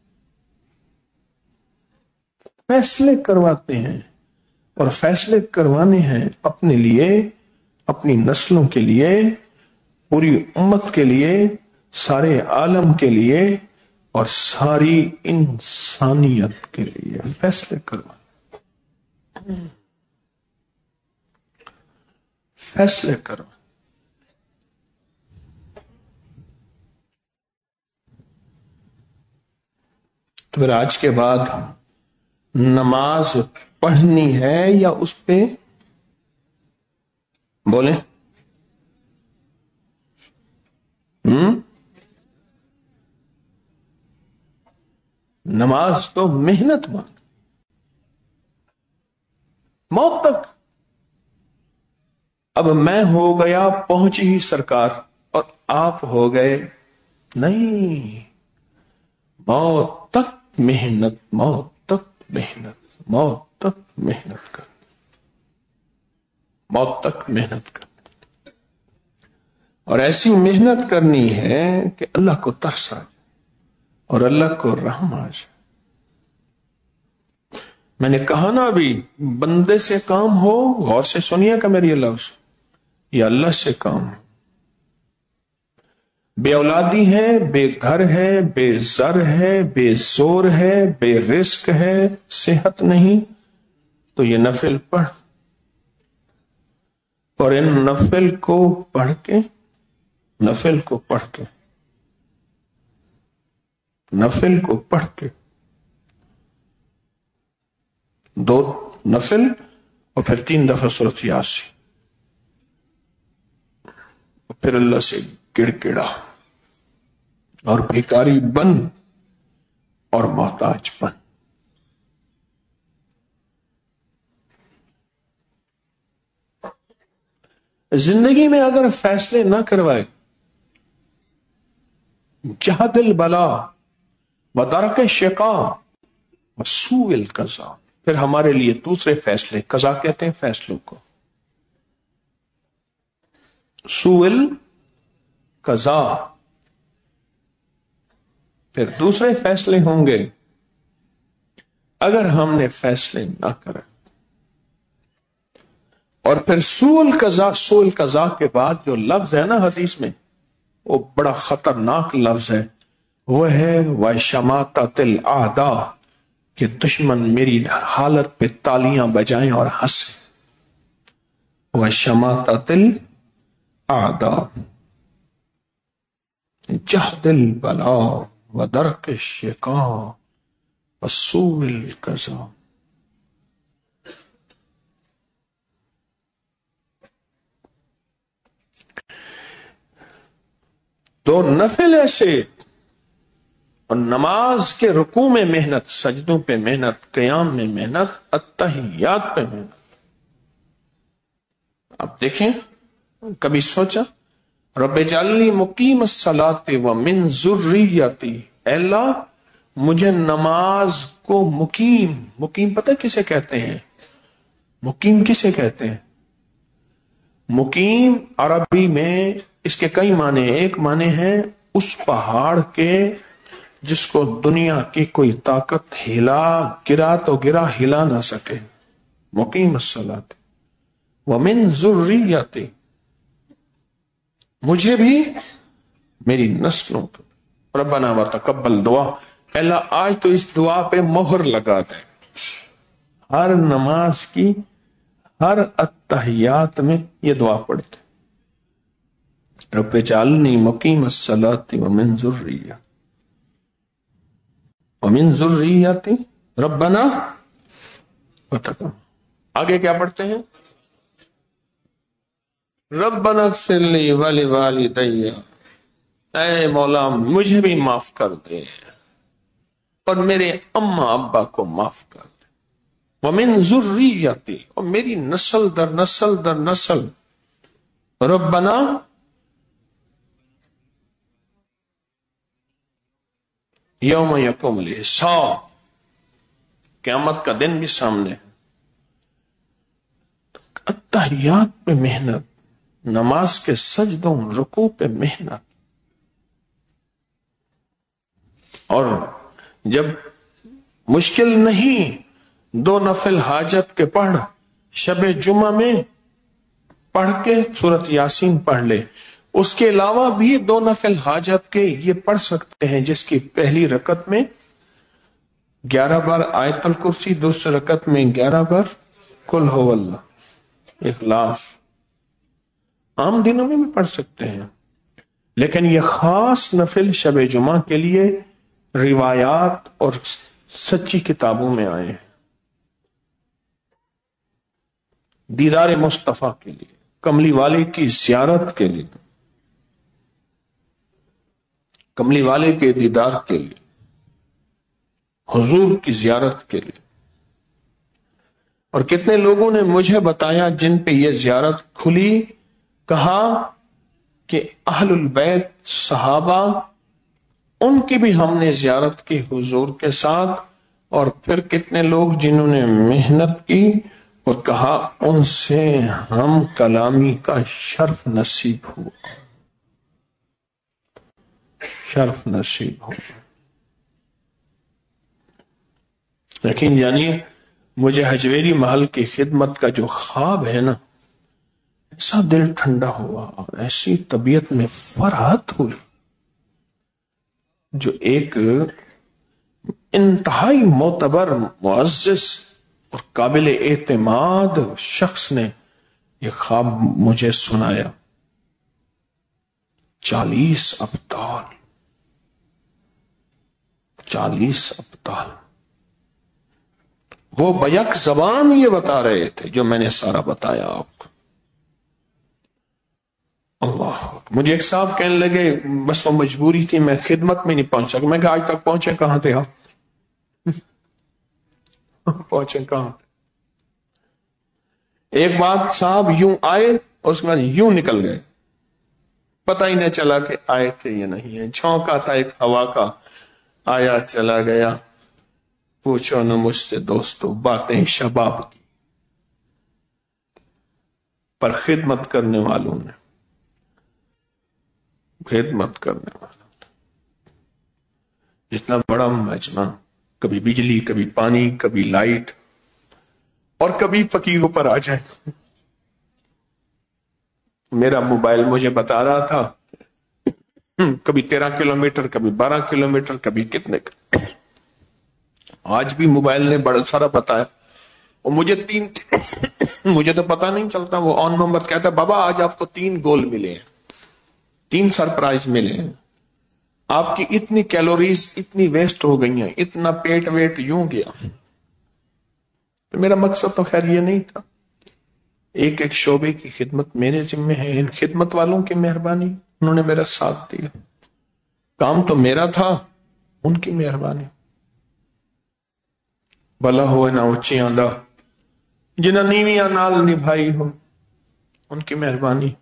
فیصلے کرواتے ہیں، اور فیصلے کروانے ہیں اپنے لیے، اپنی نسلوں کے لیے، پوری امت کے لیے، سارے عالم کے لیے، اور ساری انسانیت کے لیے فیصلے کروانے، فیصلے کروانے. تو پھر آج کے بعد نماز پڑھنی ہے یا اس پہ بولیں ہم نماز تو محنت مانگ، موت تک. اب میں ہو گیا پہنچی ہی سرکار اور آپ ہو گئے نہیں، موت تک محنت، موت تک محنت، موت تک محنت کر، موت تک محنت کر. اور ایسی محنت کرنی ہے کہ اللہ کو ترس آ جائے اور اللہ کو رحم آ جائے. میں نے کہا نا ابھی، بندے سے کام ہو، غور سے سنیے گا میری لفظ، یہ اللہ سے کام ہے. بے اولادی ہے، بے گھر ہے، بے زر ہے، بے زور ہے، بے رزق ہے، صحت نہیں، تو یہ نفل پڑھ، اور ان نفل کو پڑھ کے نفل کو پڑھ کے نفل کو پڑھ کے دو نفل اور پھر تین دفعہ سورۃ یاسین، اور پھر اللہ سے گڑ گڑا اور بھیکاری بن اور محتاج بن۔ زندگی میں اگر فیصلے نہ کروائے، جہد البلا ودرک الشقا وسوء القضاء، پھر ہمارے لیے دوسرے فیصلے، قضا کہتے ہیں فیصلوں کو، سوء القضاء، پھر دوسرے فیصلے ہوں گے اگر ہم نے فیصلے نہ کرے۔ اور پھر سوء القضاء، سوء القضاء کے بعد جو لفظ ہے نا حدیث میں، وہ بڑا خطرناک لفظ ہے، وہ ہے وَشَمَاتَةِ الْأَعْدَاءِ، کہ دشمن میری حالت پہ تالیاں بجائیں اور ہنسیں۔ وَشَمَاتَةِ الْأَعْدَاءِ جَهْدِ الْبَلَاءِ وَدَرْكِ الشِّقَاءِ وَسُوءِ الْقَضَاءِ۔ تو نفل ایسے، اور نماز کے رکوع میں محنت، سجدوں پہ محنت، قیام میں محنت، اتحیات پہ محنت۔ اب دیکھیں، کبھی سوچا رب اجعلنی مقیم الصلاۃ ومن ذریتی، اے اللہ مجھے نماز کو مقیم، مقیم پتہ کسے کہتے ہیں؟ مقیم کسے کہتے ہیں؟ مقیم عربی میں اس کے کئی معنی، ایک معنی ہے اس پہاڑ کے جس کو دنیا کی کوئی طاقت ہلا، گرا تو گرا، ہلا نہ سکے، مقیم الصلاۃ ومن ذریتی، مجھے بھی میری نسلوں کو، ربنا وتقبل دعا، اللہ آج تو اس دعا پہ مہر لگا دے، ہر نماز کی ہر اتحیات میں یہ دعا پڑھتے، رب اجعلنی مقیم الصلاۃ ومن ذریتی ومن ذریتی ربنا وتقبل۔ آگے کیا پڑھتے ہیں؟ ربنا اغفر لی ولوالدی، اے مولا مجھے بھی معاف کر دے اور میرے اماں ابا کو معاف کر دے، ومن ذریتی، اور میری نسل در نسل در نسل، ربنا یوم یقوم الحساب، قیامت کا دن بھی سامنے ہے، اتحیات پہ محنت، نماز کے سجدوں رکوع پہ محنت، اور جب مشکل نہیں دو نفل حاجت کے پڑھ، شب جمعہ میں پڑھ کے سورۃ یاسین پڑھ لے، اس کے علاوہ بھی دو نفل حاجت کے یہ پڑھ سکتے ہیں، جس کی پہلی رکعت میں گیارہ بار آیت الکرسی، دوسری رکعت میں گیارہ بار قل هو اللہ، اخلاص، عام دنوں میں بھی پڑھ سکتے ہیں، لیکن یہ خاص نفل شب جمعہ کے لیے روایات اور سچی کتابوں میں آئے ہیں، دیدار مصطفیٰ کے لیے، کملی والے کی زیارت کے لیے، کملی والے کے دیدار کے لیے، حضور کی زیارت کے لیے۔ اور کتنے لوگوں نے مجھے بتایا جن پہ یہ زیارت کھلی، کہا کہ اہل البیت صحابہ ان کی بھی ہم نے زیارت کی حضور کے ساتھ، اور پھر کتنے لوگ جنہوں نے محنت کی اور کہا ان سے ہم کلامی کا شرف نصیب ہوا، شرف نصیب ہوا۔ یقین جانیے مجھے حجویری محل کی خدمت کا جو خواب ہے نا، ایسا دل ٹھنڈا ہوا اور ایسی طبیعت میں فرحت ہوئی، جو ایک انتہائی معتبر معزز اور قابل اعتماد شخص نے یہ خواب مجھے سنایا. چالیس ابطال، چالیس ابطال، وہ بیک زبان یہ بتا رہے تھے جو میں نے سارا بتایا آپ کو. اللہ، مجھے ایک صاحب کہنے لگے بس وہ مجبوری تھی، میں خدمت میں نہیں پہنچ سکا. میں کہا آج تک پہنچے کہاں تھے آپ؟ پہنچے کہاں؟ ایک بات، صاحب یوں آئے اور اس کے بعد یوں نکل گئے، پتہ ہی نہ چلا کہ آئے تھے یا نہیں ہے. جھونکا تھا ایک ہوا کا، آیا چلا گیا. پوچھو نہ مجھ سے دوستو باتیں شباب کی، پر خدمت کرنے والوں نے، خدمت کرنے والوں نے اتنا بڑا مجمع، کبھی بجلی، کبھی پانی، کبھی لائٹ، اور کبھی فقیروں پر آ جائے. میرا موبائل مجھے بتا رہا تھا کبھی تیرہ کلومیٹر، کبھی بارہ کلومیٹر، کبھی کتنے. آج بھی موبائل نے بڑا سارا بتایا، اور مجھے تین مجھے تو پتا نہیں چلتا. وہ آن نمبر کہتا ہے بابا آج آپ کو تین گول ملے ہیں، تین سرپرائز ملے ہیں، آپ کی اتنی کیلوریز اتنی ویسٹ ہو گئی ہیں، اتنا پیٹ ویٹ یوں گیا. تو میرا مقصد تو خیر یہ نہیں تھا. ایک ایک شعبے کی خدمت میرے ذمہ ہے. ان خدمت والوں کی مہربانی، انہوں نے میرا ساتھ دیا. کام تو میرا تھا، ان کی مہربانی. بھلا ہوئے نہ اونچیاں دا جنہاں نیویاں نال نبھائی ہو، ان کی مہربانی.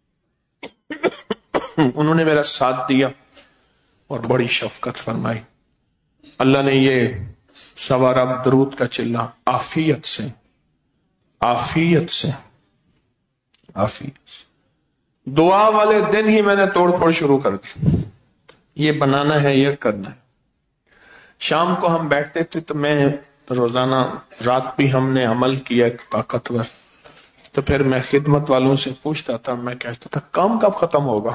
انہوں نے میرا ساتھ دیا اور بڑی شفقت فرمائی. اللہ نے یہ سوارا درود کا چلا عافیت سے، عافیت سے، عافیت سے. دعا والے دن ہی میں نے توڑ پھوڑ شروع کر دی. یہ بنانا ہے، یہ کرنا ہے. شام کو ہم بیٹھتے تھے تو میں روزانہ، رات بھی ہم نے عمل کیا طاقتور. تو پھر میں خدمت والوں سے پوچھتا تھا، میں کہتا تھا کام کب ختم ہوگا؟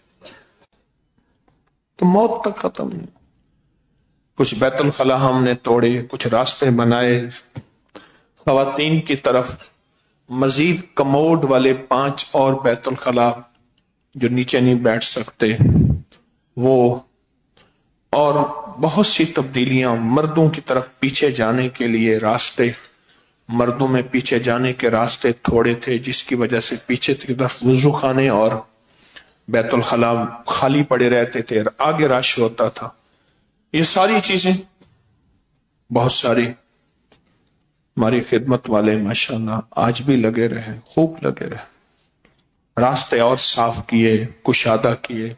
تو موت تک ختم نہیں. کچھ بیت الخلا ہم نے توڑے، کچھ راستے بنائے. خواتین کی طرف مزید کموڈ والے پانچ اور بیت الخلا جو نیچے نہیں بیٹھ سکتے وہ، اور بہت سی تبدیلیاں. مردوں کی طرف پیچھے جانے کے لیے راستے، مردوں میں پیچھے جانے کے راستے تھوڑے تھے، جس کی وجہ سے پیچھے کی طرف وضو خانے اور بیت الخلا خالی پڑے رہتے تھے، آگے رش ہوتا تھا. یہ ساری چیزیں بہت ساری ہماری خدمت والے ماشاءاللہ آج بھی لگے رہے، خوب لگے رہے. راستے اور صاف کیے، کشادہ کیے،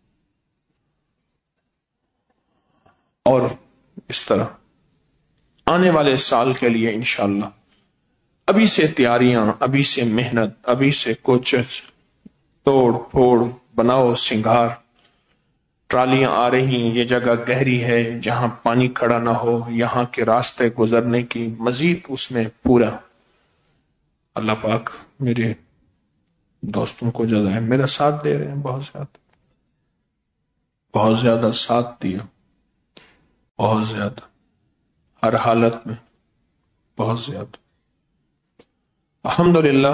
اور اس طرح آنے والے سال کے لیے انشاءاللہ ابھی سے تیاریاں، ابھی سے محنت، ابھی سے کوشش، توڑ پھوڑ، بناؤ سنگھار. ٹرالیاں آ رہی، یہ جگہ گہری ہے جہاں پانی کھڑا نہ ہو، یہاں کے راستے گزرنے کی مزید اس میں پورا. اللہ پاک میرے دوستوں کو جزائے، میرا ساتھ دے رہے ہیں، بہت زیادہ بہت زیادہ ساتھ دیا، بہت زیادہ، ہر حالت میں بہت زیادہ. الحمدللہ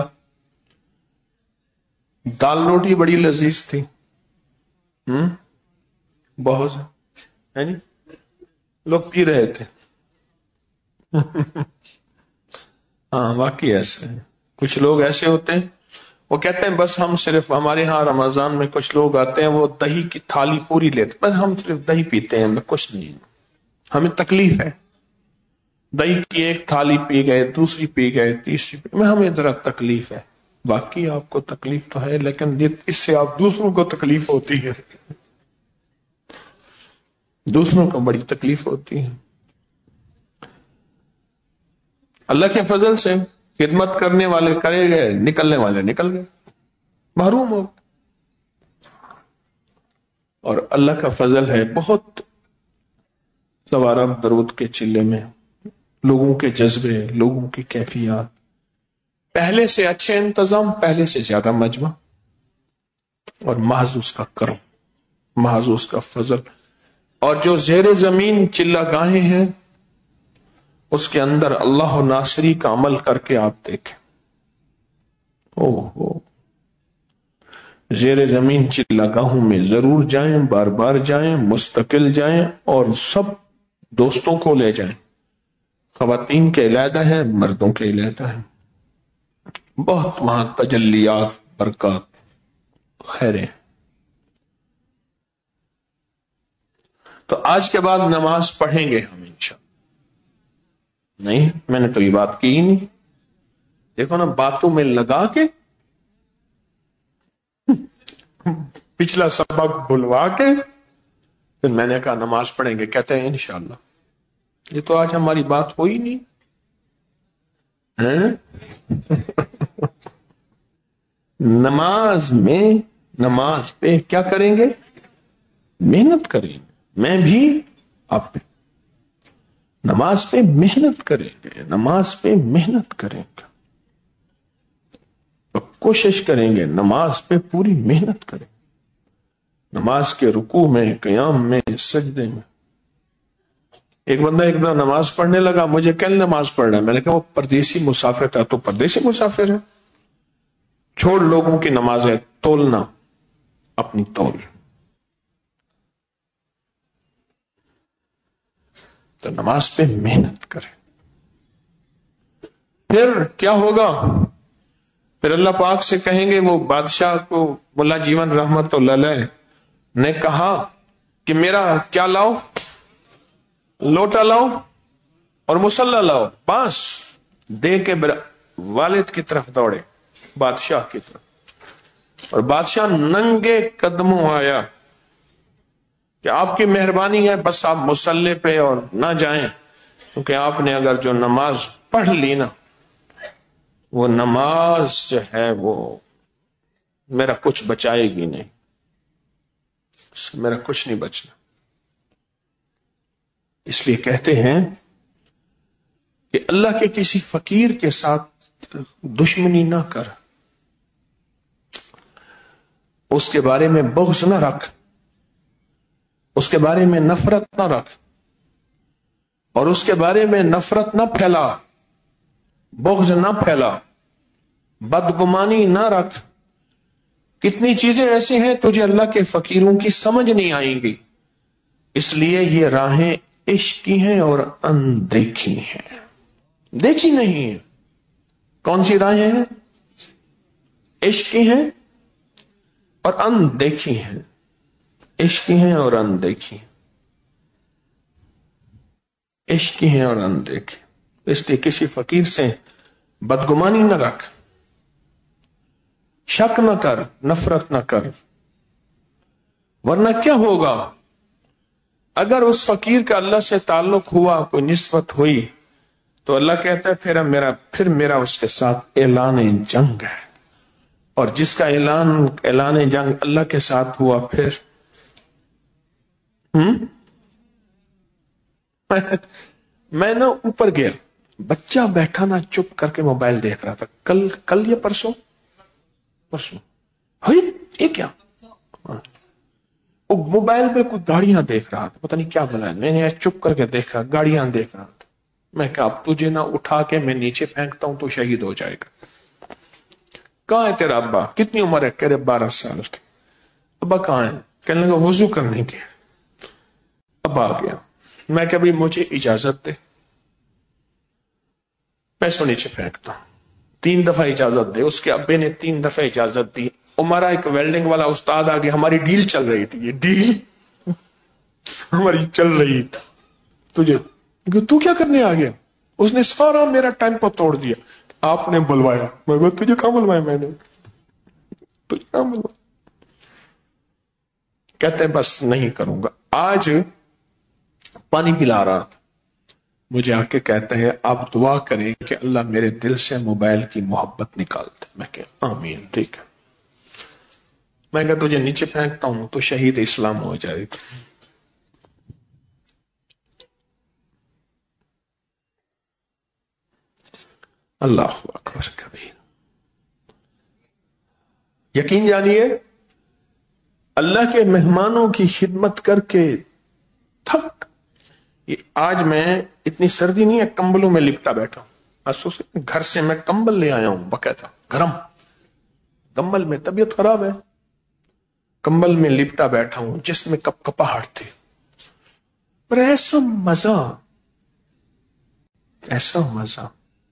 دال روٹی بڑی لذیذ تھی، ہم بہت ہے نہیں، لوگ پی رہے تھے. ہاں واقعی ایسے ہیں. کچھ لوگ ایسے ہوتے ہیں، وہ کہتے ہیں بس ہم صرف، ہمارے ہاں رمضان میں کچھ لوگ آتے ہیں وہ دہی کی تھالی پوری لیتے، بس ہم صرف دہی پیتے ہیں، کچھ نہیں، ہمیں تکلیف ہے. دہی کی ایک تھالی پی گئے، دوسری پی گئے، تیسری پی گئے، ہمیں ذرا تکلیف ہے. باقی آپ کو تکلیف تو ہے، لیکن اس سے آپ دوسروں کو تکلیف ہوتی ہے، دوسروں کو بڑی تکلیف ہوتی ہے. اللہ کے فضل سے خدمت کرنے والے کرے گئے، نکلنے والے نکل گئے، محروم ہو. اور اللہ کا فضل ہے بہت. سوارا درود کے چلے میں لوگوں کے جذبے، لوگوں کی کیفیات، پہلے سے اچھے انتظام، پہلے سے زیادہ مجمع، اور محض اس کا کرم، محض اس کا فضل. اور جو زیر زمین چلہ گاہیں ہیں اس کے اندر اللہ و ناصری کا عمل کر کے آپ دیکھیں. او ہو زیر زمین چلہ گاہوں میں ضرور جائیں، بار بار جائیں، مستقل جائیں اور سب دوستوں کو لے جائیں. خواتین کے علیحدہ ہے، مردوں کے علیحدہ ہے. بہت وہاں تجلیات، برکات، خیریں. تو آج کے بعد نماز پڑھیں گے ہم انشاءاللہ. نہیں میں نے تو یہ بات کی ہی نہیں. دیکھو نا باتوں میں لگا کے پچھلا سبق بھلوا کے پھر میں نے کہا نماز پڑھیں گے، کہتے ہیں انشاءاللہ. یہ تو آج ہماری بات ہوئی نہیں ہے. نماز میں نماز پہ کیا کریں گے؟ محنت کریں گے. میں بھی آپ پہ نماز پہ محنت کریں گے، نماز پہ محنت کریں گے، تو کوشش کریں گے نماز پہ پوری محنت کریں. نماز کے رکوع میں، قیام میں، سجدے میں. ایک بندہ ایک دن نماز پڑھنے لگا، مجھے کل نماز پڑھنا ہے. میں نے کہا وہ پردیسی مسافر تھا. تو پردیسی مسافر ہے، چھوڑ لوگوں کی نماز ہے، تولنا اپنی تول. تو نماز پہ محنت کریں. پھر کیا ہوگا؟ پھر اللہ پاک سے کہیں گے. وہ بادشاہ کو ملا جیون رحمت اللہ علیہ نے کہا کہ میرا کیا لاؤ؟ لوٹا لاؤ اور مصلا لاؤ. بس دے کے والد کی طرف دوڑے، بادشاہ کی طرف. اور بادشاہ ننگے قدموں آیا کہ آپ کی مہربانی ہے، بس آپ مصلے پہ اور نہ جائیں، کیونکہ آپ نے اگر جو نماز پڑھ لی نا، وہ نماز جو ہے وہ میرا کچھ بچائے گی نہیں، میرا کچھ نہیں بچنا. اس لیے کہتے ہیں کہ اللہ کے کسی فقیر کے ساتھ دشمنی نہ کر، اس کے بارے میں بغض نہ رکھ، اس کے بارے میں نفرت نہ رکھ، اور اس کے بارے میں نفرت نہ پھیلا، بغض نہ پھیلا، بدگمانی نہ رکھ. کتنی چیزیں ایسی ہیں تجھے اللہ کے فقیروں کی سمجھ نہیں آئیں گی، اس لیے یہ راہیں عشق کی ہیں اور اندیکھی ہیں. دیکھی نہیں ہیں. کون سی راہیں ہیں؟ عشق کی ہیں اور اندیکھی ہیں. عشق کی ہیں اور اندیکھی، عشق کی ہیں اور اندیکھی. اس لیے کسی فقیر سے بدگمانی نہ رکھ، شک نہ کر، نفرت نہ کر. ورنہ کیا ہوگا اگر اس فقیر کا اللہ سے تعلق ہوا، کوئی نسبت ہوئی، تو اللہ کہتا ہے پھر میرا پھر میرا اس کے ساتھ اعلان جنگ ہے. اور جس کا اعلان اعلان جنگ اللہ کے ساتھ ہوا، پھر ہم میں نا اوپر گیا، بچہ بیٹھا نا چپ کر کے موبائل دیکھ رہا تھا. کل کل یا پرسوں پرسوں یہ کیا وہ موبائل پہ کوئی گاڑیاں دیکھ رہا تھا، پتہ نہیں کیا بنا. میں نے چپ کر کے دیکھا، گاڑیاں دیکھ رہا تھا. میں کہا اب تجھے نہ اٹھا کے میں نیچے پھینکتا ہوں تو شہید ہو جائے گا. کہاں ہے تیرا ابا؟ کتنی عمر ہے؟ کہہ رہے بارہ سال کے. ابا کہاں ہے؟ کہنے لگا وضو کرنے کے. اب آ گیا. میں کہ بھائی مجھے اجازت دے، میں اس کو نیچے پھینکتا ہوں. تین دفعہ اجازت دے. اس کے ابے نے تین دفعہ اجازت دی. ہمارا ایک ویلڈنگ والا استاد آ گیا. ہماری ڈیل چل رہی تھی، یہ ڈیل ہماری چل رہی تھی. تجھے تو کیا کرنے آ گیا؟ اس نے سارا میرا ٹیمپو توڑ دیا. آپ نے بلوایا. میں کہا تجھے کہاں بلوایا؟ میں نے تجھے کہاں بلوایا؟ کہتے ہیں بس نہیں کروں گا. آج پانی پلا رہا تھا، مجھے آ کے کہتے ہیں آپ دعا کریں کہ اللہ میرے دل سے موبائل کی محبت نکال دے. میں کہ آمین. ٹھیک ہے. میں کہا تجھے نیچے پھینکتا ہوں تو شہید اسلام ہو جائے گا. اللہ اکبر کبیر. یقین جانیے اللہ کے مہمانوں کی خدمت کر کے یہ آج میں اتنی سردی نہیں ہے، کمبلوں میں لپٹا بیٹھا ہوں، افسوس گھر سے میں کمبل لے آیا ہوں باقاعدہ گرم، کمبل میں طبیعت خراب ہے، کمبل میں لپٹا بیٹھا ہوں، جس میں کپ کپاہٹ تھی، پر ایسا مزہ، ایسا مزہ،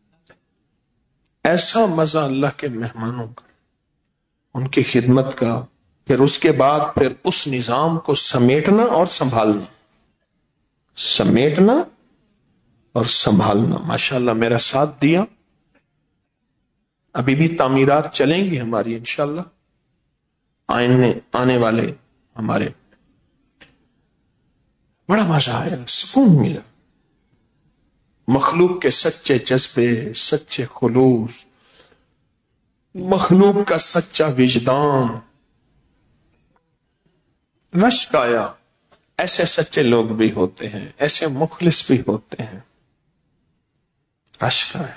ایسا مزہ اللہ کے مہمانوں کا، ان کی خدمت کا، پھر اس کے بعد پھر اس نظام کو سمیٹنا اور سنبھالنا، سمیٹنا اور سنبھالنا۔ ماشاءاللہ میرا ساتھ دیا، ابھی بھی تعمیرات چلیں گی ہماری انشاءاللہ، آنے آنے والے ہمارے، بڑا مزہ آیا، سکون ملا، مخلوق کے سچے جذبے، سچے خلوص، مخلوق کا سچا وجدان، رشک آیا، ایسے سچے لوگ بھی ہوتے ہیں، ایسے مخلص بھی ہوتے ہیں، رشک آیا۔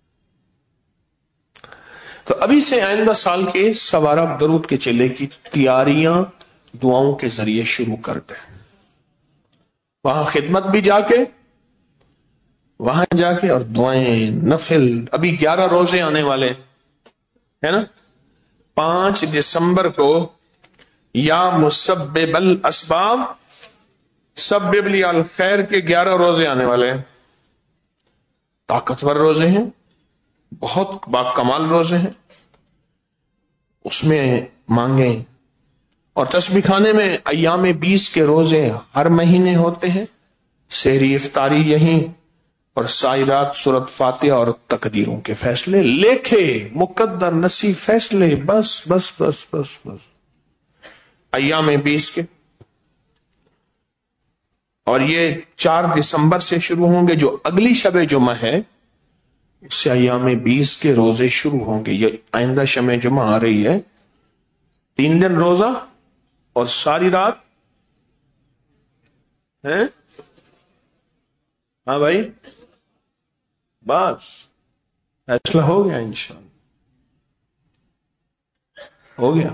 تو ابھی سے آئندہ سال کے سوارا درود کے چلے کی تیاریاں دعاؤں کے ذریعے شروع کر دیں، وہاں خدمت بھی جا کے، وہاں جا کے، اور دعائیں نفل، ابھی گیارہ روزے آنے والے ہے نا، پانچ دسمبر کو یا مسبب الاسباب سبب لی الخیر کے گیارہ روزے آنے والے ہیں، طاقتور روزے ہیں، بہت با کمال روزے ہیں، اس میں مانگیں۔ اور تسبیح خانے میں ایام بیس کے روزے ہر مہینے ہوتے ہیں، سحری افطاری یہیں، اور سائرات سورت فاتحہ اور تقدیروں کے فیصلے، لیکھے مقدر نصیب فیصلے، بس بس بس بس بس ایام بیس کے، اور یہ چار دسمبر سے شروع ہوں گے، جو اگلی شب جمعہ ہے اس سے ایام بیس کے روزے شروع ہوں گے۔ یہ آئندہ شب جمعہ آ رہی ہے، تین دن روزہ اور ساری رات ہے، ہاں بھائی، بس فیصلہ ہو گیا، انشاءاللہ ہو گیا۔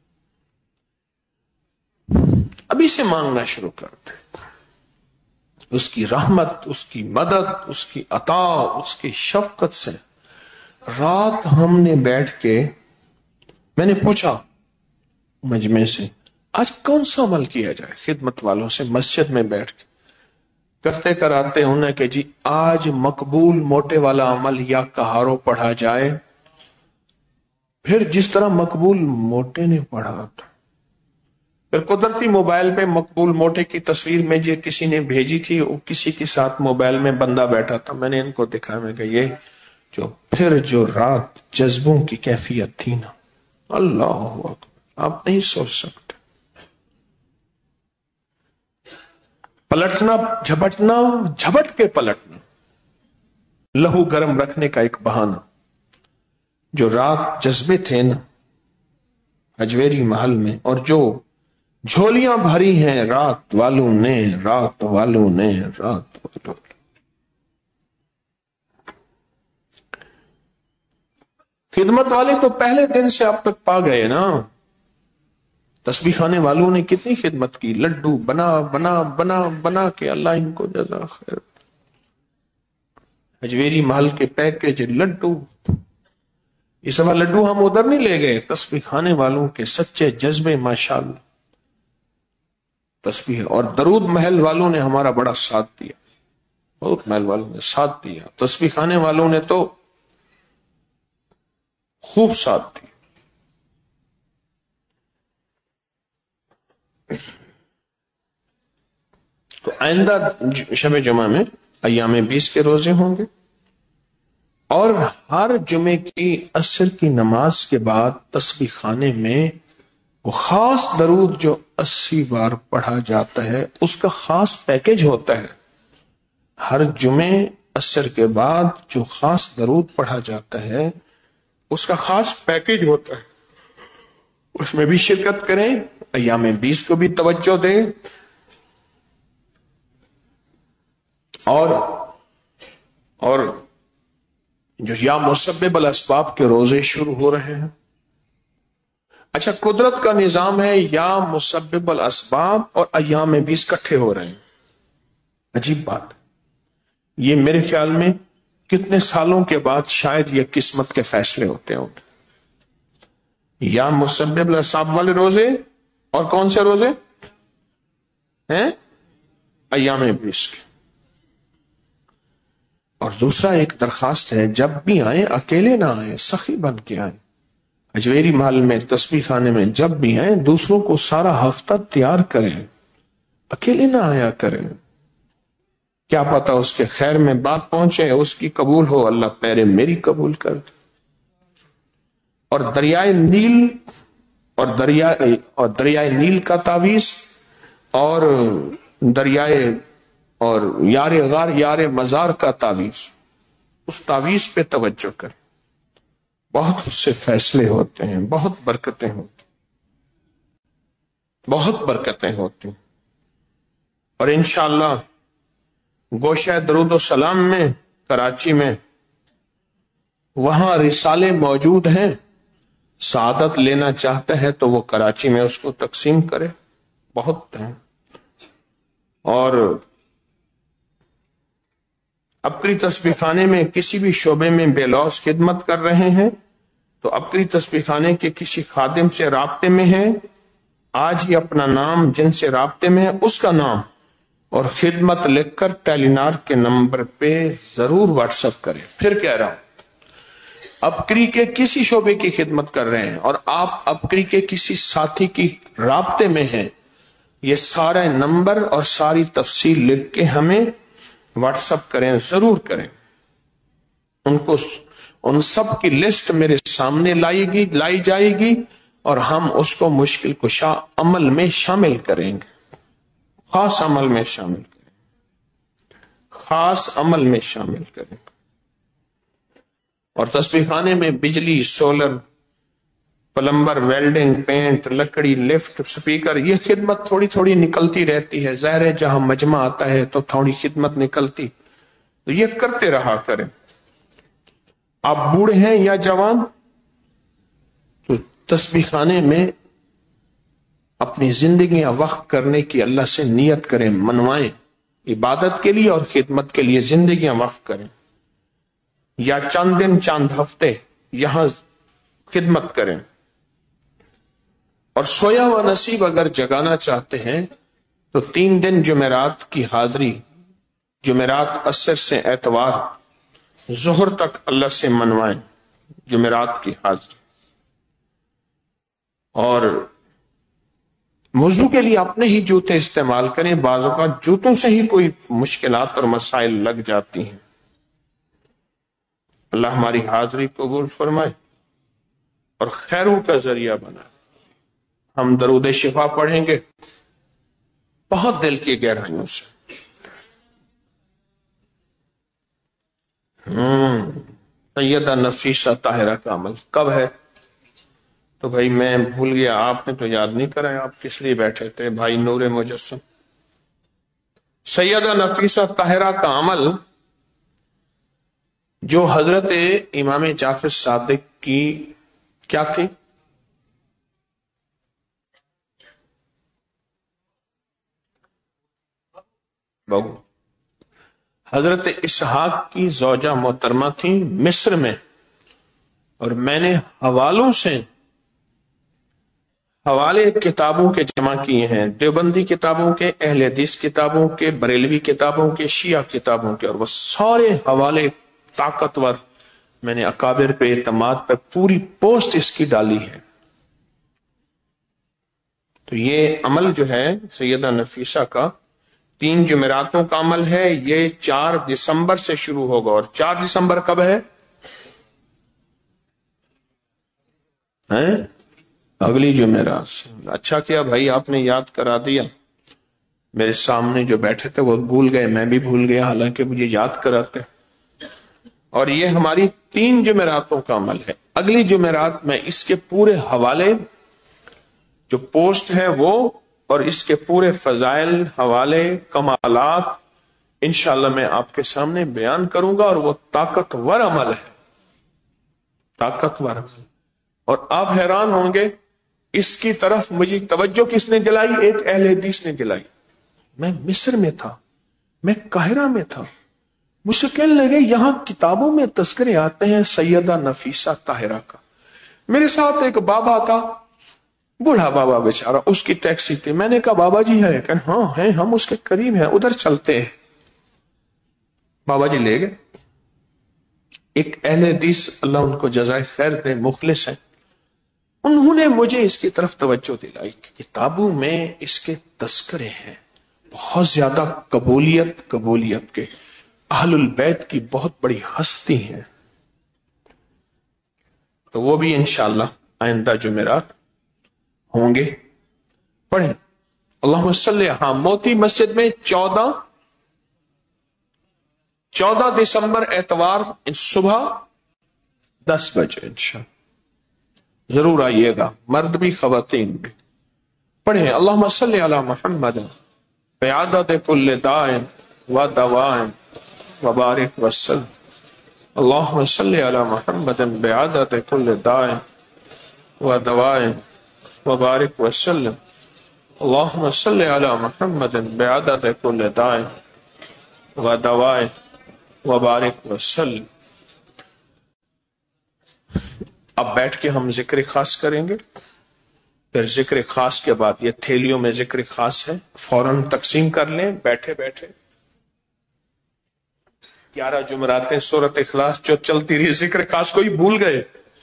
ابھی سے مانگنا شروع کر دے، اس کی رحمت، اس کی مدد، اس کی عطا، اس کی شفقت سے۔ رات ہم نے بیٹھ کے، میں نے پوچھا مجمع سے آج کون سا عمل کیا جائے، خدمت والوں سے مسجد میں بیٹھ کے کرتے کراتے انہیں کہ جی آج مقبول موٹے والا عمل یا کہارو پڑھا جائے، پھر جس طرح مقبول موٹے نے پڑھا تھا، پھر قدرتی موبائل پہ مقبول موٹے کی تصویر میں جو کسی نے بھیجی تھی، وہ کسی کے ساتھ موبائل میں بندہ بیٹھا تھا، میں نے ان کو دکھایا، میں کہ یہ جو پھر جو رات جذبوں کی کیفیت تھی نا، اللہ اکبر، آپ نہیں سوچ سکتے، پلٹنا، جھپٹنا، جھپٹ کے پلٹنا، لہو گرم رکھنے کا ایک بہانہ، جو رات جذبے تھے نا اجویری محل میں، اور جو جھولیاں بھری ہیں رات والوں نے، رات والوں نے، رات والوں نے۔ خدمت والے تو پہلے دن سے اب تک پا گئے نا، تسبیح خانے والوں نے کتنی خدمت کی، لڈو بنا بنا بنا بنا کے، اللہ ان کو جزا خیر، اجویری محل کے پیکج لڈو، یہ سب لڈو ہم ادھر نہیں لے گئے، تسبیح خانے والوں کے سچے جذبے، ماشاءاللہ تسبیح، اور درود محل والوں نے ہمارا بڑا ساتھ دیا، بہت محل والوں نے ساتھ دیا، تسبیح خانے والوں نے تو خوب ساتھ دیا۔ تو آئندہ شب جمعہ میں ایام بیس کے روزے ہوں گے، اور ہر جمعے کی عصر کی نماز کے بعد تسبیح خانے میں وہ خاص درود جو اسی بار پڑھا جاتا ہے، اس کا خاص پیکج ہوتا ہے، ہر جمعے عصر کے بعد جو خاص درود پڑھا جاتا ہے اس کا خاص پیکج ہوتا ہے، اس میں بھی شرکت کریں، ایام بیس کو بھی توجہ دیں، اور اور جو یا مسبب الاسباب کے روزے شروع ہو رہے ہیں۔ اچھا، قدرت کا نظام ہے یا مسبب الاسباب اور ایام بیس کٹھے ہو رہے ہیں، عجیب بات، یہ میرے خیال میں کتنے سالوں کے بعد شاید یہ قسمت کے فیصلے ہوتے ہوں گے. یا مسبب الاسباب والے روزے اور کون سے روزے ہیں؟ ایام بیس کے. اور دوسرا ایک درخواست ہے، جب بھی آئیں اکیلے نہ آئیں، سخی بن کے آئیں. اجویری محل میں، تسبیح خانے میں جب بھی آئیں دوسروں کو سارا ہفتہ تیار کریں، اکیلے نہ آیا کریں. کیا پتا اس کے خیر میں بات پہنچے، اس کی قبول ہو، اللہ پہرے میری قبول کر دے. اور دریائے نیل اور دریائے اور دریائے نیل کا تعویذ اور دریائے اور یار غار یار مزار کا تعویذ، اس تعویذ پہ توجہ کر، بہت اس سے فیصلے ہوتے ہیں، بہت برکتیں ہوتی بہت برکتیں ہوتی. اور انشاءاللہ گوشہ درود و سلام میں کراچی میں وہاں رسالے موجود ہیں، سعادت لینا چاہتا ہے تو وہ کراچی میں اس کو تقسیم کرے، بہت ہیں. اور ابکری تسبیح خانے میں کسی بھی شعبے میں بے لوث خدمت کر رہے ہیں تو ابکری تسبیح خانے کے کسی خادم سے رابطے میں ہیں، آج ہی اپنا نام، جن سے رابطے میں ہے اس کا نام اور خدمت لکھ کر ٹیلی نار کے نمبر پہ ضرور واٹس ایپ کریں. پھر کہہ رہا ہوں، ابکری کے کسی شعبے کی خدمت کر رہے ہیں اور آپ ابکری کے کسی ساتھی کی رابطے میں ہیں، یہ سارا نمبر اور ساری تفصیل لکھ کے ہمیں واٹس ایپ کریں، ضرور کریں. ان کو ان سب کی لسٹ میرے سامنے لائی گی لائی جائے گی اور ہم اس کو مشکل کشا عمل میں شامل کریں گے، خاص عمل میں شامل کریں گے خاص عمل میں شامل کریں گے. اور تسبیح خانے میں بجلی، سولر، پلمبر، ویلڈنگ، پینٹ، لکڑی، لفٹ، سپیکر، یہ خدمت تھوڑی تھوڑی نکلتی رہتی ہے. ظاہر ہے جہاں مجمع آتا ہے تو تھوڑی خدمت نکلتی، تو یہ کرتے رہا کریں. آپ بوڑھے ہیں یا جوان تو تسبیح خانے میں اپنی زندگیاں وقف کرنے کی اللہ سے نیت کریں، منوائیں، عبادت کے لیے اور خدمت کے لیے زندگیاں وقف کریں. یا چند دن چند ہفتے یہاں خدمت کریں. اور سویا ہوا نصیب اگر جگانا چاہتے ہیں تو تین دن جمعرات کی حاضری، جمعرات عصر سے اتوار ظہر تک اللہ سے منوائیں جمعرات کی حاضری. اور وضو کے لیے اپنے ہی جوتے استعمال کریں، بعض اوقات جوتوں سے ہی کوئی مشکلات اور مسائل لگ جاتی ہیں. اللہ ہماری حاضری قبول فرمائے اور خیروں کا ذریعہ بنائے. ہم درود شفا پڑھیں گے بہت دل کی گہرائیوں سے. ہم سیدہ نفیسہ طاہرہ کا عمل کب ہے؟ تو بھائی میں بھول گیا، آپ نے تو یاد نہیں کرایا، آپ کس لیے بیٹھے تھے؟ بھائی نور مجسم. سیدہ نفیسہ طاہرہ کا عمل جو حضرت امام جعفر صادق کی کیا تھی؟ بہو حضرت اسحاق کی زوجہ محترمہ تھی مصر میں، اور میں نے حوالوں سے حوالے کتابوں کے جمع کیے ہیں، دیوبندی کتابوں کے، اہل حدیث کتابوں کے، بریلوی کتابوں کے، شیعہ کتابوں کے، اور وہ سارے حوالے طاقتور میں نے اکابر پہ اعتماد پہ پوری پوسٹ اس کی ڈالی ہے. تو یہ عمل جو ہے سیدہ نفیسہ کا تین جمعراتوں کا عمل ہے، یہ چار دسمبر سے شروع ہوگا. اور چار دسمبر کب ہے؟ ہیں اگلی جمعرات سے. اچھا کیا بھائی آپ نے یاد کرا دیا، میرے سامنے جو بیٹھے تھے وہ بھول گئے، میں بھی بھول گیا، حالانکہ مجھے یاد کراتے. اور یہ ہماری تین جمعراتوں کا عمل ہے. اگلی جمعرات میں اس کے پورے حوالے جو پوسٹ ہے وہ اور اس کے پورے فضائل، حوالے، کمالات انشاءاللہ میں آپ کے سامنے بیان کروں گا. اور وہ طاقتور عمل ہے، طاقتور عمل. اور آپ حیران ہوں گے اس کی طرف مجھے توجہ کس نے دلائی؟ ایک اہل حدیث نے دلائی. میں مصر میں تھا، میں قاہرہ میں تھا، مجھ سے کہنے لگے یہاں کتابوں میں تذکرے آتے ہیں سیدہ نفیسہ طاہرہ کا۔ میرے ساتھ ایک بابا تھا، بوڑھا بابا بیچارہ، اس کی ٹیکسی تھی۔ میں نے کہا بابا جی ہے؟ کہ ہاں ہیں، ہم اس کے قریب ہیں، ادھر چلتے ہیں۔ بابا جی لے گئے۔ ایک اہل حدیث، اللہ ان کو جزائے خیر دے، مخلص ہیں، انہوں نے مجھے اس کی طرف توجہ دلائی کہ کتابوں میں اس کے تذکرے ہیں، بہت زیادہ قبولیت قبولیت کے، اہل البیت کی بہت بڑی ہستی ہیں۔ تو وہ بھی انشاءاللہ آئندہ جمعرات ہوں گے، پڑھیں۔ اللہم صلی، ہاں موتی مسجد میں چودہ چودہ دسمبر اتوار صبح دس بجے انشاءاللہ ضرور آئیے گا، مرد بھی خواتین بھی۔ پڑھیں اللہم صلی علی محمد بعدد کل داء و دواء وبارک وسلم۔ اللہم صلی علی محمد بعدد کل داء و دواء وبارک وسلم۔ اللہم صلی علی محمد بعدد کل داء و دواء وبارک وسلم۔ اب بیٹھ کے ہم ذکر خاص کریں گے، پھر ذکر خاص کے بعد یہ تھیلیوں میں ذکر خاص ہے، فوراً تقسیم کر لیں بیٹھے بیٹھے۔ گیارہ جمعراتیں سورۃ اخلاص جو چلتی رہی، ذکر خاص کوئی بھول گئے؟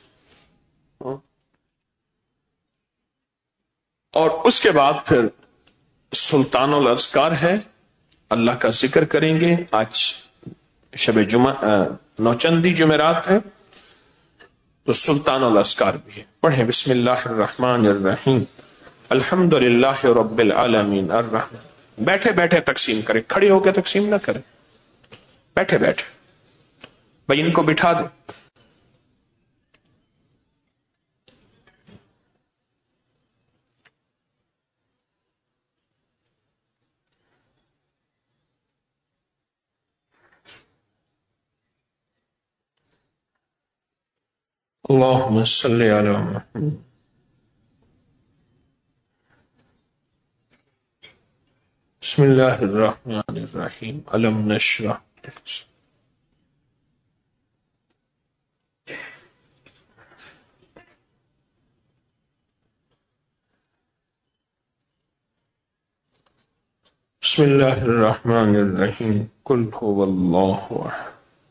اور اس کے بعد پھر سلطان الاذکار ہے، اللہ کا ذکر کریں گے۔ آج شب جمعہ نوچندی جمعرات ہے تو سلطان الاذکار بھی ہے۔ پڑھیں بسم اللہ الرحمن الرحیم، الحمد للہ رب العالمین الرحمن۔ بیٹھے بیٹھے تقسیم کریں، کھڑے ہو کے تقسیم نہ کریں، بیٹھے بیٹھے۔ بھائی ان کو بٹھا دو۔ اللہم صلی علی محمد۔ بسم اللہ الرحمن الرحیم، الم نشرح۔ بسم اللہ الرحمن الرحیم، قل هو اللہ احد۔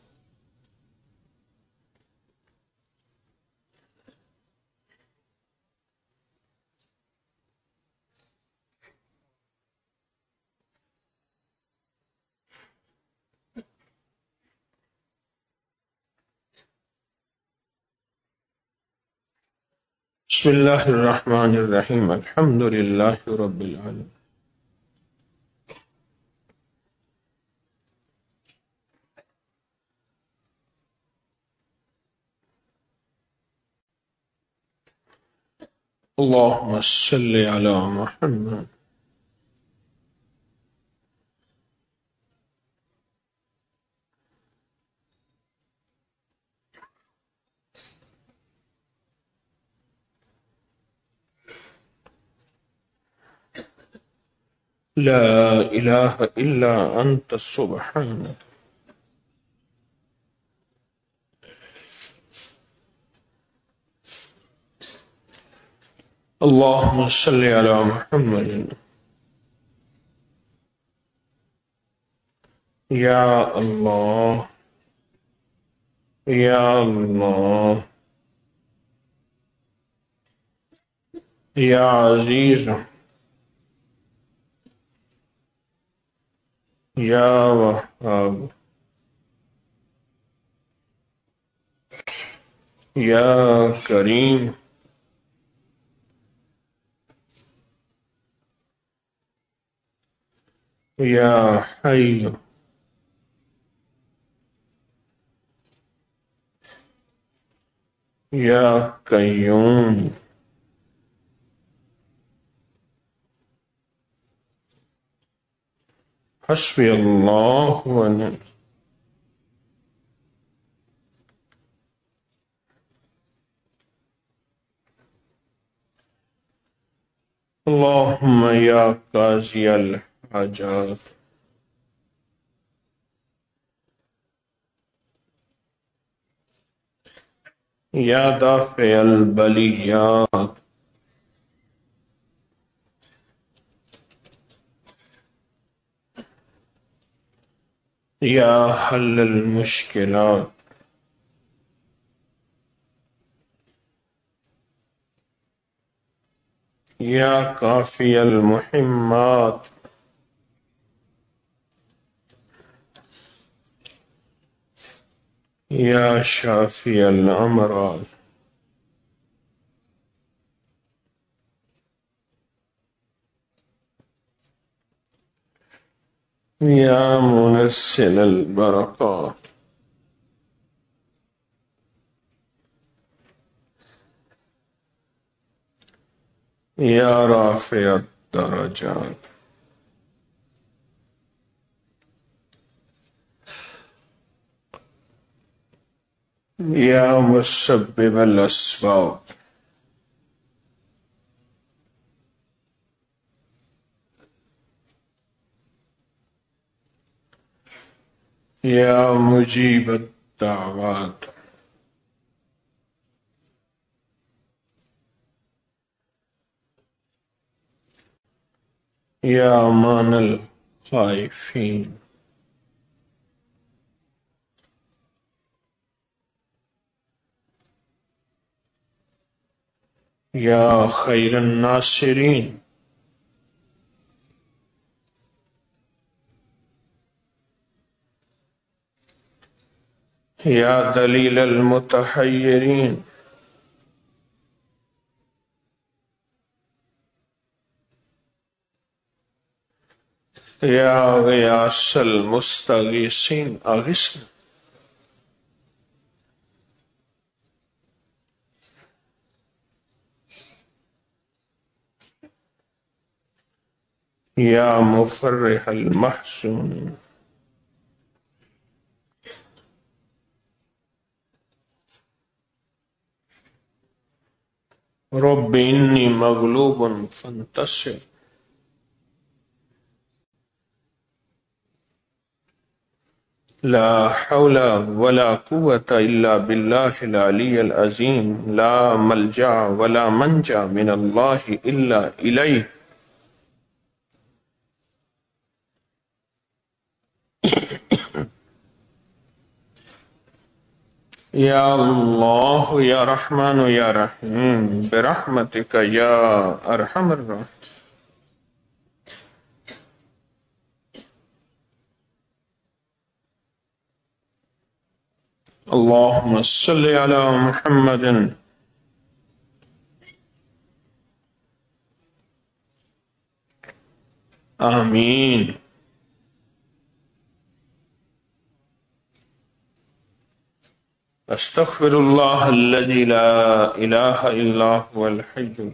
بسم اللہ الرحمن الرحیم، الحمد للہ رب العالمین۔ اللہم صلی علی محمد۔ لا الہ الا انت سبحانک۔ اللہم صلی علی محمد۔ یا اللہ، یا اللہ، یا عزیز، یا وہاب، یا کریم، یا حی، یا قیوم۔ حسبی اللہ و نعم۔ اللہم یا قاضی الحاجات، یا دافع البلیات یا حل المشکلات یا کافی المحمات یا شافی الامراض یا منزل البرکات یا رافع الدرجات یا مسبب الاسباب یا مجیب الدعوات یا امان الخائفین یا خیر الناصرین یا دلیل المتحیرین یا غیاث المستغیثین اغثنا یا مفرح المحزونین رب انی مغلوب فانتصر لا حول ولا قوة الا بالله العلی العظیم لا ملجا ولا منجا من اللہ الا الیہ یا اللہ یا رحمن یا رحیم برحمتک یا ارحم الراحمین اللہم صلی علی محمد آمین استغفر اللہ الذی لا الہ الا هو الحی القیوم۔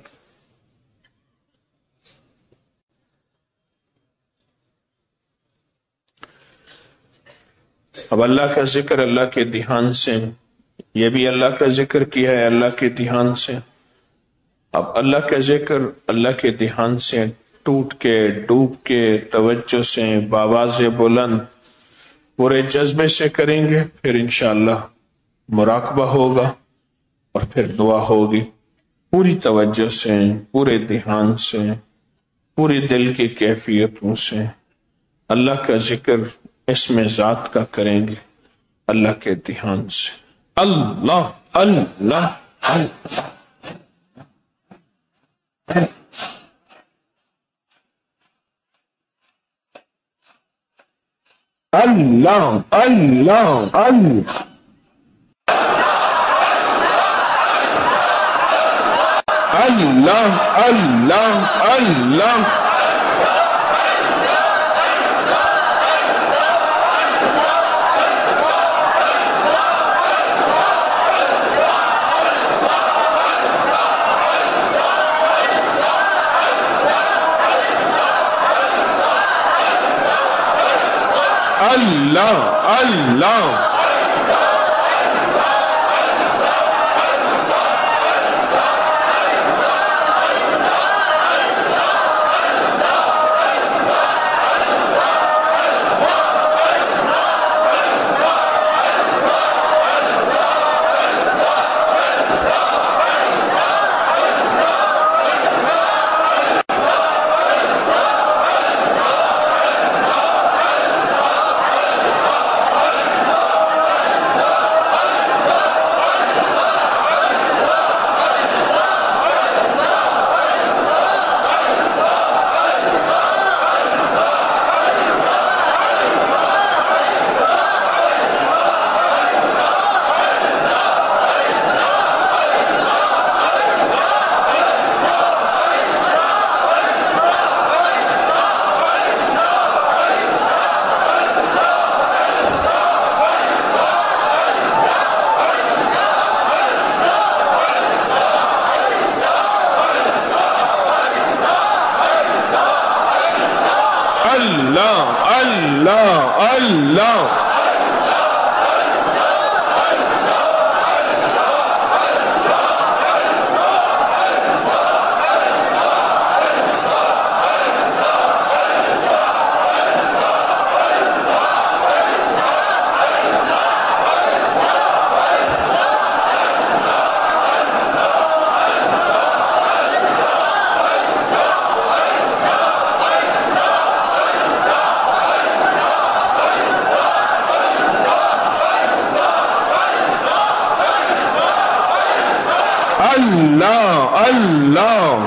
اب اللہ کا ذکر اللہ کے دھیان سے، یہ بھی اللہ کا ذکر کیا ہے اللہ کے دھیان سے۔ اب اللہ کا ذکر اللہ کے دھیان سے ٹوٹ کے ڈوب کے توجہ سے بآواز بلند پورے جذبے سے کریں گے، پھر انشاءاللہ مراقبہ ہوگا اور پھر دعا ہوگی پوری توجہ سے، پورے دھیان سے، پوری دل کی کیفیتوں سے اللہ کا ذکر اس میں ذات کا کریں گے اللہ کے دھیان سے۔ اللہ اللہ اللہ اللہ اللہ اللہ اللہ اللہ اللہ اللہ اللہ اللہ اللہ اللہ اللہ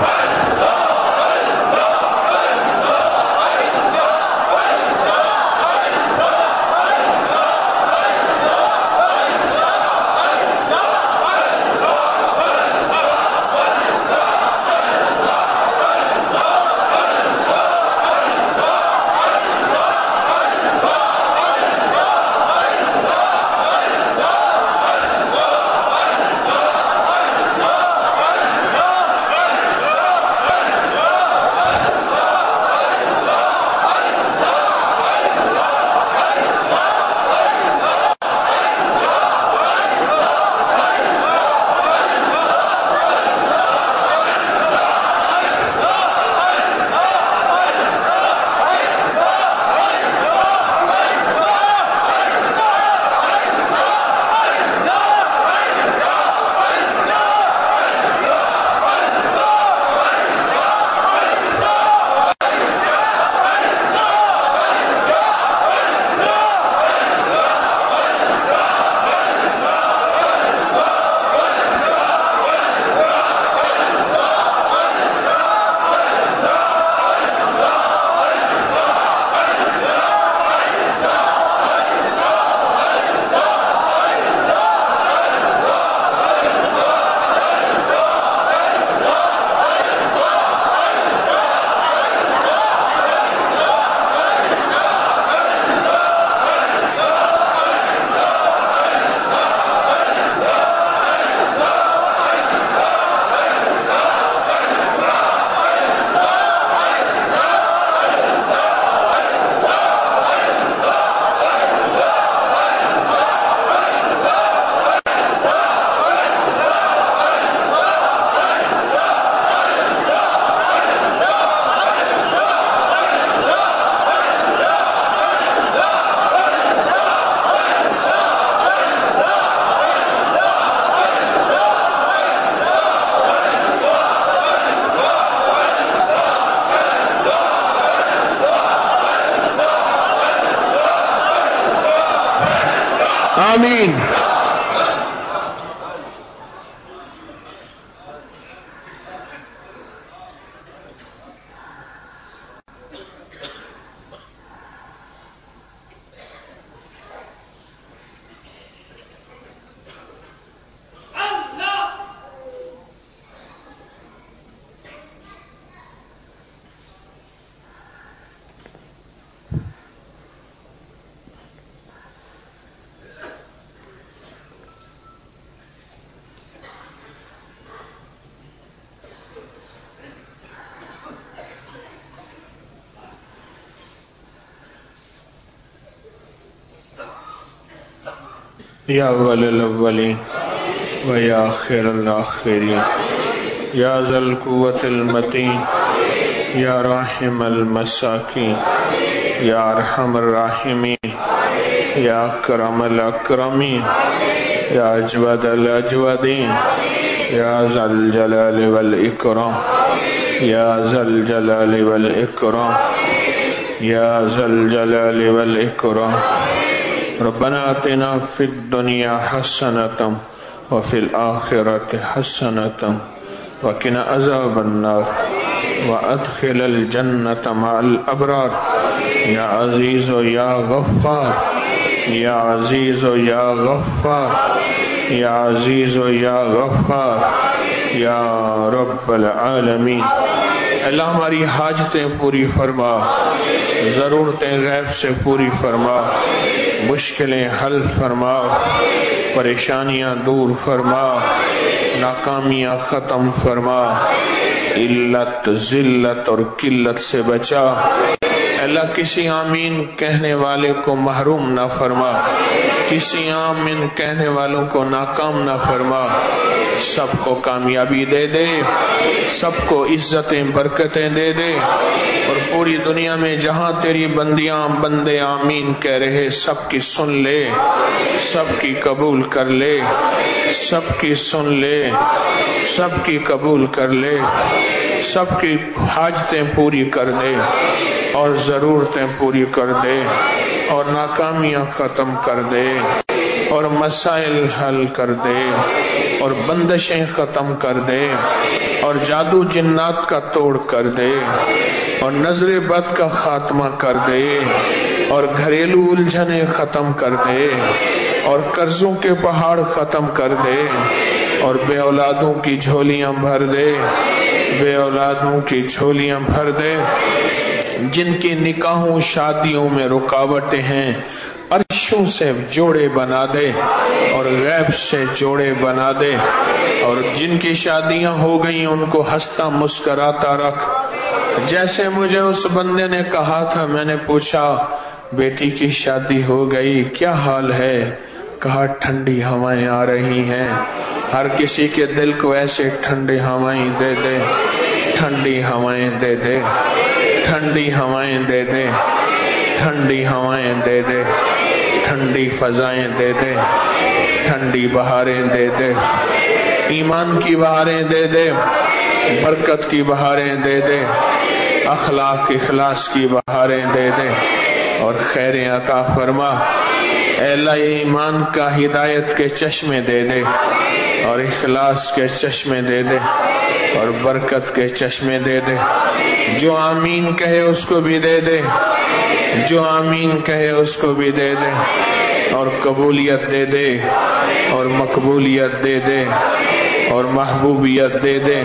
آمین. یا اول الاولین و یا آخر الاخرین یا ذا القوة المتین یا راحم المساکین یا ارحم الراحمین یا اکرم الاکرمین یا اجود الاجودین یا ذا الجلال والاکرام یا ذا الجلال والاکرام یا ذا الجلال والاکرام. ربنا آتنا فی الدنیا حسنة وفی الآخرة حسنة وقنا عذاب النار وادخل الجنة مع الابرار. یا عزیز و یا غفار یا عزیز و یا غفار یا عزیز و یا غفار یا رب العالمین. اللہ ہماری حاجتیں پوری فرما، ضرورتیں غیب سے پوری فرما، مشکلیں حل فرما، پریشانیاں دور فرما، ناکامیاں ختم فرما، علت ذلت اور قلت سے بچا. اللہ کسی آمین کہنے والے کو محروم نہ فرما، کسی آمین کہنے والوں کو ناکام نہ فرما، سب کو کامیابی دے دے، سب کو عزتیں برکتیں دے دے، اور پوری دنیا میں جہاں تیری بندیاں بندے آمین کہہ رہے سب کی سن لے، سب کی قبول کر لے، سب کی سن لے، سب کی قبول کر لے، سب کی حاجتیں پوری کر دے اور ضرورتیں پوری کر دے اور ناکامیاں ختم کر دے اور مسائل حل کر دے اور بندشیں ختم کر دے اور جادو جنات کا توڑ کر دے اور نظر بد کا خاتمہ کر دے اور گھریلو الجھنیں ختم کر دے اور قرضوں کے پہاڑ ختم کر دے اور بے اولادوں کی جھولیاں بھر دے، بے اولادوں کی جھولیاں بھر دے، جن کی نکاحوں شادیوں میں رکاوٹیں ہیں عرشوں سے جوڑے بنا دے اور غیب سے جوڑے بنا دے، اور جن کی شادیاں ہو گئیں ان کو ہنستا مسکراتا رکھ۔ جیسے مجھے اس بندے نے کہا تھا، میں نے پوچھا بیٹی کی شادی ہو گئی، کیا حال ہے؟ کہا ٹھنڈی ہوائیں آ رہی ہیں، ہر کسی کے دل کو ایسے ٹھنڈی ہوائیں دے دے، ٹھنڈی ہوائیں دے دے، ٹھنڈی ہوائیں دے دے، ٹھنڈی ہوائیں دے دے، ٹھنڈی فضائیں دے دے، ٹھنڈی بہاریں دے دے، ایمان کی بہاریں دے دے، برکت کی بہاریں دے دے، اخلاق اخلاص کی بہاریں دے دے اور خیریں عطا فرما۔ اے اللہ یہ ایمان کا ہدایت کے چشمے دے دے اور اخلاص کے چشمے دے دے اور برکت کے چشمے دے دے۔ جو آمین کہے اس کو بھی دے دے، جو آمین کہے اس کو بھی دے دے اور قبولیت دے دے اور مقبولیت دے دے اور محبوبیت دے دے،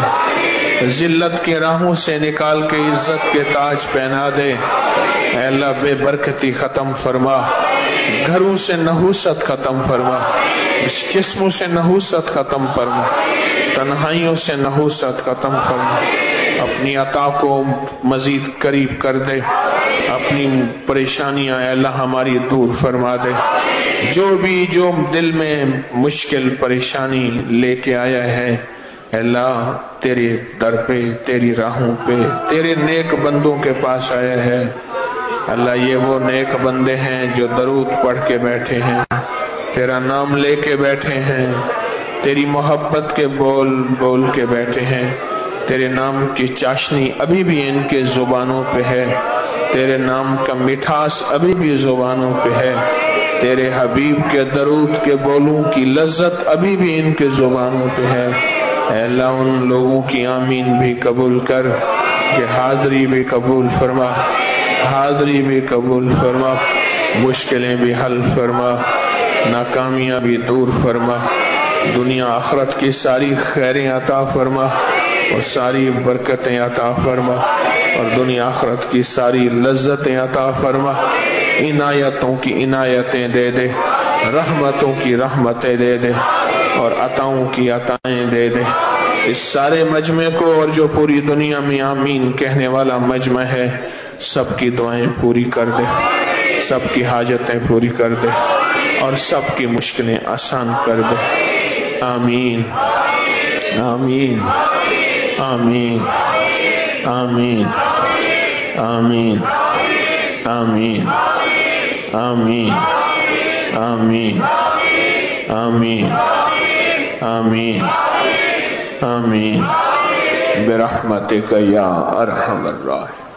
ذلت کی راہوں سے نکال کے عزت کے تاج پہنا دے۔ اے اللہ بے برکتی ختم فرما، گھروں سے نحوست ختم فرما، جسموں سے نحوست ختم فرما، تنہائیوں سے نحوست ختم فرما، اپنی عطا کو مزید قریب کر دے، اپنی پریشانیاں اے اللہ ہماری دور فرما دے۔ جو بھی جو دل میں مشکل پریشانی لے کے آیا ہے اے اللہ تیرے در پہ، تیری راہوں پہ، تیرے نیک بندوں کے پاس آیا ہے۔ اللہ یہ وہ نیک بندے ہیں جو درود پڑھ کے بیٹھے ہیں، تیرا نام لے کے بیٹھے ہیں، تیری محبت کے بول بول کے بیٹھے ہیں، تیرے نام کی چاشنی ابھی بھی ان کے زبانوں پہ ہے، تیرے نام کا مٹھاس ابھی بھی زبانوں پہ ہے، تیرے حبیب کے درود کے بولوں کی لذت ابھی بھی ان کے زبانوں پہ ہے۔ اے اللہ ان لوگوں کی آمین بھی قبول کر، کہ حاضری بھی قبول فرما، حاضری بھی قبول فرما، مشکلیں بھی حل فرما، ناکامیاں بھی دور فرما، دنیا آخرت کی ساری خیریں عطا فرما اور ساری برکتیں عطا فرما اور دنیا آخرت کی ساری لذتیں عطا فرما، عنایتوں کی عنایتیں دے دے، رحمتوں کی رحمتیں دے دے اور عطاؤں کی عطائیں دے دے۔ اس سارے مجمع کو اور جو پوری دنیا میں آمین کہنے والا مجمع ہے سب کی دعائیں پوری کر دے، سب کی حاجتیں پوری کر دے اور سب کی مشکلیں آسان کر دے۔ آمین آمین آمین آمین آمین آمین آمین آمین آمین آمین آمین برحمتک یا ارحم الراحمین۔